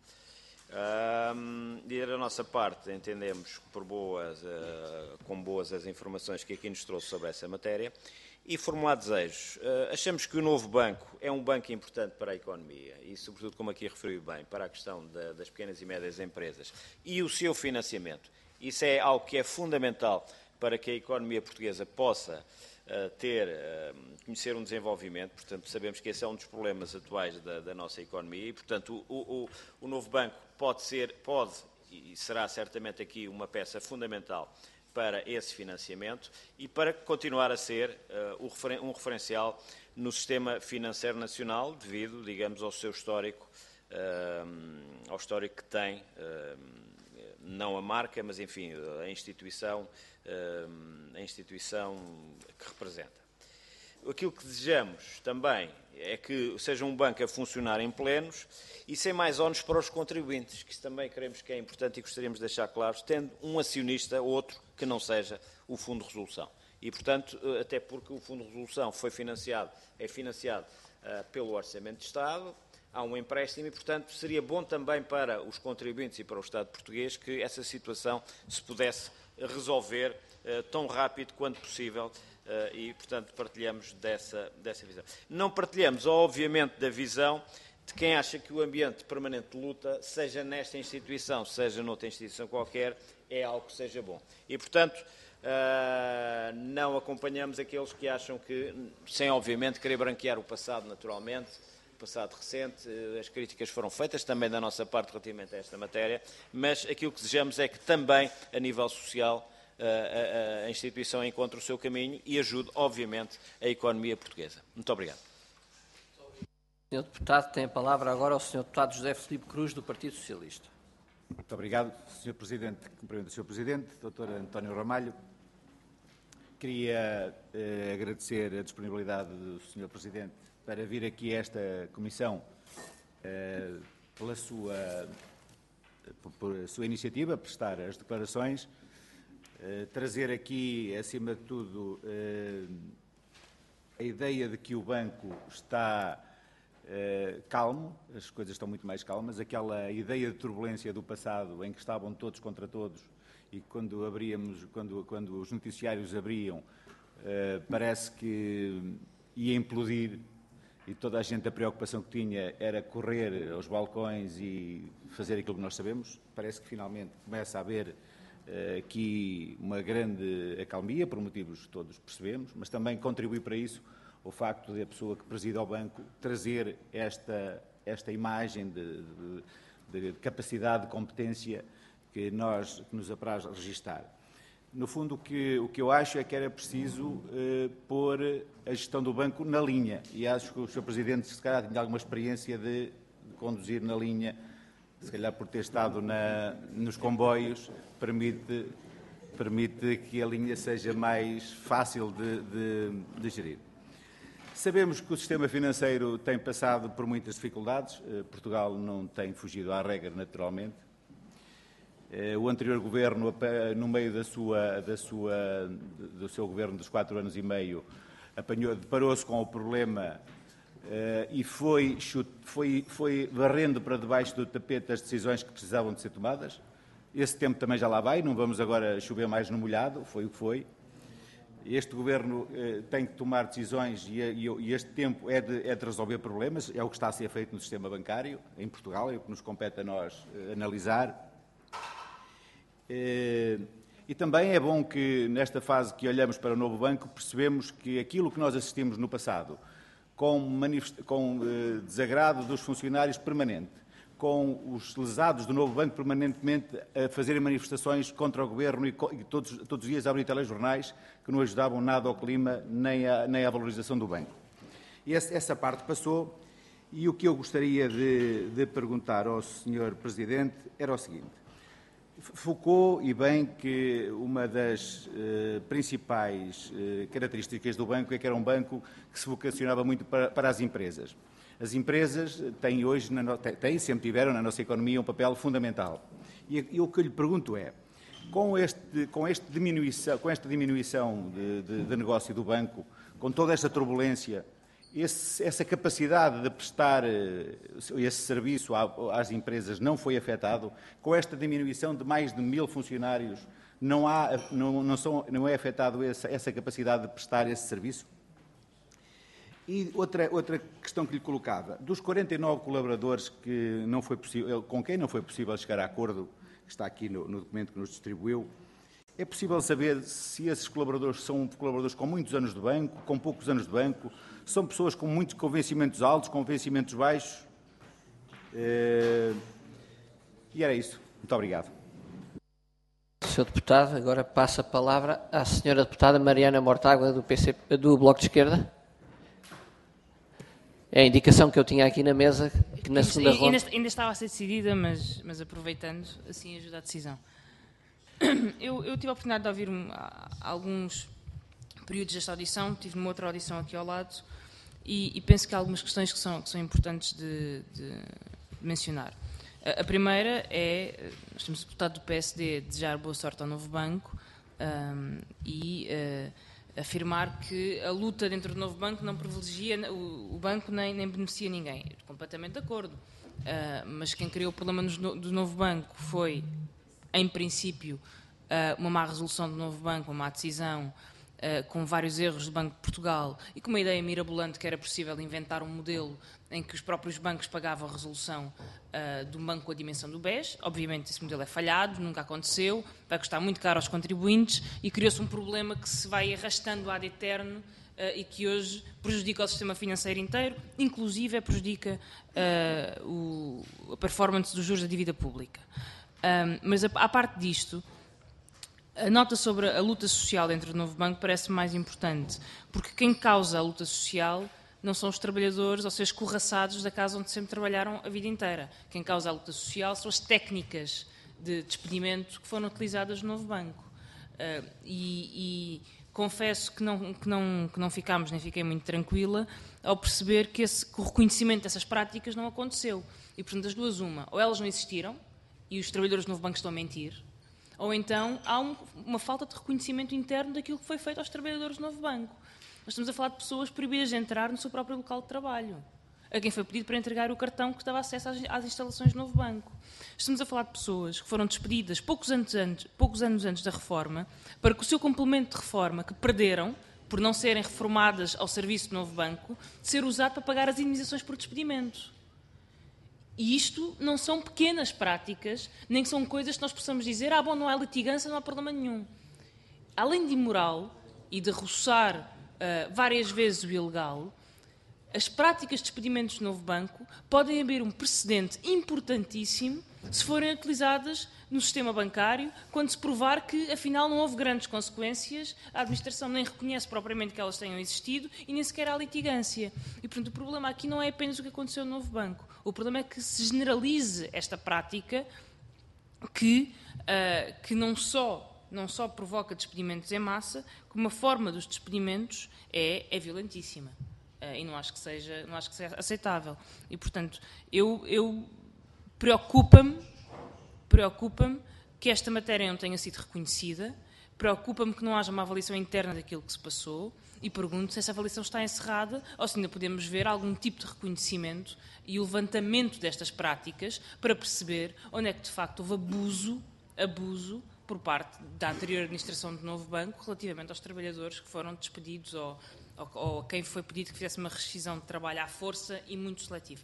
Uh, e da nossa parte entendemos por boas, uh, com boas as informações que aqui nos trouxe sobre essa matéria e formular desejos. Uh, achamos que o novo banco é um banco importante para a economia e, sobretudo, como aqui referiu bem, para a questão da, das pequenas e médias empresas e o seu financiamento. Isso é algo que é fundamental para que a economia portuguesa possa uh, ter, uh, conhecer um desenvolvimento. Portanto, sabemos que esse é um dos problemas atuais da, da nossa economia e, portanto, o, o, o novo banco pode ser, pode e será certamente aqui uma peça fundamental para esse financiamento e para continuar a ser uh, referen um referencial no sistema financeiro nacional, devido, digamos, ao seu histórico, uh, ao histórico que tem, uh, não a marca, mas, enfim, a instituição, uh, a instituição que representa. Aquilo que desejamos também é que seja um banco a funcionar em plenos e sem mais ónus para os contribuintes, que isso também queremos que é importante e gostaríamos de deixar claros, tendo um acionista, outro, que não seja o Fundo de Resolução. E, portanto, até porque o Fundo de Resolução foi financiado, é financiado uh, pelo Orçamento de Estado, há um empréstimo e, portanto, seria bom também para os contribuintes e para o Estado português que essa situação se pudesse resolver uh, tão rápido quanto possível. Uh, e, portanto, partilhamos dessa, dessa visão. Não partilhamos, obviamente, da visão de quem acha que o ambiente permanente de luta, seja nesta instituição, seja noutra instituição qualquer, é algo que seja bom. E, portanto, uh, não acompanhamos aqueles que acham que, sem obviamente querer branquear o passado naturalmente, o passado recente, as críticas foram feitas também da nossa parte relativamente a esta matéria, mas aquilo que desejamos é que também, a nível social, uh, a, a instituição encontre o seu caminho e ajude, obviamente, a economia portuguesa. Muito obrigado. senhor Deputado, tem a palavra agora o senhor Deputado José Filipe Cruz, do Partido Socialista. Muito obrigado, senhor Presidente. Cumprimento o senhor Presidente, doutor António Ramalho. Queria eh, agradecer a disponibilidade do senhor Presidente para vir aqui a esta comissão eh, pela sua, por, por sua iniciativa, prestar as declarações, eh, trazer aqui, acima de tudo, eh, a ideia de que o banco está Uh, calmo, as coisas estão muito mais calmas, aquela ideia de turbulência do passado em que estavam todos contra todos e quando abríamos, quando, quando os noticiários abriam, uh, parece que ia implodir e toda a gente, a preocupação que tinha era correr aos balcões e fazer aquilo que nós sabemos. Parece que finalmente começa a haver uh, aqui uma grande acalmia, por motivos que todos percebemos, mas também contribui para isso o facto de a pessoa que preside ao banco trazer esta, esta imagem de, de, de capacidade, de competência que, nós, que nos apraz registar. No fundo, o que, o que eu acho é que era preciso eh, pôr a gestão do banco na linha, e acho que o senhor Presidente, se calhar, tinha alguma experiência de, de conduzir na linha, se calhar por ter estado na, nos comboios, permite, permite que a linha seja mais fácil de, de, de gerir. Sabemos que o sistema financeiro tem passado por muitas dificuldades. Portugal não tem fugido à regra, naturalmente. O anterior governo, no meio da sua, da sua, do seu governo dos quatro anos e meio, apanhou, deparou-se com o problema e foi, foi, foi varrendo para debaixo do tapete as decisões que precisavam de ser tomadas. Esse tempo também já lá vai, não vamos agora chover mais no molhado, foi o que foi. Este Governo eh, tem que tomar decisões e, e, e este tempo é de, é de resolver problemas, é o que está a ser feito no sistema bancário, em Portugal, é o que nos compete a nós eh, analisar. Eh, e também é bom que, nesta fase que olhamos para o novo banco, percebemos que aquilo que nós assistimos no passado, com, com eh, desagrado dos funcionários permanente, com os lesados do novo banco permanentemente a fazerem manifestações contra o Governo e, e todos, todos os dias a abrir telejornais que não ajudavam nada ao clima nem à, nem à valorização do banco. E essa, essa parte passou e o que eu gostaria de, de perguntar ao senhor Presidente era o seguinte. Focou, e bem, que uma das eh, principais eh, características do banco é que era um banco que se vocacionava muito para, para as empresas. As empresas têm hoje, na no... têm, sempre tiveram na nossa economia um papel fundamental. E, e o que eu lhe pergunto é, com, este, com, este diminuição, com esta diminuição de, de, de negócio do banco, com toda esta turbulência, esse, essa capacidade de prestar esse serviço às empresas não foi afetado? Com esta diminuição de mais de mil funcionários, não, há, não, não, são, não é afetado essa, essa capacidade de prestar esse serviço? E outra, outra questão que lhe colocava, dos quarenta e nove colaboradores que não foi possível, com quem não foi possível chegar a acordo, que está aqui no, no documento que nos distribuiu, é possível saber se esses colaboradores são colaboradores com muitos anos de banco, com poucos anos de banco, são pessoas com muitos convencimentos altos, convencimentos baixos? Eh, e era isso. Muito obrigado. senhor Deputado, agora passa a palavra à senhora Deputada Mariana Mortágua, do, P C, do Bloco de Esquerda. É a indicação que eu tinha aqui na mesa, que na segunda ainda, ronda... ainda estava a ser decidida, mas, mas aproveitando, assim ajuda a decisão. Eu, eu tive a oportunidade de ouvir um, alguns períodos desta audição, tive uma outra audição aqui ao lado, e, e penso que há algumas questões que são, que são importantes de, de mencionar. A, a primeira é, nós temos o deputado do P S D desejar boa sorte ao novo banco um, e... Uh, afirmar que a luta dentro do novo banco não privilegia o, o banco nem, nem beneficia ninguém. Completamente de acordo. Uh, mas quem criou o problema no, do novo banco foi, em princípio, uh, uma má resolução do novo banco, uma má decisão, uh, com vários erros do Banco de Portugal e com uma ideia mirabolante que era possível inventar um modelo em que os próprios bancos pagavam a resolução uh, do banco com a dimensão do B E S. Obviamente esse modelo é falhado, nunca aconteceu, vai custar muito caro aos contribuintes e criou-se um problema que se vai arrastando ad eterno Uh, e que hoje prejudica o sistema financeiro inteiro, inclusive prejudica uh, o, a performance dos juros da dívida pública. Um, mas, a, à parte disto, a nota sobre a luta social dentro do novo banco parece mais importante, porque quem causa a luta social não são os trabalhadores, ou seja, escorraçados da casa onde sempre trabalharam a vida inteira. Quem causa a luta social são as técnicas de despedimento que foram utilizadas no novo banco. Uh, e... e confesso que não, que, não, que não ficámos, nem fiquei muito tranquila, ao perceber que, esse, que o reconhecimento dessas práticas não aconteceu. E, portanto, das duas, uma. Ou elas não existiram, e os trabalhadores do novo banco estão a mentir, ou então há um, uma falta de reconhecimento interno daquilo que foi feito aos trabalhadores do novo banco. Nós estamos a falar de pessoas proibidas de entrar no seu próprio local de trabalho, a quem foi pedido para entregar o cartão que dava acesso às, às instalações do novo banco. Estamos a falar de pessoas que foram despedidas poucos anos, antes, poucos anos antes da reforma, para que o seu complemento de reforma, que perderam, por não serem reformadas ao serviço do novo banco, ser usado para pagar as indemnizações por despedimento. E isto não são pequenas práticas, nem são coisas que nós possamos dizer, ah, bom, não há litigância, não há problema nenhum. Além de imoral e de roçar uh, várias vezes o ilegal, as práticas de despedimentos do novo banco podem abrir um precedente importantíssimo se forem utilizadas no sistema bancário, quando se provar que, afinal, não houve grandes consequências, a administração nem reconhece propriamente que elas tenham existido e nem sequer há litigância. E, portanto, o problema aqui não é apenas o que aconteceu no novo banco. O problema é que se generalize esta prática que, uh, que não só... não só provoca despedimentos em massa, como a forma dos despedimentos é, é violentíssima. Uh, e não acho que seja, não acho que seja aceitável. E, portanto, eu, eu preocupa-me, preocupa-me que esta matéria não tenha sido reconhecida, preocupa-me que não haja uma avaliação interna daquilo que se passou e pergunto se essa avaliação está encerrada ou se ainda podemos ver algum tipo de reconhecimento e o levantamento destas práticas para perceber onde é que, de facto, houve abuso, abuso por parte da anterior administração do novo banco relativamente aos trabalhadores que foram despedidos ou ou a quem foi pedido que fizesse uma rescisão de trabalho à força e muito seletiva.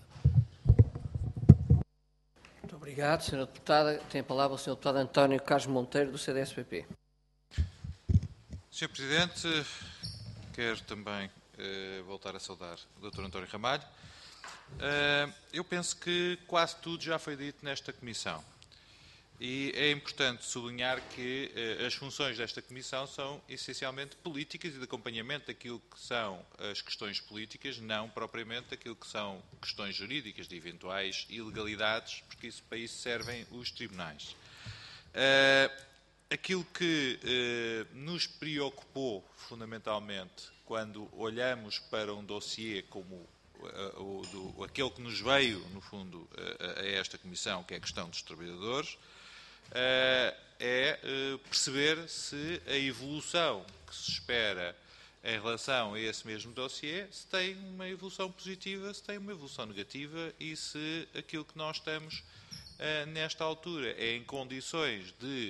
Muito obrigado, senhora Deputada. Tem a palavra o senhor Deputado António Carlos Monteiro, do C D S P P. senhor Presidente, quero também eh, voltar a saudar o doutor António Ramalho. Eh, eu penso que quase tudo já foi dito nesta comissão. E é importante sublinhar que eh, as funções desta Comissão são essencialmente políticas e de acompanhamento daquilo que são as questões políticas, não propriamente daquilo que são questões jurídicas de eventuais ilegalidades, porque isso, para isso servem os tribunais. Eh, aquilo que eh, nos preocupou fundamentalmente quando olhamos para um dossiê como uh, o, do, aquele que nos veio, no fundo, uh, a esta Comissão, que é a questão dos trabalhadores, é perceber se a evolução que se espera em relação a esse mesmo dossiê, se tem uma evolução positiva, se tem uma evolução negativa e se aquilo que nós estamos nesta altura é em condições de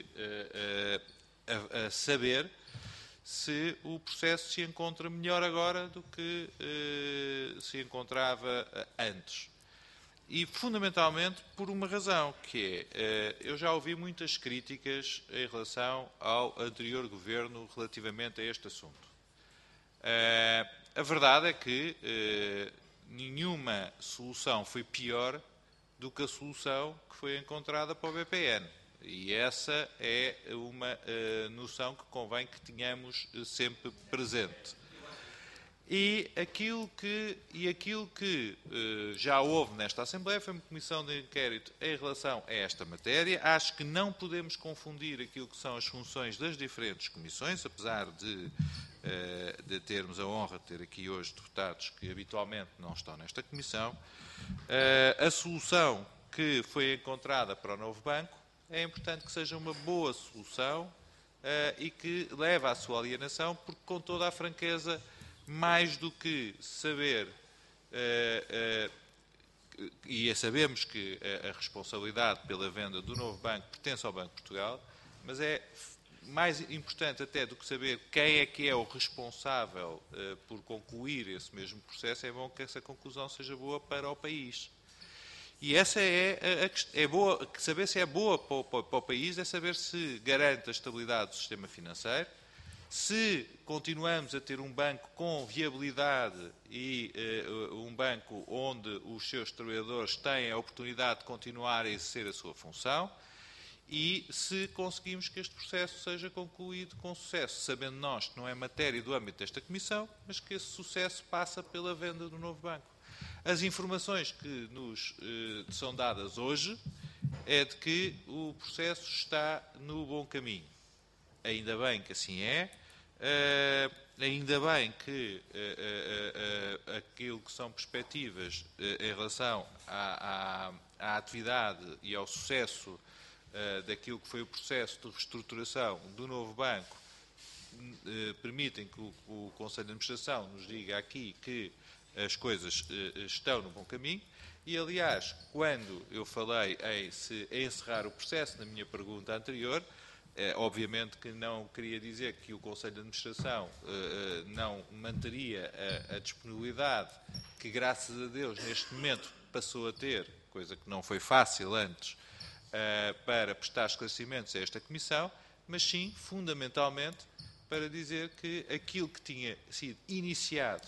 a saber se o processo se encontra melhor agora do que se encontrava antes. E, fundamentalmente, por uma razão, que é, eu já ouvi muitas críticas em relação ao anterior governo relativamente a este assunto. A verdade é que nenhuma solução foi pior do que a solução que foi encontrada para o B P N. E essa é uma noção que convém que tenhamos sempre presente. E aquilo que, e aquilo que uh, já houve nesta Assembleia foi uma comissão de inquérito em relação a esta matéria. Acho que não podemos confundir aquilo que são as funções das diferentes comissões, apesar de, uh, de termos a honra de ter aqui hoje deputados que habitualmente não estão nesta comissão. Uh, a solução que foi encontrada para o novo banco é importante que seja uma boa solução uh, e que leve à sua alienação, porque, com toda a franqueza, mais do que saber, uh, uh, e sabemos que a, a responsabilidade pela venda do novo banco pertence ao Banco de Portugal, mas é mais importante até do que saber quem é que é o responsável uh, por concluir esse mesmo processo, é bom que essa conclusão seja boa para o país. E essa é a, a é boa, saber se é boa para o, para o país é saber se garante a estabilidade do sistema financeiro, se continuamos a ter um banco com viabilidade e uh, um banco onde os seus trabalhadores têm a oportunidade de continuar a exercer a sua função, e se conseguimos que este processo seja concluído com sucesso, sabendo nós que não é matéria do âmbito desta Comissão, mas que esse sucesso passa pela venda do novo banco. As informações que nos eh, são dadas hoje é de que o processo está no bom caminho. Ainda bem que assim é, uh, ainda bem que uh, uh, uh, aquilo que são perspectivas uh, em relação à, à, à atividade e ao sucesso Uh, daquilo que foi o processo de reestruturação do novo banco, uh, permitem que o, o Conselho de Administração nos diga aqui que as coisas uh, estão no bom caminho. E, aliás, quando eu falei em se encerrar o processo, na minha pergunta anterior, uh, obviamente que não queria dizer que o Conselho de Administração uh, não manteria a, a disponibilidade que, graças a Deus, neste momento passou a ter, coisa que não foi fácil antes, Uh, para prestar esclarecimentos a esta Comissão, mas sim, fundamentalmente, para dizer que aquilo que tinha sido iniciado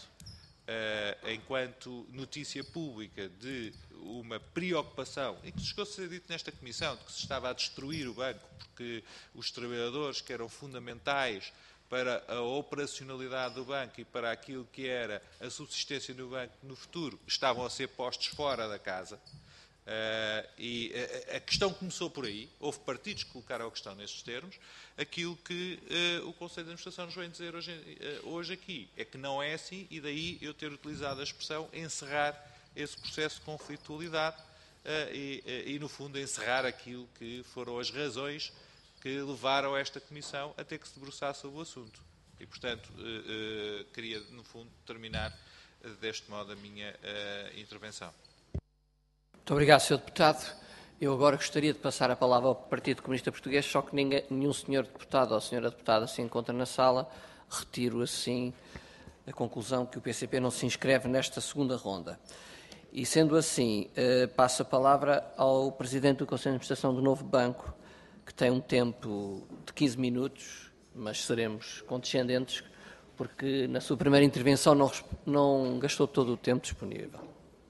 uh, enquanto notícia pública de uma preocupação, e que chegou a ser dito nesta Comissão, de que se estava a destruir o banco, porque os trabalhadores que eram fundamentais para a operacionalidade do banco e para aquilo que era a subsistência do banco no futuro, estavam a ser postos fora da casa. Uh, e a, a questão começou por aí, houve partidos que colocaram a questão nesses termos. Aquilo que uh, o Conselho de Administração nos vem dizer hoje, uh, hoje aqui é que não é assim, e daí eu ter utilizado a expressão encerrar esse processo de conflitualidade uh, e, uh, e, no fundo, encerrar aquilo que foram as razões que levaram esta Comissão a ter que se debruçar sobre o assunto. E, portanto, uh, uh, queria, no fundo, terminar uh, deste modo a minha uh, intervenção. Muito obrigado, senhor Deputado. Eu agora gostaria de passar a palavra ao Partido Comunista Português, só que ninguém, nenhum senhor Deputado ou senhora Deputada se encontra na sala. Retiro, assim, a conclusão que o P C P não se inscreve nesta segunda ronda. E, sendo assim, eh, passo a palavra ao Presidente do Conselho de Administração do Novo Banco, que tem um tempo de quinze minutos, mas seremos condescendentes, porque na sua primeira intervenção não, não gastou todo o tempo disponível.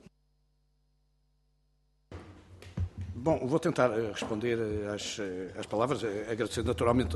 Bom, vou tentar responder às, às palavras, agradecendo naturalmente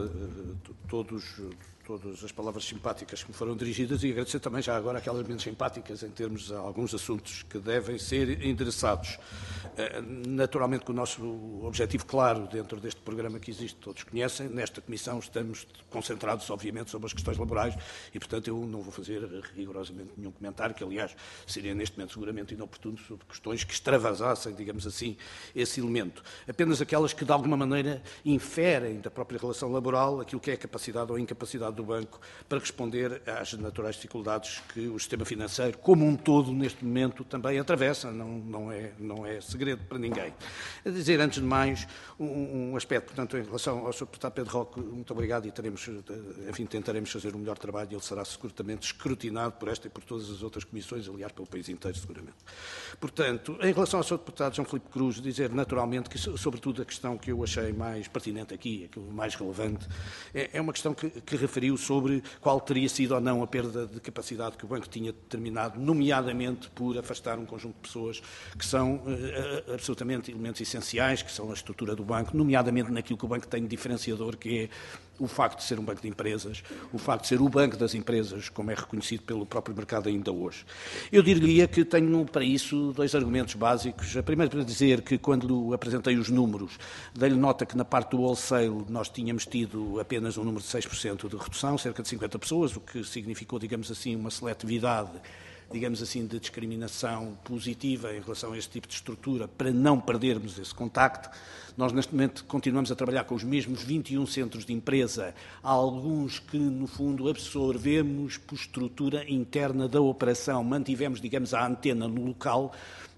todos, todas as palavras simpáticas que me foram dirigidas e agradecer também já agora aquelas menos simpáticas em termos de alguns assuntos que devem ser endereçados. Naturalmente que o nosso objetivo claro dentro deste programa que existe, todos conhecem, nesta Comissão estamos concentrados obviamente sobre as questões laborais e, portanto, eu não vou fazer rigorosamente nenhum comentário, que aliás seria neste momento seguramente inoportuno sobre questões que extravasassem, digamos assim, esse elemento. Apenas aquelas que de alguma maneira inferem da própria relação laboral aquilo que é a capacidade ou a incapacidade do banco para responder às naturais dificuldades que o sistema financeiro como um todo neste momento também atravessa, não, não, é, não é segredo para ninguém. A dizer, antes de mais, um, um aspecto, portanto, em relação ao senhor Deputado Pedro Roque, muito obrigado e teremos, enfim, tentaremos fazer o melhor trabalho e ele será seguramente escrutinado por esta e por todas as outras comissões, aliás, pelo país inteiro, seguramente. Portanto, em relação ao senhor Deputado João Filipe Cruz, dizer naturalmente que, sobretudo, a questão que eu achei mais pertinente aqui, aquilo mais relevante, é, é uma questão que, que referiu sobre qual teria sido ou não a perda de capacidade que o banco tinha determinado, nomeadamente por afastar um conjunto de pessoas que são uh, absolutamente elementos essenciais, que são a estrutura do banco, nomeadamente naquilo que o banco tem de diferenciador, que é o facto de ser um banco de empresas, o facto de ser o banco das empresas, como é reconhecido pelo próprio mercado ainda hoje. Eu diria que tenho para isso dois argumentos básicos. A primeira para dizer que quando apresentei os números, dei-lhe nota que na parte do wholesale nós tínhamos tido apenas um número de seis por cento de redução, cerca de cinquenta pessoas, o que significou, digamos assim, uma seletividade, digamos assim, de discriminação positiva em relação a este tipo de estrutura, para não perdermos esse contacto. Nós, neste momento, continuamos a trabalhar com os mesmos vinte e um centros de empresa, há alguns que, no fundo, absorvemos por estrutura interna da operação, mantivemos, digamos, a antena no local,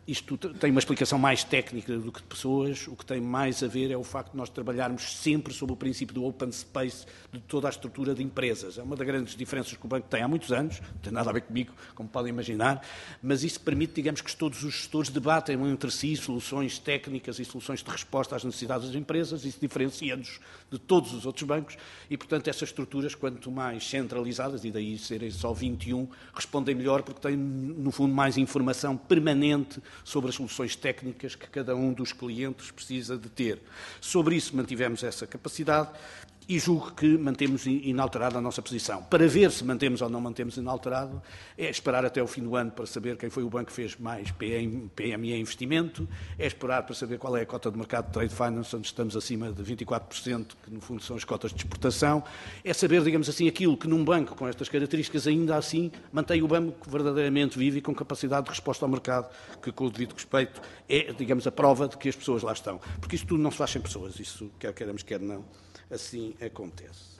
isto tem uma explicação mais técnica do que de pessoas. O que tem mais a ver é o facto de nós trabalharmos sempre sob o princípio do open space de toda a estrutura de empresas. É uma das grandes diferenças que o banco tem há muitos anos, não tem nada a ver comigo, como podem imaginar, mas isso permite, digamos, que todos os gestores debatem entre si soluções técnicas e soluções de resposta às necessidades das empresas. Isso diferencia-nos de todos os outros bancos e, portanto, essas estruturas, quanto mais centralizadas, e daí serem só vinte e um, respondem melhor porque têm, no fundo, mais informação permanente sobre as soluções técnicas que cada um dos clientes precisa de ter. Sobre isso mantivemos essa capacidade e julgo que mantemos inalterada a nossa posição. Para ver se mantemos ou não mantemos inalterado, é esperar até o fim do ano para saber quem foi o banco que fez mais P M E investimento, é esperar para saber qual é a cota de mercado de trade finance, onde estamos acima de vinte e quatro por cento, que no fundo são as cotas de exportação, é saber, digamos assim, aquilo que num banco com estas características ainda assim mantém o banco verdadeiramente vivo e com capacidade de resposta ao mercado, que com o devido respeito é, digamos, a prova de que as pessoas lá estão. Porque isso tudo não se faz sem pessoas, isso quer queiramos, quer não. Assim acontece.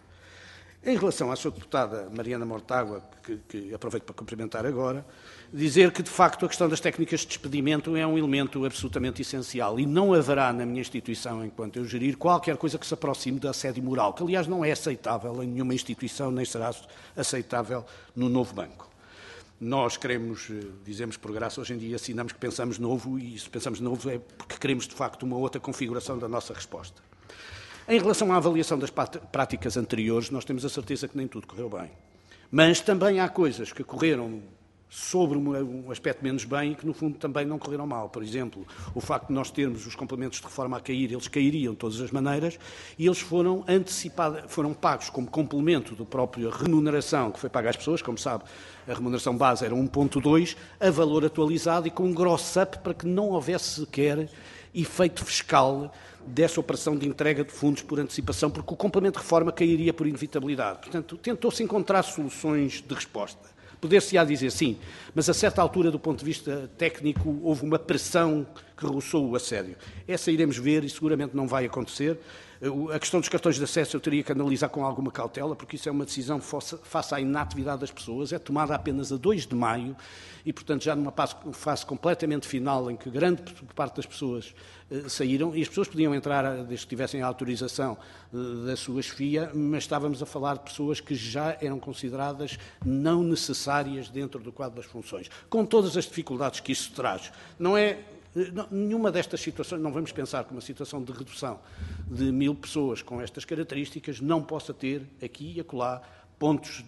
Em relação à sua deputada Mariana Mortágua, que, que aproveito para cumprimentar agora, dizer que, de facto, a questão das técnicas de despedimento é um elemento absolutamente essencial e não haverá na minha instituição, enquanto eu gerir, qualquer coisa que se aproxime da assédio moral, que, aliás, não é aceitável em nenhuma instituição, nem será aceitável no novo banco. Nós queremos, dizemos por graça, hoje em dia assinamos que pensamos novo e se pensamos novo é porque queremos, de facto, uma outra configuração da nossa resposta. Em relação à avaliação das práticas anteriores, nós temos a certeza que nem tudo correu bem. Mas também há coisas que correram sobre um aspecto menos bem e que, no fundo, também não correram mal. Por exemplo, o facto de nós termos os complementos de reforma a cair, eles cairiam de todas as maneiras e eles foram antecipados, foram pagos como complemento da própria remuneração que foi paga às pessoas. Como sabe, a remuneração base era um vírgula dois, a valor atualizado e com um gross-up para que não houvesse sequer efeito fiscal dessa operação de entrega de fundos por antecipação, porque o complemento de reforma cairia por inevitabilidade. Portanto, tentou-se encontrar soluções de resposta. Poder-se-á dizer sim, mas a certa altura, do ponto de vista técnico, houve uma pressão que roçou o assédio. Essa iremos ver e seguramente não vai acontecer. A questão dos cartões de acesso eu teria que analisar com alguma cautela, porque isso é uma decisão face à inatividade das pessoas, é tomada apenas a dois de maio e, portanto, já numa fase completamente final em que grande parte das pessoas eh, saíram, e as pessoas podiam entrar desde que tivessem a autorização eh, da sua chefia, mas estávamos a falar de pessoas que já eram consideradas não necessárias dentro do quadro das funções, com todas as dificuldades que isso traz. Não é Não, nenhuma destas situações, não vamos pensar que uma situação de redução de mil pessoas com estas características não possa ter aqui e acolá pontos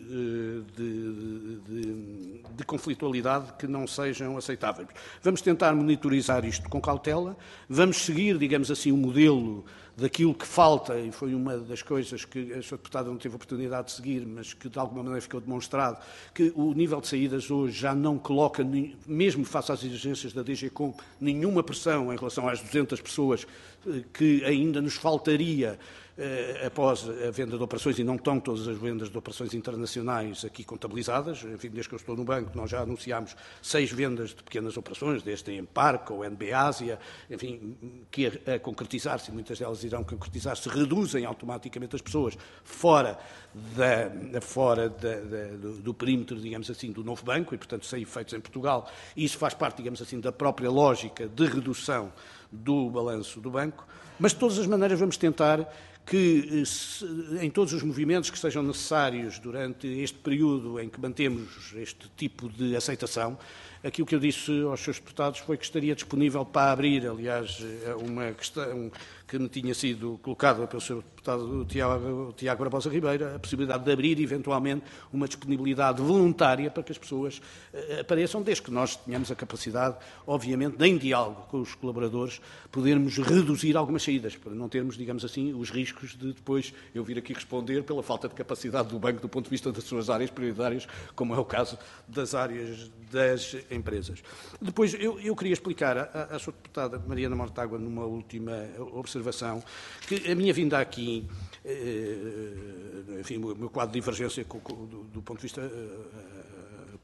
de, de, de, de conflitualidade que não sejam aceitáveis. Vamos tentar monitorizar isto com cautela, vamos seguir, digamos assim, o modelo daquilo que falta, e foi uma das coisas que a Sra Deputada não teve oportunidade de seguir, mas que de alguma maneira ficou demonstrado, que o nível de saídas hoje já não coloca, mesmo face às exigências da D G Com, nenhuma pressão em relação às duzentas pessoas que ainda nos faltaria eh, após a venda de operações, e não estão todas as vendas de operações internacionais aqui contabilizadas. Enfim, desde que eu estou no banco, nós já anunciámos seis vendas de pequenas operações, desde a Emparc ou a N B Ásia, enfim, que a, a concretizar-se, e muitas delas irão concretizar-se, reduzem automaticamente as pessoas fora, da, fora da, da, do, do perímetro, digamos assim, do novo banco, e, portanto, sem efeitos em Portugal. E isso faz parte, digamos assim, da própria lógica de redução do balanço do banco, mas de todas as maneiras vamos tentar que em todos os movimentos que sejam necessários durante este período em que mantemos este tipo de aceitação, aquilo que eu disse aos seus deputados foi que estaria disponível para abrir, aliás, uma questão que me tinha sido colocada pelo seu deputado Tiago, Tiago Barbosa Ribeiro, a possibilidade de abrir, eventualmente, uma disponibilidade voluntária para que as pessoas apareçam, desde que nós tenhamos a capacidade, obviamente, em diálogo com os colaboradores, podermos reduzir algumas saídas, para não termos, digamos assim, os riscos de depois eu vir aqui responder pela falta de capacidade do banco do ponto de vista das suas áreas prioritárias, como é o caso das áreas das empresas. Depois, eu, eu queria explicar à, à sua deputada Mariana Mortágua, numa última observação, que a minha vinda aqui, eh, enfim, o meu quadro de divergência com, com, do, do ponto de vista eh,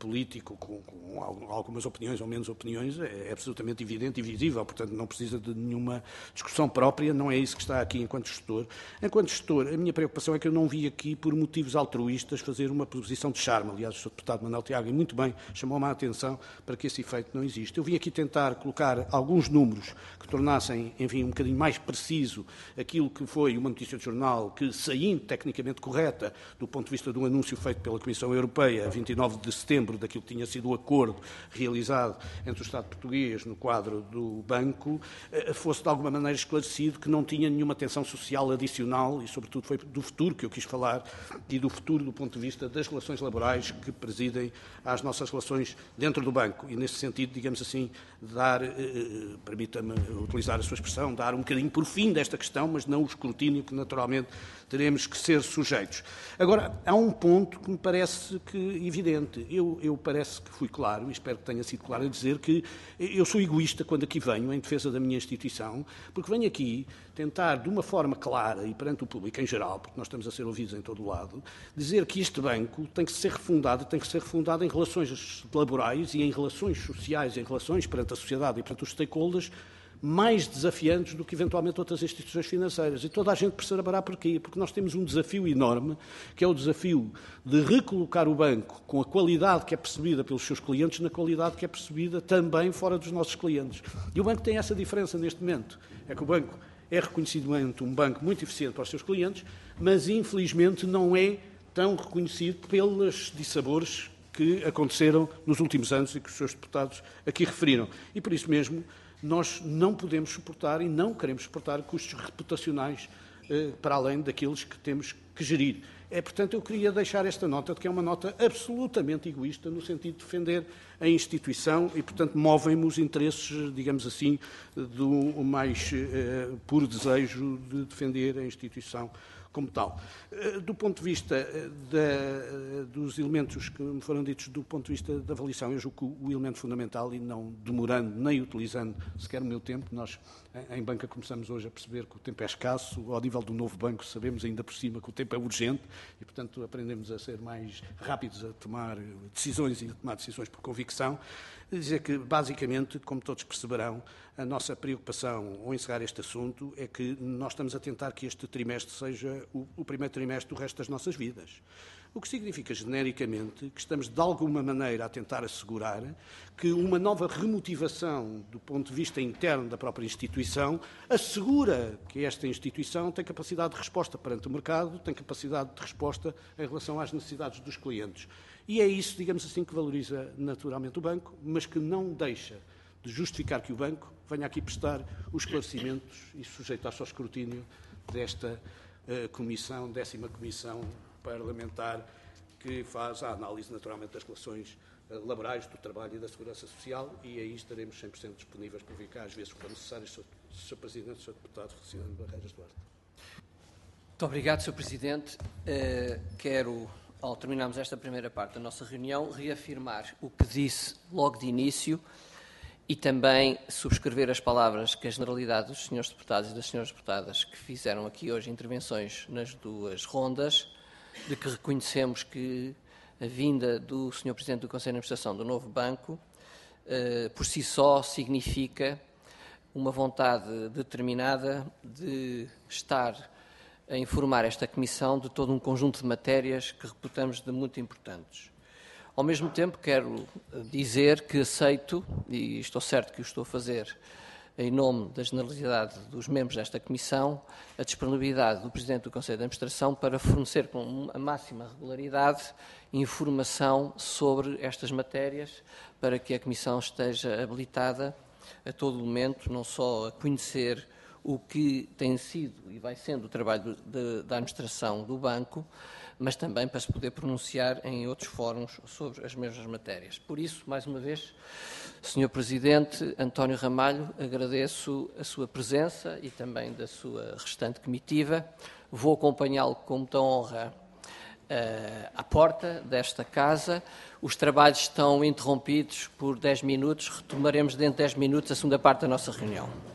político com, com algumas opiniões ou menos opiniões é absolutamente evidente e visível, portanto não precisa de nenhuma discussão própria, não é isso que está aqui enquanto gestor. Enquanto gestor, a minha preocupação é que eu não vi aqui, por motivos altruístas, fazer uma posição de charme. Aliás, o senhor Deputado Manuel Tiago, e muito bem, chamou-me a atenção para que esse efeito não existe. Eu vim aqui tentar colocar alguns números que tornassem, enfim, um bocadinho mais preciso aquilo que foi uma notícia de jornal que, saindo tecnicamente correta do ponto de vista do anúncio feito pela Comissão Europeia, a vinte e nove de setembro, daquilo que tinha sido o acordo realizado entre o Estado português no quadro do banco, fosse de alguma maneira esclarecido que não tinha nenhuma tensão social adicional e, sobretudo, foi do futuro que eu quis falar e do futuro do ponto de vista das relações laborais que presidem às nossas relações dentro do banco. E, nesse sentido, digamos assim, dar, eh, permita-me utilizar a sua expressão, dar um bocadinho por fim desta questão, mas não o escrutínio que, naturalmente, teremos que ser sujeitos. Agora, há um ponto que me parece que evidente. Eu, eu parece que fui claro, e espero que tenha sido claro a dizer que eu sou egoísta quando aqui venho, em defesa da minha instituição, porque venho aqui tentar, de uma forma clara e perante o público em geral, porque nós estamos a ser ouvidos em todo o lado, dizer que este banco tem que ser refundado, tem que ser refundado em relações laborais e em relações sociais, em relações perante a sociedade e perante os stakeholders, mais desafiantes do que eventualmente outras instituições financeiras. E toda a gente perceberá porquê. Porque nós temos um desafio enorme, que é o desafio de recolocar o banco com a qualidade que é percebida pelos seus clientes, na qualidade que é percebida também fora dos nossos clientes. E o banco tem essa diferença neste momento. É que o banco é reconhecidamente um banco muito eficiente para os seus clientes, mas infelizmente não é tão reconhecido pelos dissabores que aconteceram nos últimos anos e que os seus deputados aqui referiram. E por isso mesmo, nós não podemos suportar e não queremos suportar custos reputacionais eh, para além daqueles que temos que gerir. É, portanto, eu queria deixar esta nota de que é uma nota absolutamente egoísta no sentido de defender a instituição e, portanto, movem-me os interesses, digamos assim, do mais eh, puro desejo de defender a instituição como tal. Do ponto de vista da, dos elementos que me foram ditos do ponto de vista da avaliação, eu julgo que o elemento fundamental, e não demorando nem utilizando sequer o meu tempo, nós em banca começamos hoje a perceber que o tempo é escasso, ao nível do novo banco sabemos ainda por cima que o tempo é urgente e, portanto, aprendemos a ser mais rápidos a tomar decisões e a tomar decisões por convicção. Dizer que, basicamente, como todos perceberão, a nossa preocupação ao encerrar este assunto é que nós estamos a tentar que este trimestre seja o, o primeiro trimestre do resto das nossas vidas. O que significa, genericamente, que estamos, de alguma maneira, a tentar assegurar que uma nova remotivação do ponto de vista interno da própria instituição assegura que esta instituição tem capacidade de resposta perante o mercado, tem capacidade de resposta em relação às necessidades dos clientes. E é isso, digamos assim, que valoriza naturalmente o banco, mas que não deixa de justificar que o banco venha aqui prestar os esclarecimentos e sujeitar-se ao escrutínio desta uh, comissão, décima comissão parlamentar, que faz a análise naturalmente das relações uh, laborais, do trabalho e da segurança social, e aí estaremos cem por cento disponíveis para vir cá às vezes que for necessário, senhor senhor Presidente, senhor Deputado Feliciano Barreiras Duarte. Muito obrigado, senhor Presidente. Uh, quero, ao terminarmos esta primeira parte da nossa reunião, reafirmar o que disse logo de início e também subscrever as palavras que a generalidade dos senhores deputados e das senhoras deputadas que fizeram aqui hoje intervenções nas duas rondas, de que reconhecemos que a vinda do senhor Presidente do Conselho de Administração do novo banco, eh, por si só, significa uma vontade determinada de estar a informar esta Comissão de todo um conjunto de matérias que reputamos de muito importantes. Ao mesmo tempo, quero dizer que aceito, e estou certo que o estou a fazer em nome da generalidade dos membros desta Comissão, a disponibilidade do Presidente do Conselho de Administração para fornecer com a máxima regularidade informação sobre estas matérias, para que a Comissão esteja habilitada a todo momento, não só a conhecer o que tem sido e vai sendo o trabalho de, da administração do banco, mas também para se poder pronunciar em outros fóruns sobre as mesmas matérias. Por isso, mais uma vez, senhor Presidente António Ramalho, agradeço a sua presença e também da sua restante comitiva. Vou acompanhá-lo com muita honra uh, à porta desta casa. Os trabalhos estão interrompidos por dez minutos. Retomaremos dentro de dez minutos a segunda parte da nossa reunião.